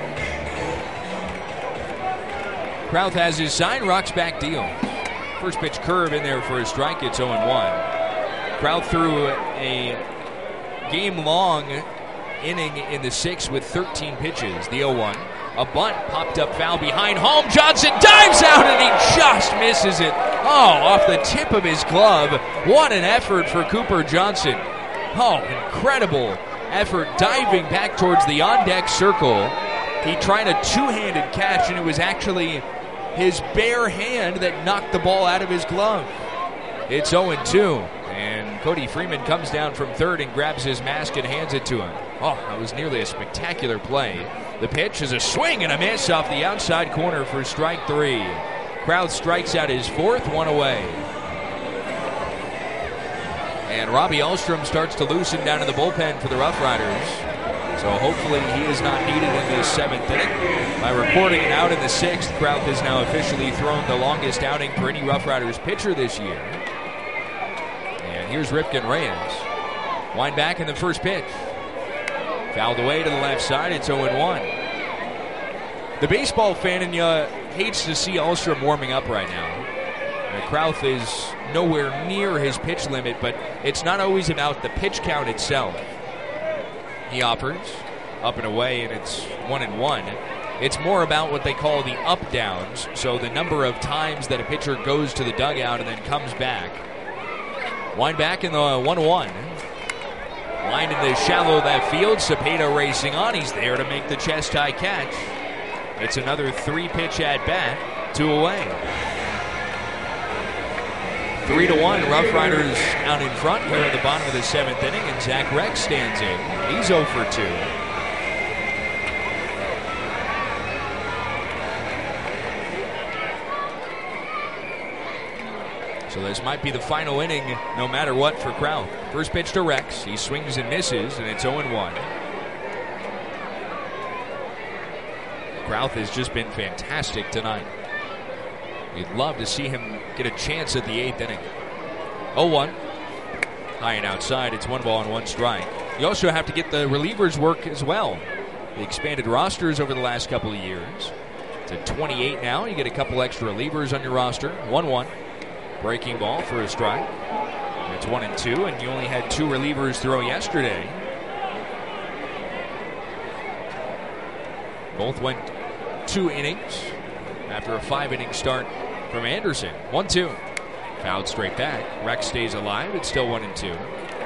Krauth has his sign, rocks back deal. First pitch curve in there for a strike. It's 0-1. Krauth threw a game-long inning in the 6th with 13 pitches. The 0-1. A bunt popped up foul behind home. Johnson dives out and he just misses it. Oh, off the tip of his glove. What an effort for Cooper Johnson. Oh, incredible effort diving back towards the on-deck circle. He tried a two-handed catch, and it was actually his bare hand that knocked the ball out of his glove. It's 0-2, and Cody Freeman comes down from third and grabs his mask and hands it to him. Oh, that was nearly a spectacular play. The pitch is a swing and a miss off the outside corner for strike 3. Krauth strikes out his 4th, 1 away. And Robbie Ahlstrom starts to loosen down in the bullpen for the Rough Riders. So hopefully he is not needed in this 7th inning. By reporting it out in the 6th, Krauth has now officially thrown the longest outing for any Rough Riders pitcher this year. And here's Ripken Reyes. Wind back in the first pitch. Fouled away to the left side. It's 0-1. The baseball fan in you hates to see Ahlstrom warming up right now. Krauth is nowhere near his pitch limit, but it's not always about the pitch count itself. He offers up and away, and it's 1-1. It's more about what they call the up-downs, so the number of times that a pitcher goes to the dugout and then comes back. Wind back in the 1-1. Line in the shallow left field. Cepeda racing on. He's there to make the chest-high catch. It's another 3-pitch at-bat, 2 away. 3-1, Rough Riders out in front here at the bottom of the 7th inning, and Zach Rex stands in. He's 0 for 2. So this might be the final inning, no matter what, for Krauth. First pitch to Rex. He swings and misses, and it's 0-1. Krauth has just been fantastic tonight. You'd love to see him get a chance at the 8th inning. 0-1. High and outside. It's 1 ball and 1 strike. You also have to get the relievers work as well. The expanded rosters over the last couple of years. It's at 28 now. You get a couple extra relievers on your roster. 1-1. Breaking ball for a strike. It's 1-2, and you only had 2 relievers throw yesterday. Both went 2 innings after a 5-inning start from Anderson. 1-2. Fouled straight back. Rex stays alive. It's still 1-2.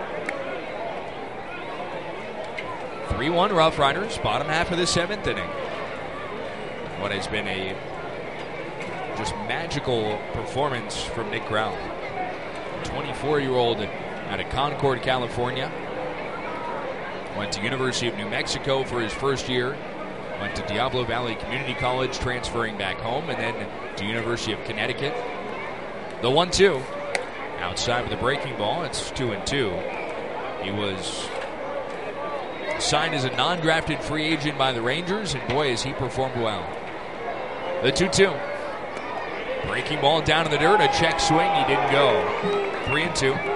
3-1 Rough Riders, bottom half of the 7th inning. What has been a just magical performance from Nick Krauth. 24-year-old out of Concord, California. Went to University of New Mexico for his first year. Went to Diablo Valley Community College, transferring back home, and then to University of Connecticut. The 1-2. Outside with a breaking ball, it's 2-2. He was signed as a non-drafted free agent by the Rangers, and boy, has he performed well. The 2-2. Breaking ball down in the dirt, a check swing, he didn't go. 3-2.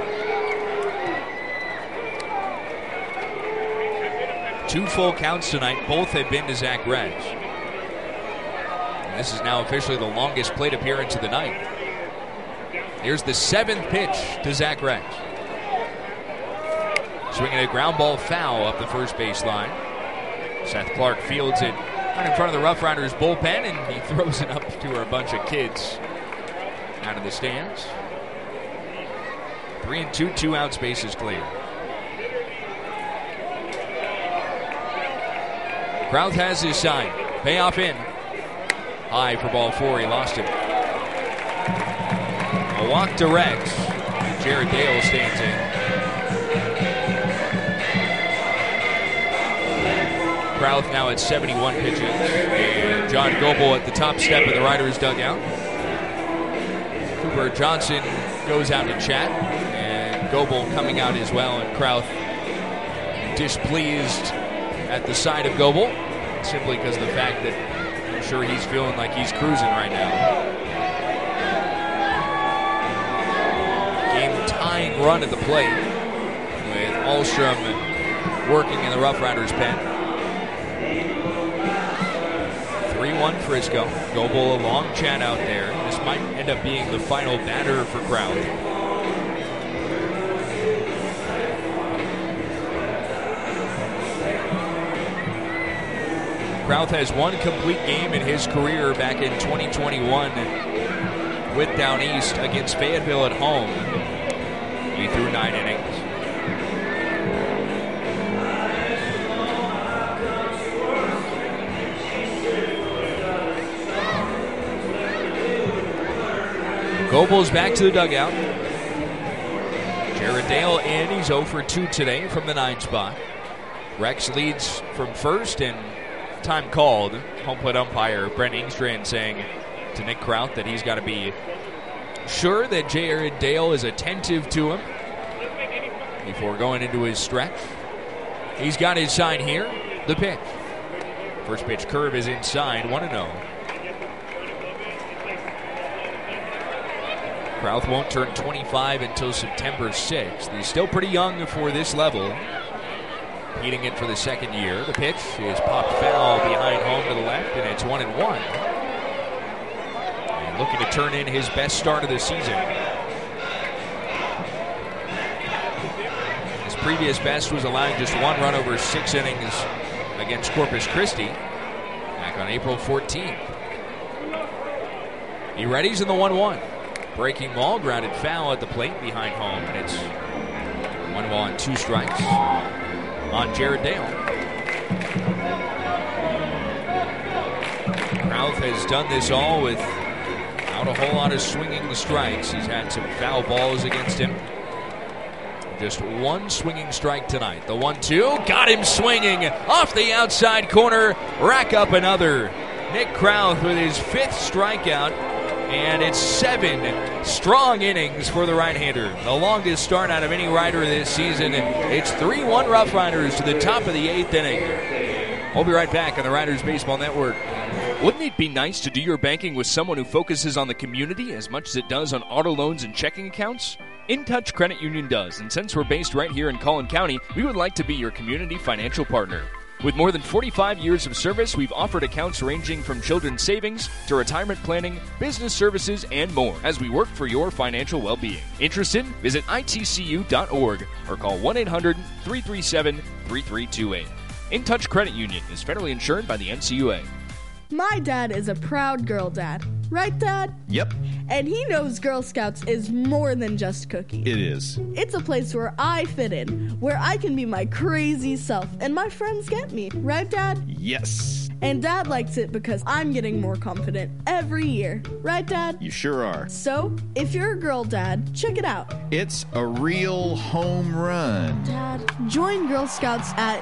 2 full counts tonight, both have been to Zach Rex. And this is now officially the longest plate appearance of the night. Here's the 7th pitch to Zach Rex. Swinging a ground ball foul up the first base line. Seth Clark fields it right in front of the Rough Riders bullpen, and he throws it up to a bunch of kids out of the stands. 3-2, 2 outs, bases clear. Krauth has his sign. Payoff in. High for ball 4. He lost it. A walk to Rex. Jared Dale stands in. Krauth now at 71 pitches. And John Goebel at the top step of the Riders' dugout. Cooper Johnson goes out to chat. And Goebel coming out as well. And Krauth displeased at the side of Goebel, simply because of the fact that I'm sure he's feeling like he's cruising right now. Game-tying run at the plate with Ahlstrom working in the Rough Riders pen. 3-1 Frisco. Goebel a long chat out there. This might end up being the final batter for Krauth. Krauth has one complete game in his career back in 2021 with Down East against Fayetteville at home. He threw 9 innings. Goebel's back to the dugout. Jared Dale in. He's 0 for 2 today from the 9 spot. Rex leads from first, and time called. Home plate umpire Brent Ingstrand saying to Nick Krauth that he's got to be sure that Jared Dale is attentive to him before going into his stretch. He's got his sign here. The pitch. First pitch curve is inside. 1-0. Krauth won't turn 25 until September 6th. He's still pretty young for this level. Heating it for the second year. The pitch is popped foul behind home to the left, and it's 1-1. And looking to turn in his best start of the season. His previous best was allowing just 1 run over 6 innings against Corpus Christi back on April 14th. He readies in the 1-1. Breaking ball, grounded foul at the plate behind home, and it's 1 ball and 2 strikes on Jared Dale. Krauth has done this all without a whole lot of swinging the strikes. He's had some foul balls against him. Just 1 swinging strike tonight. The 1-2 got him swinging off the outside corner. Rack up another. Nick Krauth with his 5th strikeout. And it's 7 strong innings for the right-hander. The longest start out of any Rider this season. It's 3-1 Rough Riders to the top of the 8th inning. We'll be right back on the Riders Baseball Network. Wouldn't it be nice to do your banking with someone who focuses on the community as much as it does on auto loans and checking accounts? InTouch Credit Union does, and since we're based right here in Collin County, we would like to be your community financial partner. With more than 45 years of service, we've offered accounts ranging from children's savings to retirement planning, business services, and more as we work for your financial well-being. Interested? Visit itcu.org or call 1-800-337-3328. InTouch Credit Union is federally insured by the NCUA.
My dad is a proud girl dad. Right, Dad?
Yep,
And he knows Girl Scouts is more than just cookies.
it is.
It's a place where I fit in, where I can be my crazy self, and my friends get me. Right, Dad?
Yes,
And Dad likes it because I'm getting more confident every year. Right, Dad?
you sure are.
So, if you're a girl dad, check it out.
It's a real home run.
Dad, join Girl Scouts at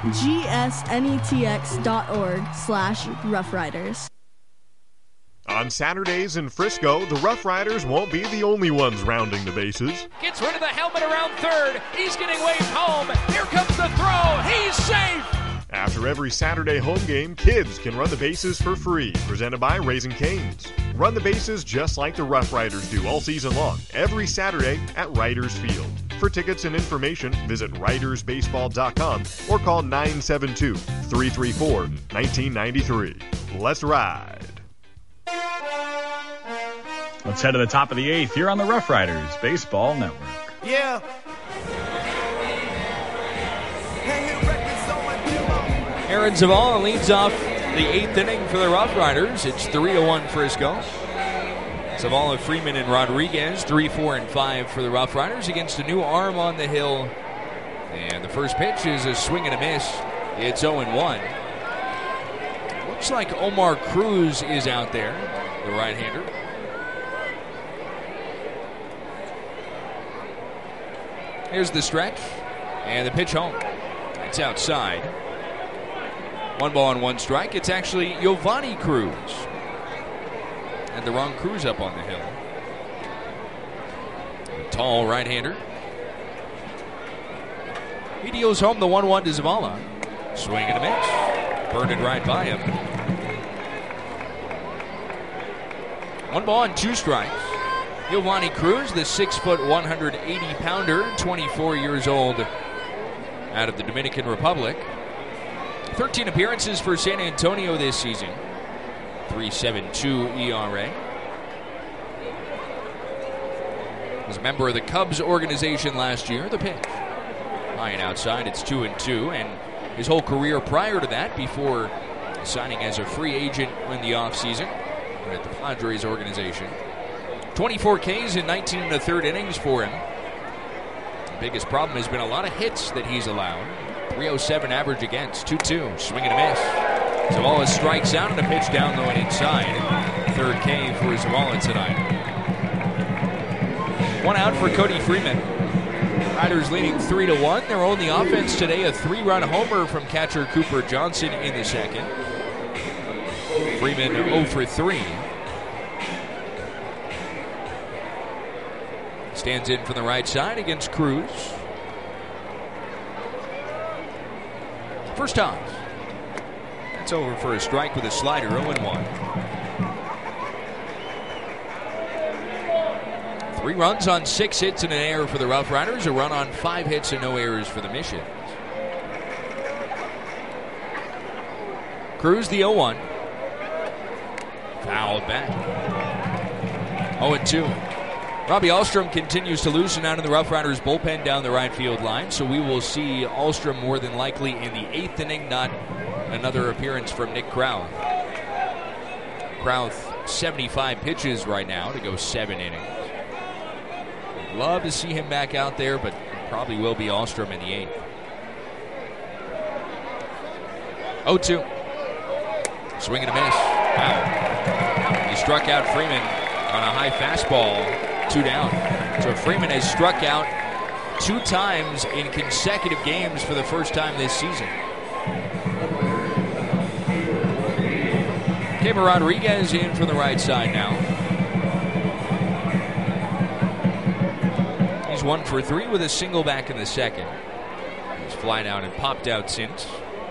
gsnetx.org/roughriders.
On Saturdays in Frisco, the Rough Riders won't be the only ones rounding the bases.
Gets rid of the helmet around third. He's getting waved home. Here comes the throw. He's safe.
After every Saturday home game, kids can run the bases for free, presented by Raising Cane's. Run the bases just like the Rough Riders do all season long, every Saturday at Riders Field. For tickets and information, visit ridersbaseball.com or call 972-334-1993. Let's ride.
Let's head to the top of the 8th here on the Rough Riders Baseball Network.
Yeah.
Aaron Zavala leads off the 8th inning for the Rough Riders. It's 3-1 Frisco. Zavala, Freeman, and Rodriguez, 3, 4, and 5 for the Rough Riders against a new arm on the hill. And the first pitch is a swing and a miss. It's 0-1. Looks like Omar Cruz is out there, the right-hander. Here's the stretch, and the pitch home. It's outside. 1 ball and 1 strike. It's actually Giovanni Cruz. And the wrong Cruz up on the hill. A tall right-hander. He deals home the 1-1 to Zavala. Swing and a miss. Burned it right by him. 1 ball and 2 strikes. Giovanni Cruz, the 6-foot, 180-pounder, 24 years old, out of the Dominican Republic. 13 appearances for San Antonio this season. 3.72 ERA. Was a member of the Cubs organization last year. The pitch. High and outside, it's 2-2. And his whole career prior to that, before signing as a free agent in the offseason at the Padres organization. 24 Ks in 19 1/3 innings for him. The biggest problem has been a lot of hits that he's allowed. 307 average against, 2-2, swing and a miss. Zavala strikes out and a pitch down low and inside. 3rd K for Zavala tonight. 1 out for Cody Freeman. Riders leading 3-1. Their only offense today, a 3-run homer from catcher Cooper Johnson in the second. Freeman 0 for 3. Stands in from the right side against Cruz. First toss. That's over for a strike with a slider, 0-1. 3 runs on 6 hits and an error for the Rough Riders. A run on 5 hits and no errors for the Missions. Cruz the 0-1. Fouled back. 0-2. Robbie Ahlstrom continues to loosen out in the Rough Riders bullpen down the right field line, so we will see Ahlstrom more than likely in the 8th inning, not another appearance from Nick Krauth. Krauth 75 pitches right now to go 7 innings. Love to see him back out there, but probably will be Ahlstrom in the 8th. 0-2. Swing and a miss. Wow. He struck out Freeman on a high fastball. 2 down. So Freeman has struck out 2 times in consecutive games for the first time this season. Gabriel Rodriguez in from the right side now. He's 1 for 3 with a single back in the second. He's flied out and popped out since.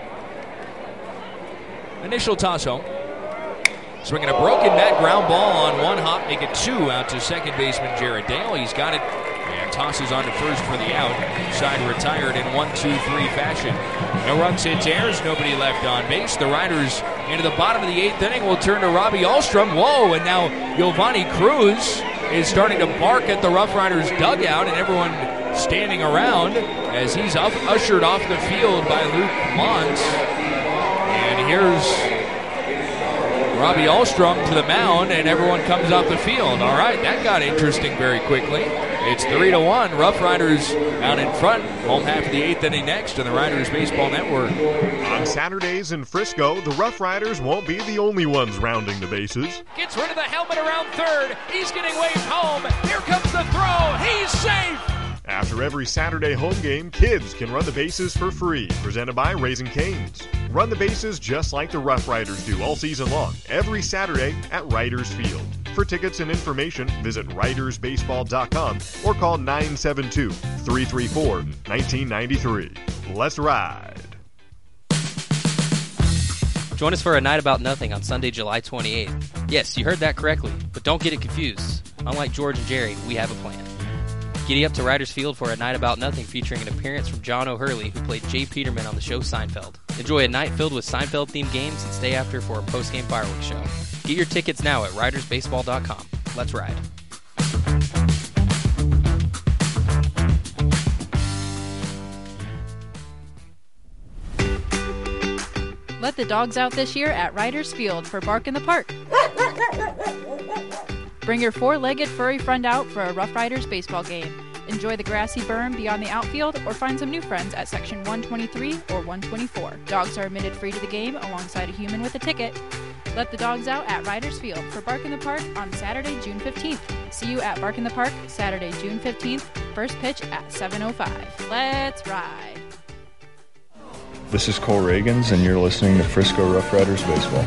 Initial toss home. Swinging a broken bat ground ball on 1 hop, make it 2 out to second baseman Jared Dale. He's got it and tosses on to first for the out. Side retired in 1-2-3 fashion. No runs, hits, errors, nobody left on base. The Riders into the bottom of the 8th inning will turn to Robbie Ahlstrom. Whoa, and now Giovanni Cruz is starting to bark at the Rough Riders dugout, and everyone standing around as he's ushered off the field by Luke Mons. And here's Robbie Ahlstrom to the mound, and everyone comes off the field. All right, that got interesting very quickly. It's 3-1. Rough Riders out in front. Home half of the 8th inning next on the Riders Baseball Network.
On Saturdays in Frisco, the Rough Riders won't be the only ones rounding the bases.
Gets rid of the helmet around third. He's getting waved home. Here comes the throw. He's safe.
After every Saturday home game, kids can run the bases for free. Presented by Raising Cane's. Run the bases just like the Rough Riders do all season long, every Saturday at Riders Field. For tickets and information, visit RidersBaseball.com or call 972-334-1993. Let's ride.
Join us for A Night About Nothing on Sunday, July 28th. Yes, you heard that correctly, but don't get it confused. Unlike George and Jerry, we have a plan. Giddy up to Riders Field for A Night About Nothing, featuring an appearance from John O'Hurley, who played Jay Peterman on the show Seinfeld. Enjoy a night filled with Seinfeld-themed games and stay after for a post-game fireworks show. Get your tickets now at RidersBaseball.com. Let's ride.
Let the dogs out this year at Riders Field for Bark in the Park. Bring your 4-legged furry friend out for a Rough Riders baseball game. Enjoy the grassy berm beyond the outfield or find some new friends at section 123 or 124. Dogs are admitted free to the game alongside a human with a ticket. Let the dogs out at Riders Field for Bark in the Park on Saturday, June 15th. See you at Bark in the Park Saturday, June 15th. First pitch at 7:05. Let's ride.
This is Cole Reagans, and you're listening to Frisco Rough Riders Baseball.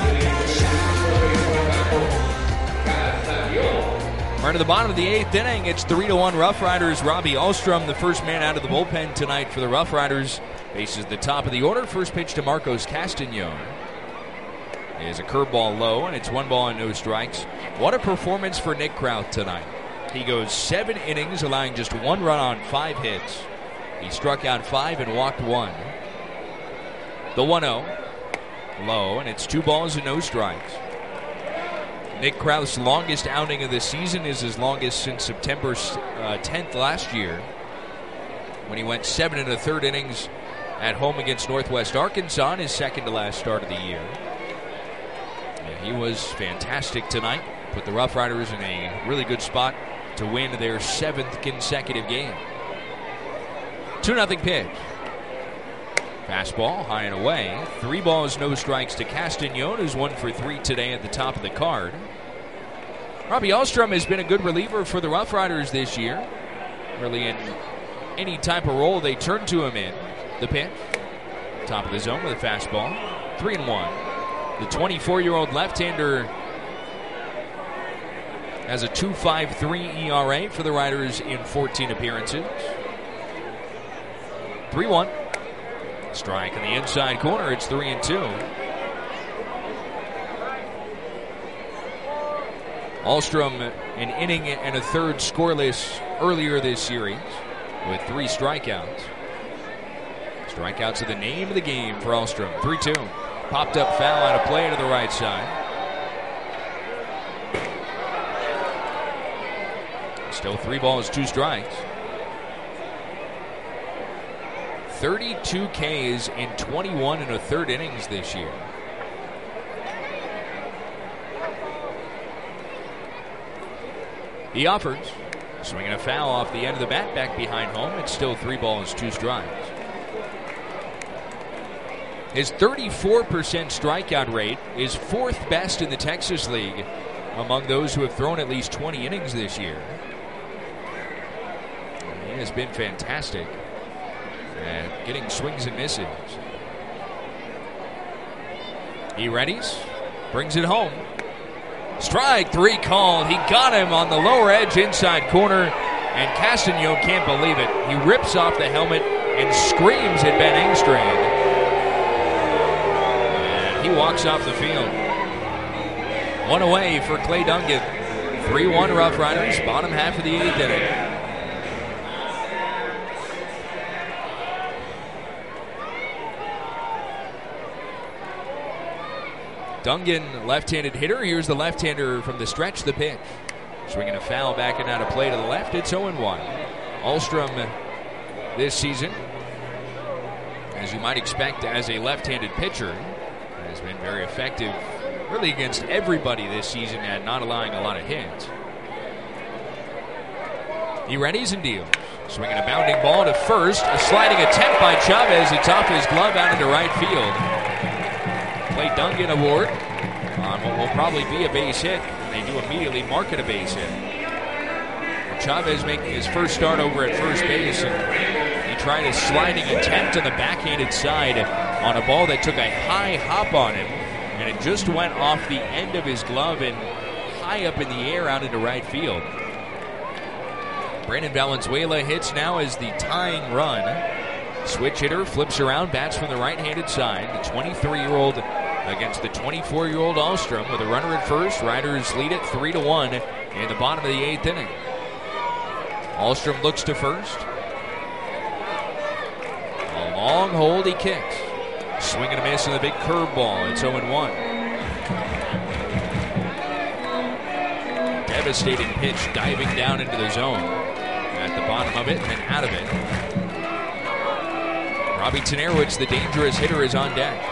Right at the bottom of the 8th inning, it's 3-1 Rough Riders. Robbie Ahlstrom, the first man out of the bullpen tonight for the Rough Riders, faces the top of the order. First pitch to Marcos Castañon is a curveball low, and it's 1 and no strikes. What a performance for Nick Kraut tonight. He goes 7 innings, allowing just 1 run on 5 hits. He struck out 5 and walked 1. The 1-0 low, and it's 2 and no strikes. Nick Kraut's longest outing of the season is his longest since September 10th last year, when he went 7 1/3 innings at home against Northwest Arkansas in his second to last start of the year. Yeah, he was fantastic tonight. Put the Rough Riders in a really good spot to win their 7th consecutive game. 2-0 pitch. Fastball high and away. 3 no strikes to Castañon, who's 1 for 3 today at the top of the card. Robbie Ahlstrom has been a good reliever for the Rough Riders this year. Really in any type of role they turn to him in. The pitch. Top of the zone with a fastball. 3-1. The 24-year-old left-hander has a 2.53 ERA for the Riders in 14 appearances. 3-1. Strike in the inside corner. It's 3-2. Ahlstrom, an inning and a third scoreless earlier this series with 3 strikeouts. Strikeouts are the name of the game for Ahlstrom. 3-2. Popped up foul out of play to the right side. Still 3 2 strikes. 32 Ks in 21 1/3 innings this year. He offers. Swinging a foul off the end of the bat back behind home. It's still 3 2 strikes. His 34% strikeout rate is 4th best in the Texas League among those who have thrown at least 20 innings this year. He has been fantastic at getting swings and misses. He readies, brings it home. Strike 3 called. He got him on the lower edge inside corner, and Castañon can't believe it. He rips off the helmet and screams at Ben Engstrand. And he walks off the field. 1 away for Clay Dungan. 3-1 Rough Riders, bottom half of the 8th inning. Dungan, left-handed hitter. Here's the left-hander from the stretch, the pitch. Swinging a foul back and out of play to the left. It's 0-1. Ahlstrom this season, as you might expect as a left-handed pitcher, has been very effective really against everybody this season and not allowing a lot of hits. He readies and deals. Swinging a bounding ball to first. A sliding attempt by Chavez. It's off his glove out into right field. Clay Dungan award on what will probably be a base hit. And they do immediately mark it a base hit. Chavez making his first start over at first base, and he tried a sliding attempt on the backhanded side on a ball that took a high hop on him, and it just went off the end of his glove and high up in the air out into right field. Brandon Valenzuela hits now as the tying run. Switch hitter flips around, bats from the right-handed side. The 23-year-old against the 24-year-old Ahlstrom with a runner at first. Riders lead it 3-1 in the bottom of the 8th inning. Ahlstrom looks to first. A long hold, he kicks. Swing and a miss on the big curveball. It's 0-1. Devastating pitch diving down into the zone. At the bottom of it and then out of it. Robbie Tanierowicz, the dangerous hitter, is on deck.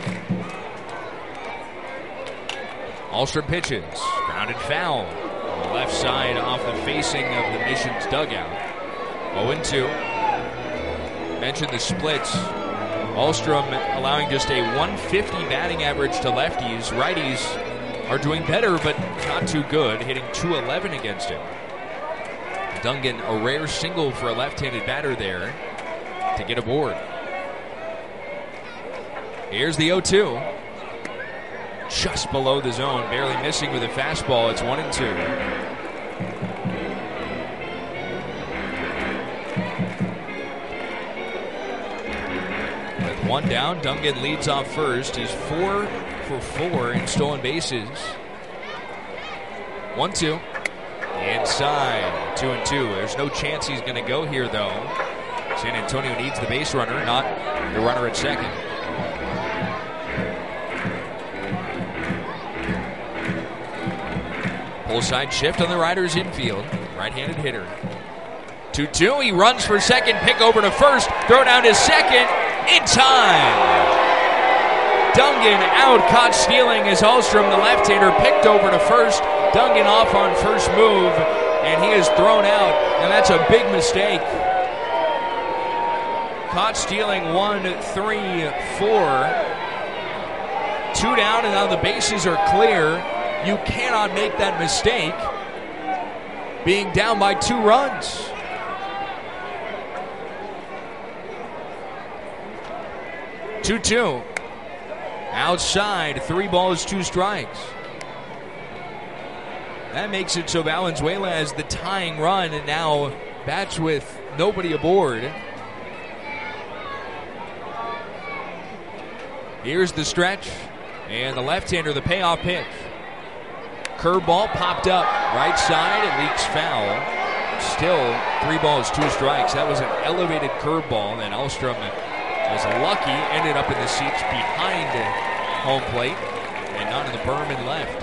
Ahlstrom pitches. Grounded foul. left side off the facing of the Mission's dugout. 0-2. Mentioned the splits. Ahlstrom allowing just a 150 batting average to lefties. Righties are doing better, but not too good, hitting 211 against him. Dungan, a rare single for a left-handed batter there to get aboard. Here's the 0-2. Just below the zone, barely missing with a fastball. It's 1-2. With one down, Dungan leads off first. He's 4 for 4 in stolen bases. 1-2. Inside, 2-2. There's no chance he's going to go here, though. San Antonio needs the base runner, not the runner at second. Pull side shift on the Riders infield. Right-handed hitter. 2-2. He runs for second. Pick over to first. Throw down to second. In time. Dungan out. Caught stealing as Ahlstrom, the left-hander, picked over to first. Dungan off on first move. And he is thrown out. And that's a big mistake. Caught stealing 1, 3, 4. 2 down, and now the bases are clear. You cannot make that mistake being down by 2 runs. Two. Outside, 3 balls, 2 strikes. That makes it so Valenzuela has the tying run and now bats with nobody aboard. Here's the stretch, and the left-hander, the payoff pitch. Curveball popped up, right side, it leaks foul. Still 3 balls, 2 strikes. That was an elevated curveball, and Ahlstrom was lucky, ended up in the seats behind home plate, and not in the berm and left.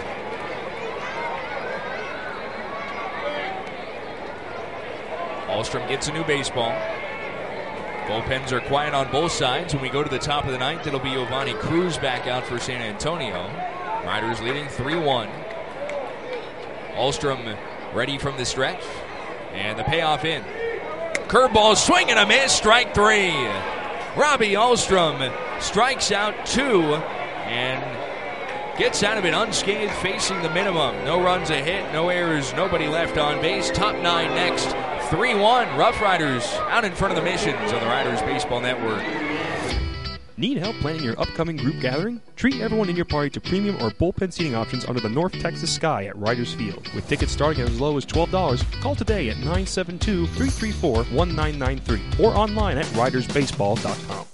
Ahlstrom gets a new baseball. Bullpens are quiet on both sides. When we go to the top of the ninth, it'll be Giovanni Cruz back out for San Antonio. Riders leading 3-1. Ahlstrom ready from the stretch. And the payoff in. Curveball, swing and a miss, strike 3. Robbie Ahlstrom strikes out 2 and gets out of it unscathed, facing the minimum. No runs a hit, no errors, nobody left on base. Top 9 next. 3-1, Rough Riders out in front of the Missions on the Riders Baseball Network.
Need help planning your upcoming group gathering? Treat everyone in your party to premium or bullpen seating options under the North Texas sky at Riders Field. With tickets starting at as low as $12, call today at 972-334-1993 or online at ridersbaseball.com.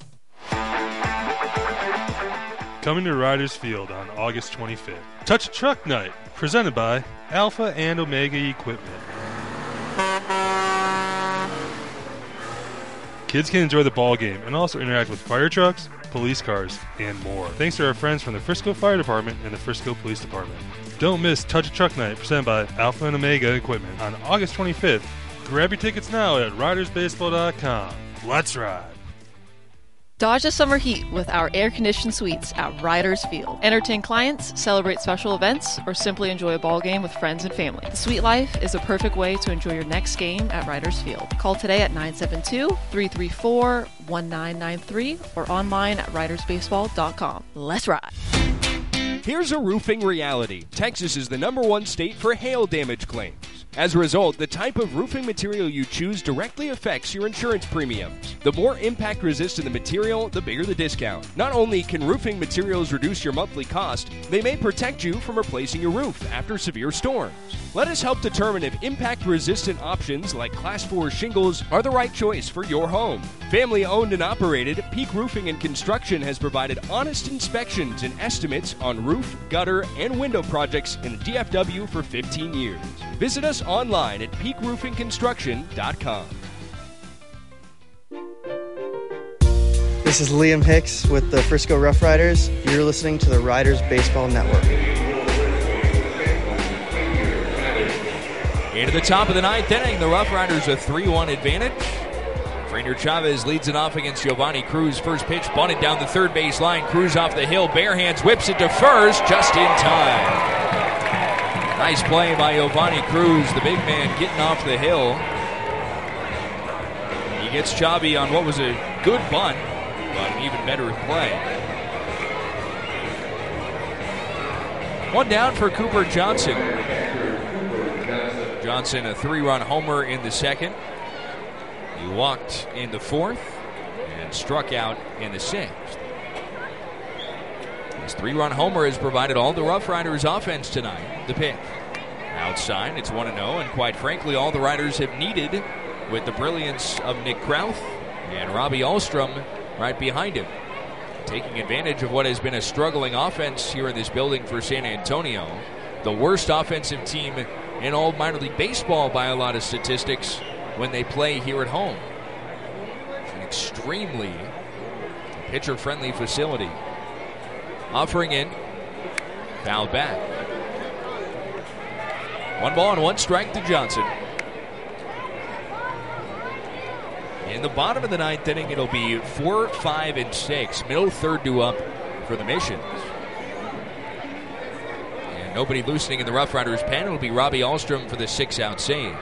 Coming to Riders Field on August 25th. Touch a Truck Night, presented by Alpha and Omega Equipment. Kids can enjoy the ball game and also interact with fire trucks, police cars, and more. Thanks to our friends from the Frisco Fire Department and the Frisco Police Department. Don't miss Touch a Truck Night presented by Alpha and Omega Equipment on August 25th. Grab your tickets now at ridersbaseball.com. Let's ride.
Dodge the summer heat with our air-conditioned suites at Riders Field. Entertain clients, celebrate special events, or simply enjoy a ball game with friends and family. The suite life is a perfect way to enjoy your next game at Riders Field. Call today at 972-334-1993 or online at ridersbaseball.com. Let's ride.
Here's a roofing reality. Texas is the #1 state for hail damage claims. As a result, the type of roofing material you choose directly affects your insurance premiums. The more impact-resistant the material, the bigger the discount. Not only can roofing materials reduce your monthly cost, they may protect you from replacing your roof after severe storms. Let us help determine if impact-resistant options like Class 4 shingles are the right choice for your home. Family-owned and operated, Peak Roofing and Construction has provided honest inspections and estimates on roof, gutter, and window projects in the DFW for 15 years. Visit us online at peakroofingconstruction.com.
This is Liam Hicks with the Frisco Rough Riders. You're listening to the Riders Baseball Network.
Into the top of the ninth inning, the Rough Riders a 3-1 advantage. Frainer Chavez leads it off against Giovanni Cruz. First pitch bunted down the third base line. Cruz off the hill, bare hands, whips it to first, just in time. Nice play by Giovanni Cruz, the big man getting off the hill. He gets Chavi on what was a good bunt, but an even better play. One down for Cooper Johnson. Johnson, a 3-run homer in the second. He walked in the fourth and struck out in the sixth. His 3-run homer has provided all the Rough Riders offense tonight. The pitch. Outside, it's 1-0, and quite frankly, all the Riders have needed with the brilliance of Nick Krauth and Robbie Ahlstrom right behind him. Taking advantage of what has been a struggling offense here in this building for San Antonio. The worst offensive team in all minor league baseball by a lot of statistics when they play here at home. It's an extremely pitcher-friendly facility. Offering in, foul back. 1 ball and 1 strike to Johnson. In the bottom of the ninth inning, it'll be 4, 5, and 6. Middle third due up for the Missions. And nobody loosening in the Rough Riders' pen. It'll be Robbie Ahlstrom for the 6-out save.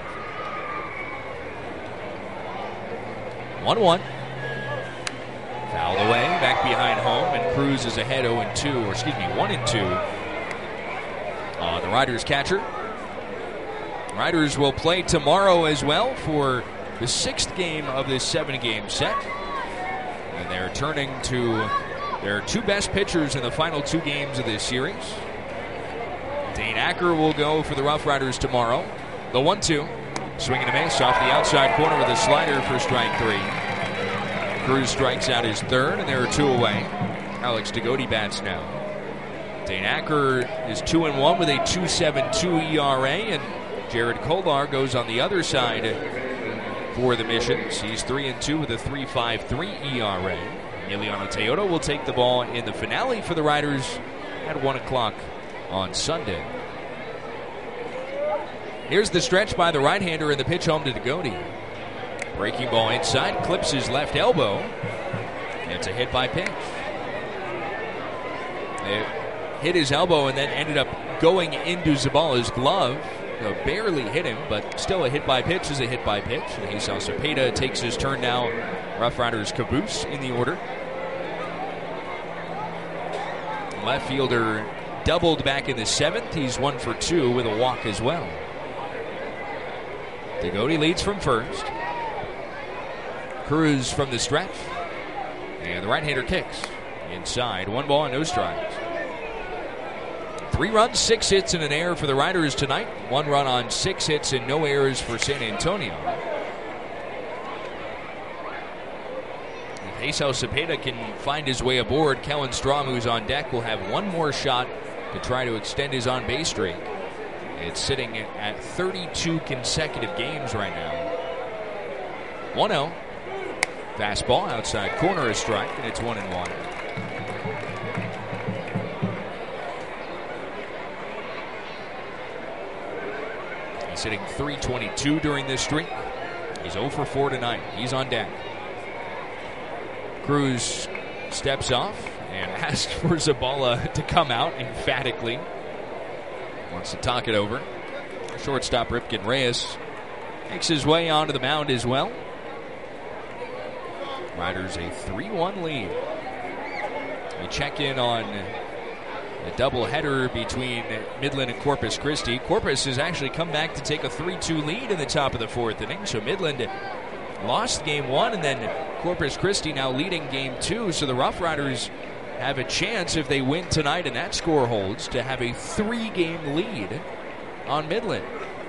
1-1. Foul away, back behind home, and Cruz is ahead 0-2, or excuse me, 1-2 on the Riders catcher. Riders will play tomorrow as well for the 6th game of this 7-game set. And they're turning to their 2 best pitchers in the final 2 games of this series. Dane Acker will go for the Rough Riders tomorrow. The 1-2. Swing and a miss off the outside corner with a slider for strike 3. Cruz strikes out his third, and there are 2 away. Alex Degodi bats now. Dane Acker is 2-1 with a 2.72 ERA, and Jared Kolar goes on the other side for the Missions. He's 3-2 with a 3.53 ERA. Emiliano Teodo will take the ball in the finale for the Riders at 1 o'clock on Sunday. Here's the stretch by the right-hander and the pitch home to Degodi. Breaking ball inside, clips his left elbow. It's a hit by pitch. It hit his elbow and then ended up going into Zabala's glove. Barely hit him, but still a hit by pitch is a hit by pitch. And Hazel Cepeda takes his turn now. Rough Riders caboose in the order. Left fielder doubled back in the 7th. He's 1 for 2 with a walk as well. Degodi leads from first. Cruz from the stretch. And the right-hander kicks inside. 1 ball and no strikes. 3 runs, 6 hits, and an error for the Riders tonight. 1 run on 6 hits and no errors for San Antonio. If Hazel Cepeda can find his way aboard, Kellen Strom, who's on deck, will have 1 more shot to try to extend his on-base streak. It's sitting at 32 consecutive games right now. 1-0. Fastball outside corner, a strike, and it's 1-1. He's hitting .322 during this streak. He's 0 for 4 tonight. He's on deck. Cruz steps off and asks for Zabala to come out emphatically. Wants to talk it over. Shortstop Ripken Reyes makes his way onto the mound as well. Riders a 3-1 lead. We check in on a doubleheader between Midland and Corpus Christi. Corpus has actually come back to take a 3-2 lead in the top of the 4th inning. So Midland lost game 1, and then Corpus Christi now leading game 2. So the Rough Riders have a chance, if they win tonight and that score holds, to have a 3-game lead on Midland.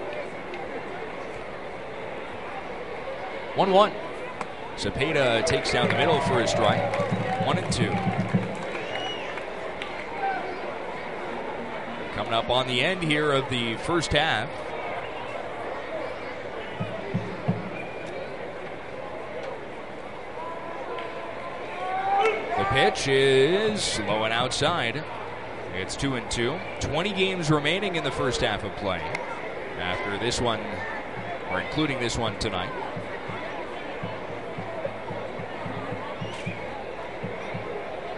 1-1. Cepeda takes down the middle for a strike. 1-2. Coming up on the end here of the first half. The pitch is low and outside. It's 2-2. 20 games remaining in the first half of play after this one, or including this one tonight.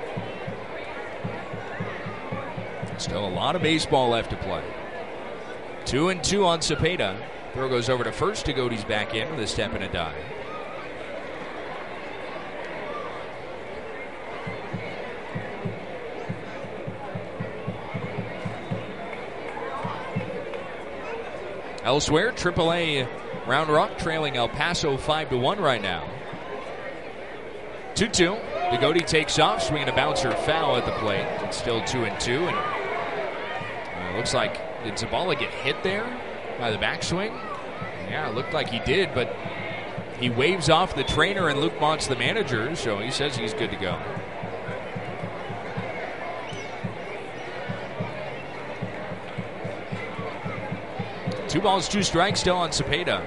Still a lot of baseball left to play. 2-2 on Cepeda. Throw goes over to first. Dagody's back in with a step and a dive. Elsewhere, AAA Round Rock trailing El Paso 5-1 right now. 2-2. Dagody takes off, swinging a bouncer foul at the plate. It's still 2-2, and looks like, did Zabala get hit there by the backswing? Yeah, it looked like he did, but he waves off the trainer and Luke Mont's the manager, so he says he's good to go. Two balls, two strikes still on Cepeda.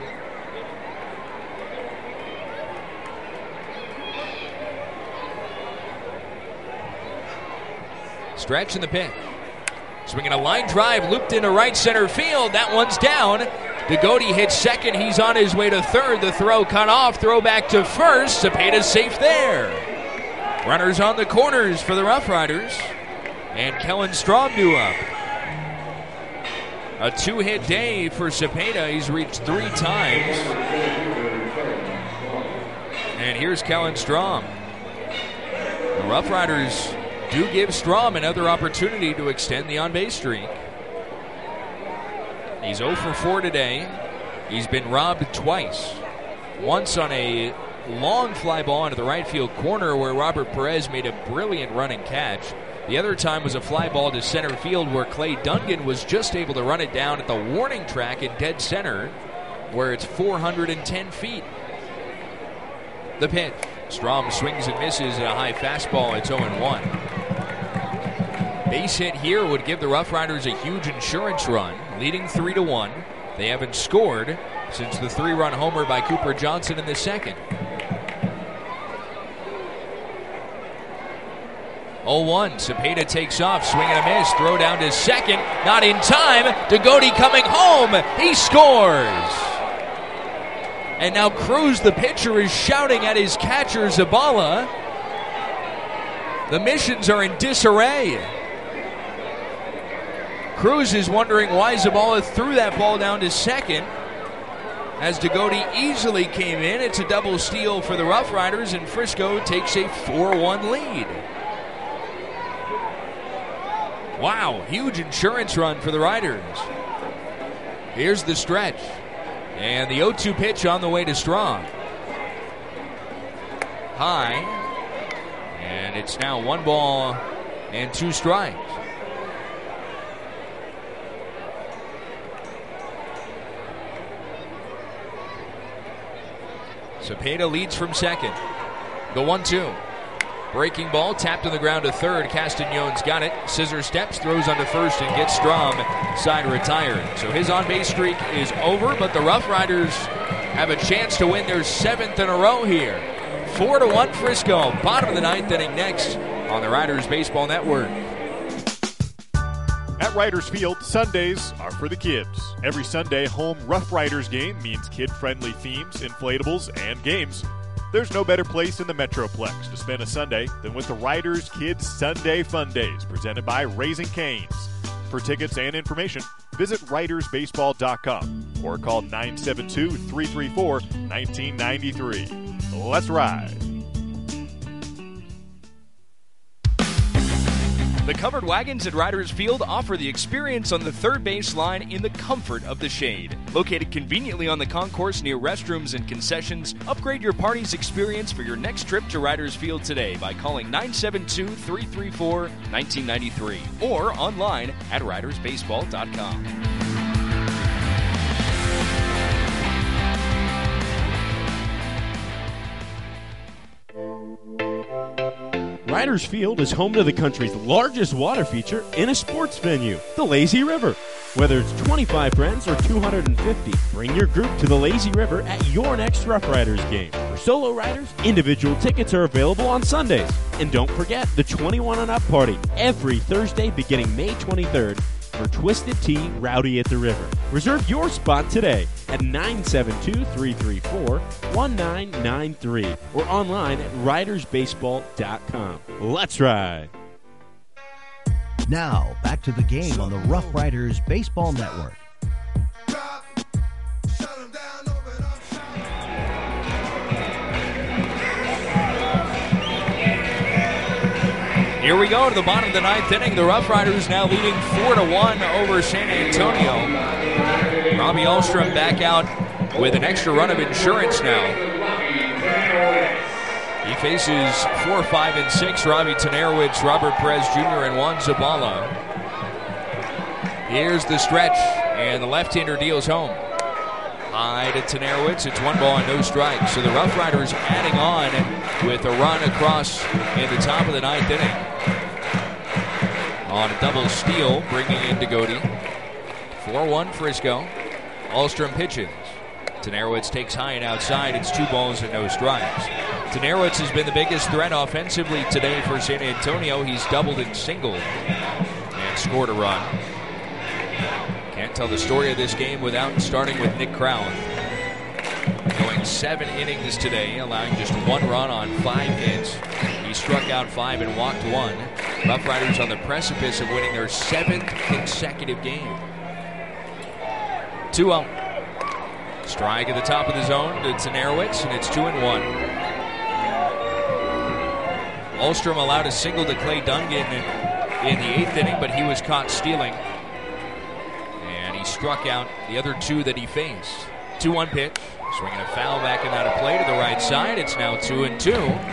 Stretch in the pit. Swinging a line drive, looped into right center field. That one's down. Dagody hits second. He's on his way to third. The throw cut off. Throw back to first. Cepeda's safe there. Runners on the corners for the Rough Riders. And Kellen Strom due up. A two-hit day for Cepeda. He's reached 3 times. And here's Kellen Strom. The Rough Riders do give Strom another opportunity to extend the on-base streak. He's 0 for 4 today. He's been robbed twice. Once on a long fly ball into the right field corner where Robert Perez made a brilliant running catch. The other time was a fly ball to center field where Clay Dungan was just able to run it down at the warning track in dead center where it's 410 feet. The pitch. Strom swings and misses at a high fastball. It's 0-1. Base hit here would give the Rough Riders a huge insurance run, leading 3-1. They haven't scored since the 3-run homer by Cooper Johnson in the second. 0-1. Cepeda takes off, swing and a miss, throw down to second, not in time. Dagody coming home. He scores. And now Cruz, the pitcher, is shouting at his catcher, Zabala. The Missions are in disarray. Cruz is wondering why Zabala threw that ball down to second. As Dagody easily came in, it's a double steal for the Rough Riders, and Frisco takes a 4-1 lead. Wow, huge insurance run for the Riders. Here's the stretch. And the 0-2 pitch on the way to Strom. High. And it's now 1 ball and 2 strikes. Cepeda leads from second. The 1-2. Breaking ball, tapped on the ground to third. Castagnon's got it. Scissor steps, throws onto first, and gets Strom side retired. So his on-base streak is over, but the Rough Riders have a chance to win their 7th in a row here. 4-1 Frisco. Bottom of the 9th inning next on the Riders Baseball Network.
At Riders Field, Sundays are for the kids. Every Sunday home Rough Riders game means kid-friendly themes, inflatables, and games. There's no better place in the Metroplex to spend a Sunday than with the Riders Kids Sunday Fun Days presented by Raising Cane's. For tickets and information, visit RidersBaseball.com or call 972-334-1993. Let's ride.
The covered wagons at Riders Field offer the experience on the third base line in the comfort of the shade. Located conveniently on the concourse near restrooms and concessions, upgrade your party's experience for your next trip to Riders Field today by calling 972-334-1993 or online at RidersBaseball.com.
Riders Field is home to the country's largest water feature in a sports venue, the Lazy River. Whether it's 25 friends or 250, bring your group to the Lazy River at your next Rough Riders game. For solo riders, individual tickets are available on Sundays. And don't forget the 21 and up party every Thursday beginning May 23rd for Twisted Tea Rowdy at the River. Reserve your spot today at 972-334-1993 or online at ridersbaseball.com. Let's ride!
Now, back to the game on the Rough Riders Baseball Network.
Here we go to the bottom of the ninth inning. The Rough Riders now leading 4-1 over San Antonio. Robbie Ahlstrom back out with an extra run of insurance now. He faces 4, 5, and 6. Robbie Tanarowicz, Robert Perez Jr., and Juan Zabala. Here's the stretch, and the left-hander deals home. High to Tanarowicz. It's 1 ball and no strikes. So the Rough Riders adding on with a run across in the top of the ninth inning. On a double steal, bringing in Degodi. 4-1 Frisco. Ahlstrom pitches. Tanarowicz takes high and outside. It's 2 balls and no strikes. Tanarowicz has been the biggest threat offensively today for San Antonio. He's doubled and singled and scored a run. Can't tell the story of this game without starting with Nick Crown. Going 7 innings today, allowing just 1 run on 5 hits. He struck out 5 and walked 1. Rough Riders on the precipice of winning their 7th consecutive game. 2-0. Strike at the top of the zone to Tanarowicz, and it's 2-1. Ahlstrom allowed a single to Clay Dungan in the 8th inning, but he was caught stealing. And he struck out the other 2 that he faced. 2-1 pitch. Swinging a foul back and out of play to the right side. It's now 2-2.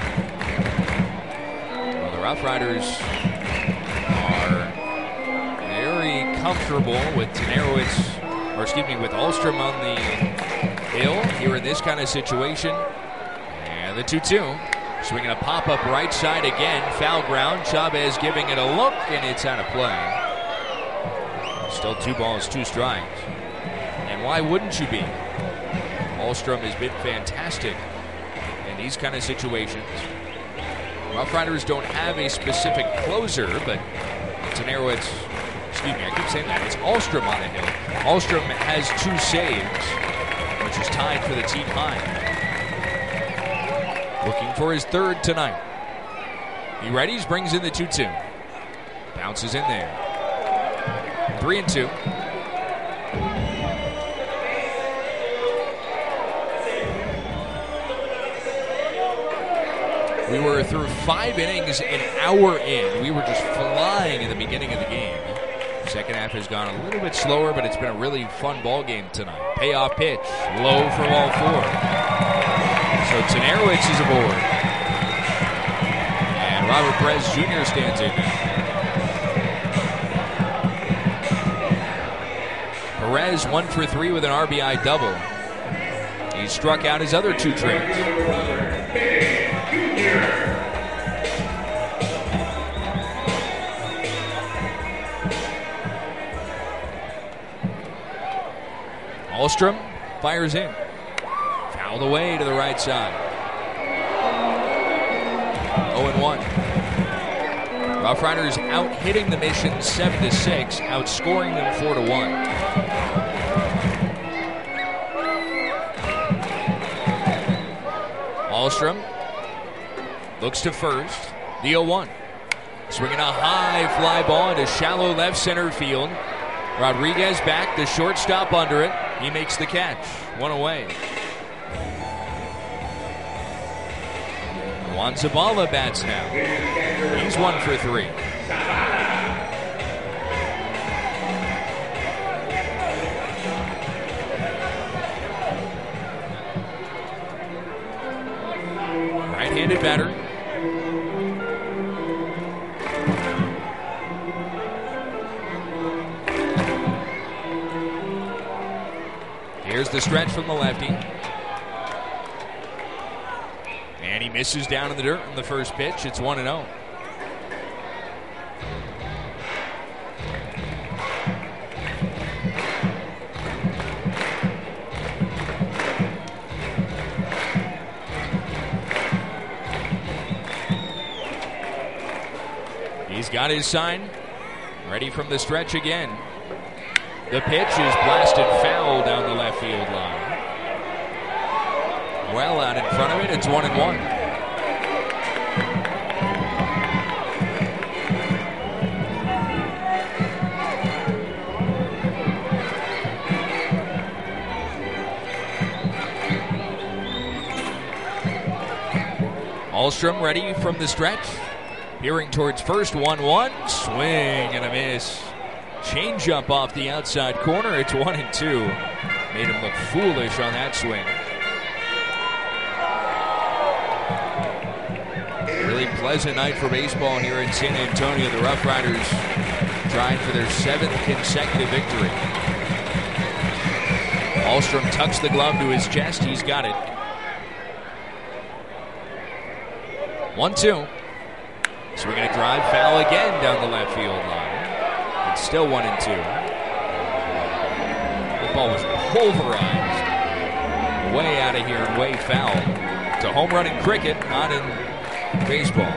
Well, the Rough Riders are very comfortable with with Ahlstrom on the hill here in this kind of situation. And the 2-2. Swinging a pop-up right side again. Foul ground. Chavez giving it a look, and it's out of play. Still 2 balls, 2 strikes. And why wouldn't you be? Ahlstrom has been fantastic in these kind of situations. Rough Riders don't have a specific closer, but Tanarowicz, I keep saying that. It's Ahlstrom on the hill. Ahlstrom has 2 saves, which is tied for the team high. Looking for his 3rd tonight. He readies, brings in the 2-2. Bounces in there. 3-2. We were through 5 innings an hour in. We were just flying in the beginning of the game. Second half has gone a little bit slower, but it's been a really fun ball game tonight. Payoff pitch, low for ball 4. So Tanarowicz is aboard. And Robert Perez Jr. stands in now. Perez 1 for 3 with an RBI double. He struck out his other 2 trades. Ahlstrom fires in. Fouled away to the right side. 0-1. Rough Riders out hitting the Mission 7-6, outscoring them 4-1. Ahlstrom looks to first. The 0-1. Swinging a high fly ball into shallow left center field. Rodriguez back, the shortstop under it. He makes the catch. 1 away. Juan Zabala bats now. He's 1 for 3. Right-handed batter. Here's the stretch from the lefty. And he misses down in the dirt on the first pitch. It's 1-0. He's got his sign. Ready from the stretch again. The pitch is blasted foul down the left field line. Well out in front of it, it's 1-1. Ahlstrom ready from the stretch. Peering towards first, 1-1. Swing and a miss. Change up off the outside corner. It's 1-2. Made him look foolish on that swing. Really pleasant night for baseball here in San Antonio. The Rough Riders trying for their 7th consecutive victory. Ahlstrom tucks the glove to his chest. He's got it. 1-2. Swinging a drive, foul again down the left field line. It's still 1-2. The ball was pulverized. Way out of here and way foul. It's a home run in cricket, not in baseball.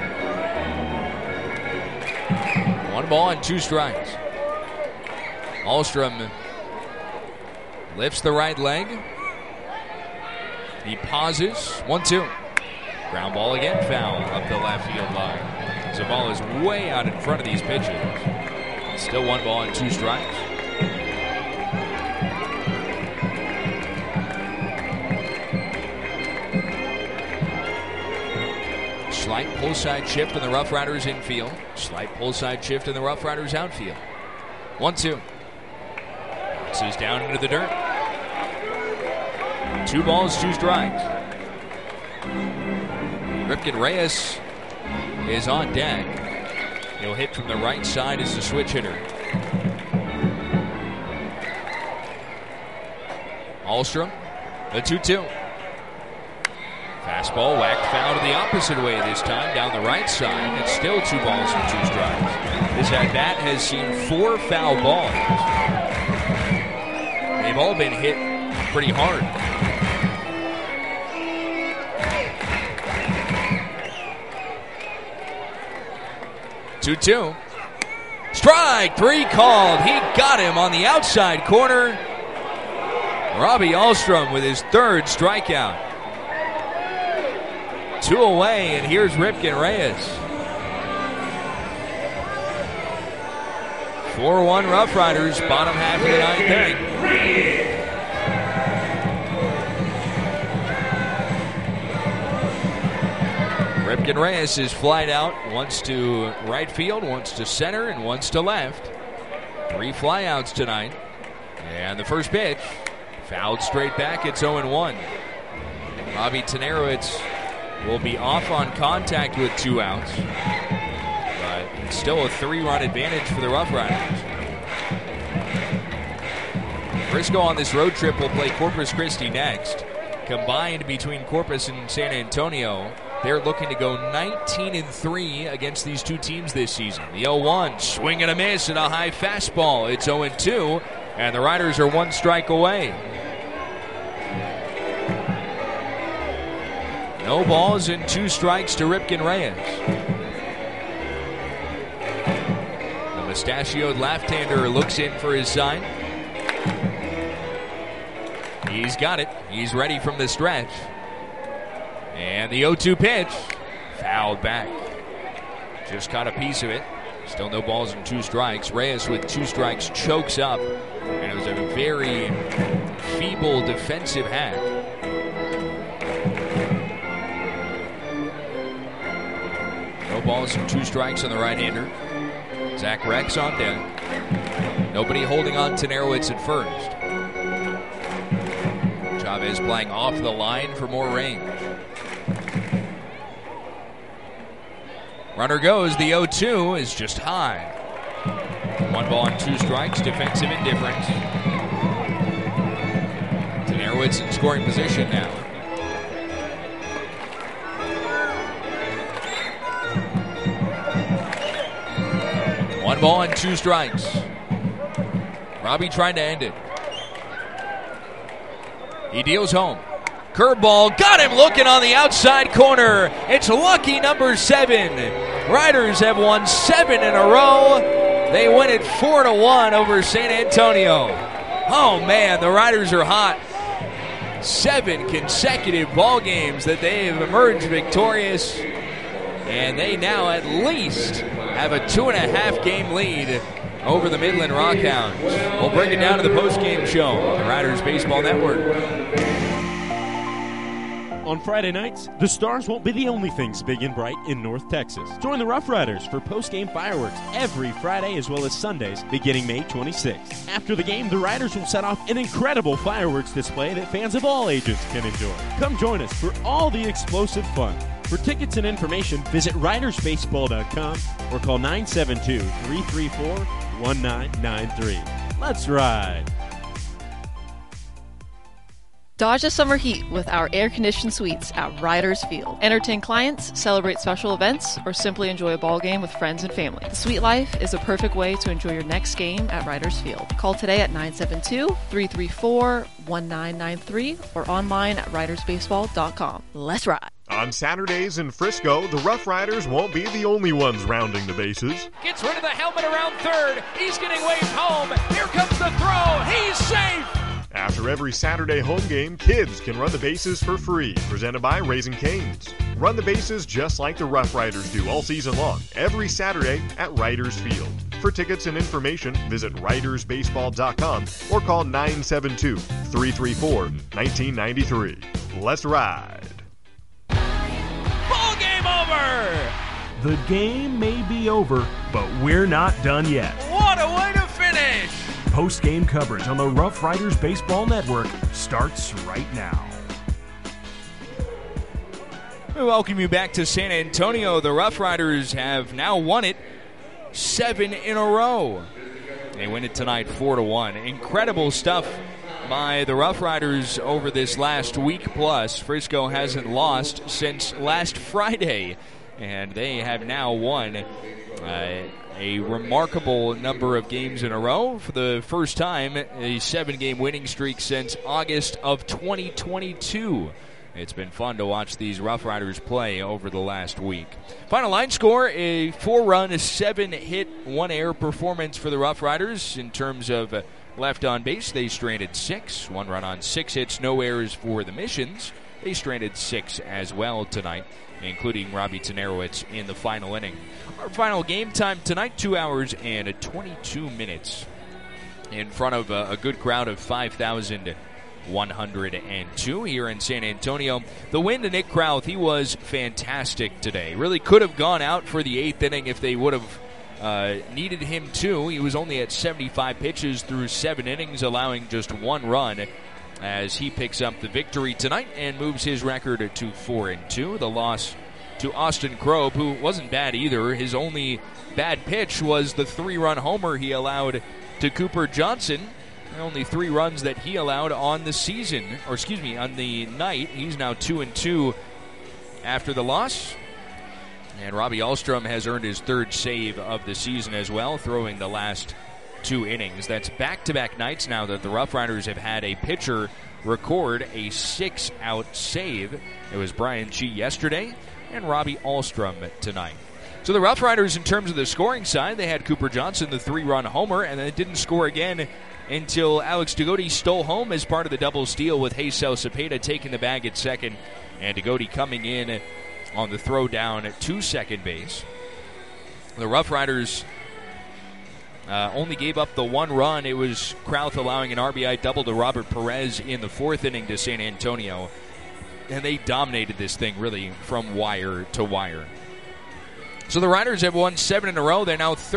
1 ball and 2 strikes. Ahlstrom lifts the right leg. He pauses. 1-2. Ground ball again, foul up the left field line. So the ball is way out in front of these pitches. Still 1 ball and 2 strikes. Slight pull side shift in the Rough Riders infield. Slight pull side shift in the Rough Riders outfield. 1-2. This is down into the dirt. 2 balls, 2 strikes. Ripken Reyes is on deck. He'll hit from the right side as the switch hitter. Ahlstrom, the 2-2. Fastball whacked foul to the opposite way this time, down the right side. It's still 2 balls and 2 strikes. This at-bat has seen 4 foul balls. They've all been hit pretty hard. Two. Strike 3 called. He got him on the outside corner. Robbie Ahlstrom with his 3rd strikeout. 2 away, and here's Ripken Reyes. 4-1 Rough Riders, bottom half of the 9th inning. Ripken Reyes is flied out, once to right field, once to center, and once to left. 3 flyouts tonight. And the first pitch, fouled straight back. It's 0-1. Robbie Tenerowitz will be off on contact with 2 outs. But it's still a 3-run advantage for the Rough Riders. Frisco on this road trip will play Corpus Christi next. Combined between Corpus and San Antonio, they're looking to go 19-3 against these 2 teams this season. The 0-1, swing and a miss and a high fastball. It's 0-2, and the Riders are 1 strike away. No balls and 2 strikes to Ripken Reyes. The mustachioed left-hander looks in for his sign. He's got it. He's ready from the stretch. And the 0-2 pitch, fouled back. Just caught a piece of it. Still no balls and 2 strikes. Reyes with 2 strikes chokes up. And it was a very feeble defensive hack. No balls and 2 strikes on the right-hander. Zach Rex on deck. Nobody holding on to Tenerowitz at first. Chavez playing off the line for more range. Runner goes. The 0-2 is just high. 1 ball and 2 strikes. Defensive indifference. Tenerowitz in scoring position now. One ball and 2 strikes. Robbie trying to end it. He deals home. Curveball, got him looking on the outside corner. It's lucky number 7. Riders have won 7 in a row. They win it 4-1 over San Antonio. Oh man, the Riders are hot. 7 consecutive ball games that they have emerged victorious. And they now at least have a 2.5 game lead over the Midland Rockhounds. We'll break it down to the post-game show on the Riders Baseball Network.
On Friday nights, the Stars won't be the only things big and bright in North Texas. Join the Rough Riders for post-game fireworks every Friday as well as Sundays beginning May 26th. After the game, the Riders will set off an incredible fireworks display that fans of all ages can enjoy. Come join us for all the explosive fun. For tickets and information, visit ridersbaseball.com or call 972-334-1993. Let's ride!
Dodge the summer heat with our air-conditioned suites at Riders Field. Entertain clients, celebrate special events, or simply enjoy a ball game with friends and family. The suite life is a perfect way to enjoy your next game at Riders Field. Call today at 972-334-1993 or online at ridersbaseball.com. Let's ride!
On Saturdays in Frisco, the Rough Riders won't be the only ones rounding the bases.
Gets rid of the helmet around third. He's getting waved home. Here comes the throw. He's safe.
After every Saturday home game, kids can run the bases for free. Presented by Raising Cane's. Run the bases just like the Rough Riders do all season long, every Saturday at Riders Field. For tickets and information, visit ridersbaseball.com or call 972-334-1993. Let's ride.
Ball game over.
The game may be over, but we're not done yet.
What a way to finish.
Post-game coverage on the Rough Riders Baseball Network starts right now.
We welcome you back to San Antonio. The Rough Riders have now won it 7 in a row. They win it tonight 4-1. Incredible stuff by the Rough Riders over this last week plus. Frisco hasn't lost since last Friday, and they have now won a remarkable number of games in a row. For the first time, a 7-game winning streak since August of 2022. It's been fun to watch these Rough Riders play over the last week. Final line score, a 4-run, 7-hit, 1-error performance for the Rough Riders. In terms of left on base, they stranded 6. 1 run on 6 hits, no errors for the Missions. They stranded 6 as well tonight, including Robbie Tenarowitz in the final inning. Our final game time tonight, 2 hours and 22 minutes in front of a good crowd of 5,102 here in San Antonio. The win to Nick Krauth, he was fantastic today. Really could have gone out for the 8th inning if they would have needed him to. He was only at 75 pitches through 7 innings, allowing just 1 run as he picks up the victory tonight and moves his record to 4-2. The loss to Austin Krob, who wasn't bad either. His only bad pitch was the 3-run homer he allowed to Cooper Johnson. Only 3 runs that he allowed on the season, or excuse me, on the night. He's now 2-2 after the loss. And Robbie Ahlstrom has earned his 3rd save of the season as well, throwing the last 2 innings. That's back-to-back nights now that the Rough Riders have had a pitcher record a 6-out save. It was Brian Chi yesterday and Robbie Ahlstrom tonight. So the Rough Riders, in terms of the scoring side, they had Cooper Johnson, the 3-run homer, and then it didn't score again until Alex Degodi stole home as part of the double steal, with Haysel Cepeda taking the bag at second and Degodi coming in on the throw down to second base. The Rough Riders only gave up the 1 run. It was Krauth allowing an RBI double to Robert Perez in the 4th inning to San Antonio. And they dominated this thing really from wire to wire. So the Riders have won 7 in a row. They're now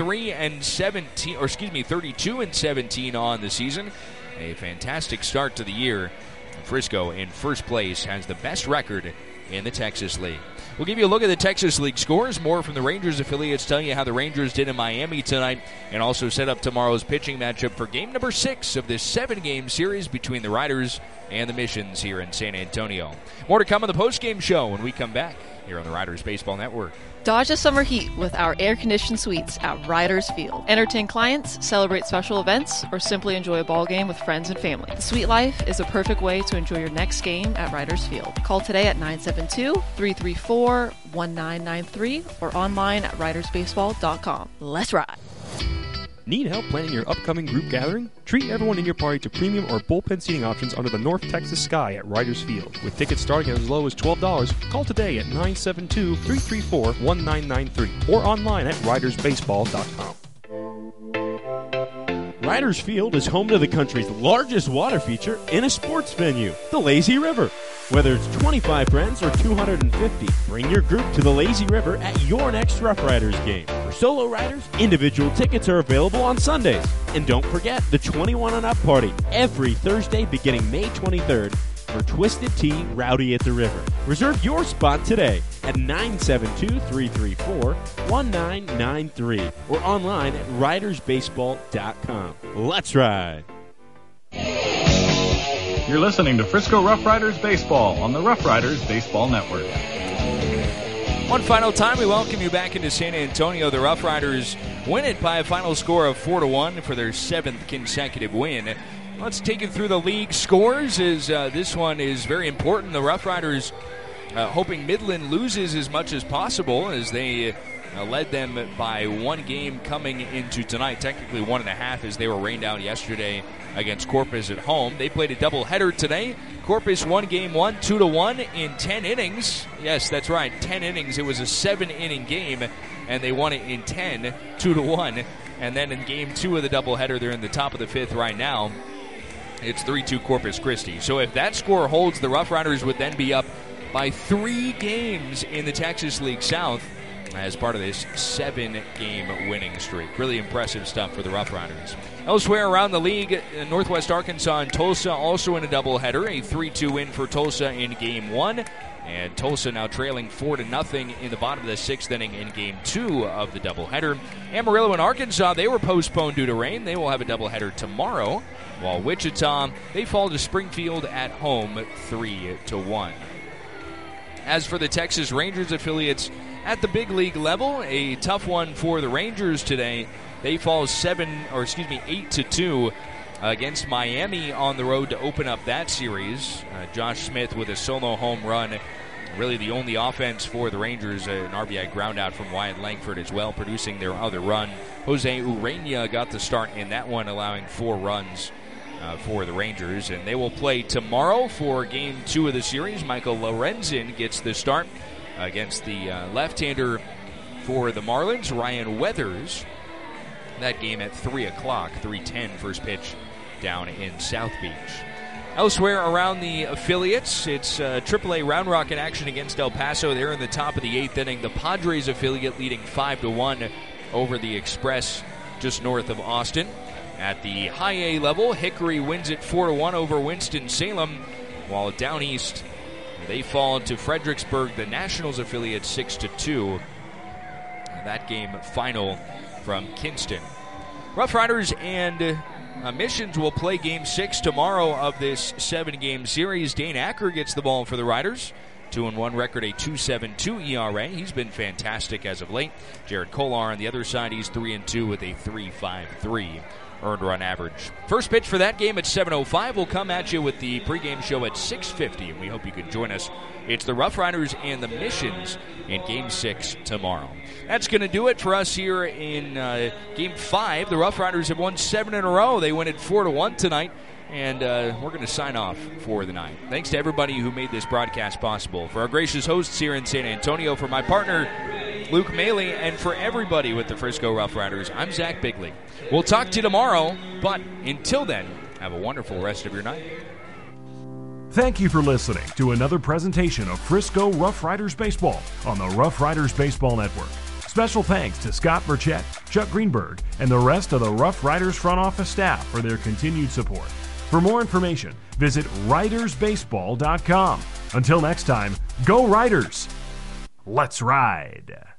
32-17 on the season. A fantastic start to the year. Frisco in first place has the best record in the Texas League. We'll give you a look at the Texas League scores. More from the Rangers affiliates telling you how the Rangers did in Miami tonight, and also set up tomorrow's pitching matchup for game number 6 of this 7-game series between the Riders and the Missions here in San Antonio. More to come on the postgame show when we come back here on the Riders Baseball Network.
Dodge the summer heat with our air-conditioned suites at Riders Field. Entertain clients, celebrate special events, or simply enjoy a ball game with friends and family. The suite life is a perfect way to enjoy your next game at Riders Field. Call today at 972-334-1993 or online at ridersbaseball.com. Let's ride!
Need help planning your upcoming group gathering? Treat everyone in your party to premium or bullpen seating options under the North Texas sky at Riders Field. With tickets starting as low as $12, call today at 972-334-1993 or online at ridersbaseball.com.
Riders Field is home to the country's largest water feature in a sports venue, the Lazy River. Whether it's 25 friends or 250, bring your group to the Lazy River at your next Rough Riders game. For solo riders, individual tickets are available on Sundays. And don't forget the 21 and up party every Thursday beginning May 23rd for Twisted Tea Rowdy at the River. Reserve your spot today at 972-334-1993 or online at ridersbaseball.com. Let's ride!
You're listening to Frisco Rough Riders Baseball on the Rough Riders Baseball Network.
One final time, we welcome you back into San Antonio. The Rough Riders win it by a final score of 4-1 for their 7th consecutive win. Let's take it through the league scores, as this one is very important. The Rough Riders hoping Midland loses as much as possible, as they led them by 1 game coming into tonight. Technically 1.5, as they were rained out yesterday against Corpus at home. They played a doubleheader today. Corpus won game 1 2-1 in 10 innings. Yes, that's right, 10 innings. It was a 7-inning game, and they won it in 10, 2-1. And then in game 2 of the doubleheader, they're in the top of the 5th right now. It's 3-2 Corpus Christi. So if that score holds, the Rough Riders would then be up by 3 games in the Texas League South as part of this 7-game winning streak. Really impressive stuff for the Rough Riders. Elsewhere around the league, Northwest Arkansas and Tulsa also in a doubleheader. A 3-2 win for Tulsa in game 1. And Tulsa now trailing 4-0 in the bottom of the 6th inning in game 2 of the doubleheader. Amarillo and Arkansas, they were postponed due to rain. They will have a doubleheader tomorrow. While Wichita, they fall to Springfield at home 3-1. As for the Texas Rangers affiliates at the big league level, a tough one for the Rangers today. They fall 8-2 against Miami on the road to open up that series. Josh Smith with a solo home run. Really the only offense for the Rangers, an RBI groundout from Wyatt Langford as well, producing their other run. Jose Urena got the start in that one, allowing 4 runs for the Rangers. And they will play tomorrow for game 2 of the series. Michael Lorenzen gets the start against the left-hander for the Marlins, Ryan Weathers. That game at 3 o'clock, 3:10 first pitch down in South Beach. Elsewhere around the affiliates, it's AAA Round Rock in action against El Paso. They're in the top of the 8th inning. The Padres affiliate leading 5-1 over the Express just north of Austin. At the high A level, Hickory wins it 4-1 over Winston-Salem, while down east they fall to Fredericksburg, the Nationals affiliate 6-2. That game final from Kinston. Rough Riders and Missions will play Game 6 tomorrow of this 7-game series. Dane Acker gets the ball for the Riders. 2-1 record, a 2.72 ERA. He's been fantastic as of late. Jared Kolar on the other side, he's 3-2 with a 3.53 earned run average. First pitch for that game at 7:05. We'll come at you with the pregame show at 6:50, and we hope you can join us. It's the Rough Riders and the Missions in Game 6 tomorrow. That's going to do it for us here in Game 5. The Rough Riders have won 7 in a row. They win it 4-1 tonight, and we're going to sign off for the night. Thanks to everybody who made this broadcast possible. For our gracious hosts here in San Antonio, for my partner, Luke Maley, and for everybody with the Frisco Rough Riders, I'm Zach Bigley. We'll talk to you tomorrow, but until then, have a wonderful rest of your night.
Thank you for listening to another presentation of Frisco Rough Riders Baseball on the Rough Riders Baseball Network. Special thanks to Scott Burchett, Chuck Greenberg, and the rest of the Rough Riders front office staff for their continued support. For more information, visit ridersbaseball.com. Until next time, go Riders! Let's ride!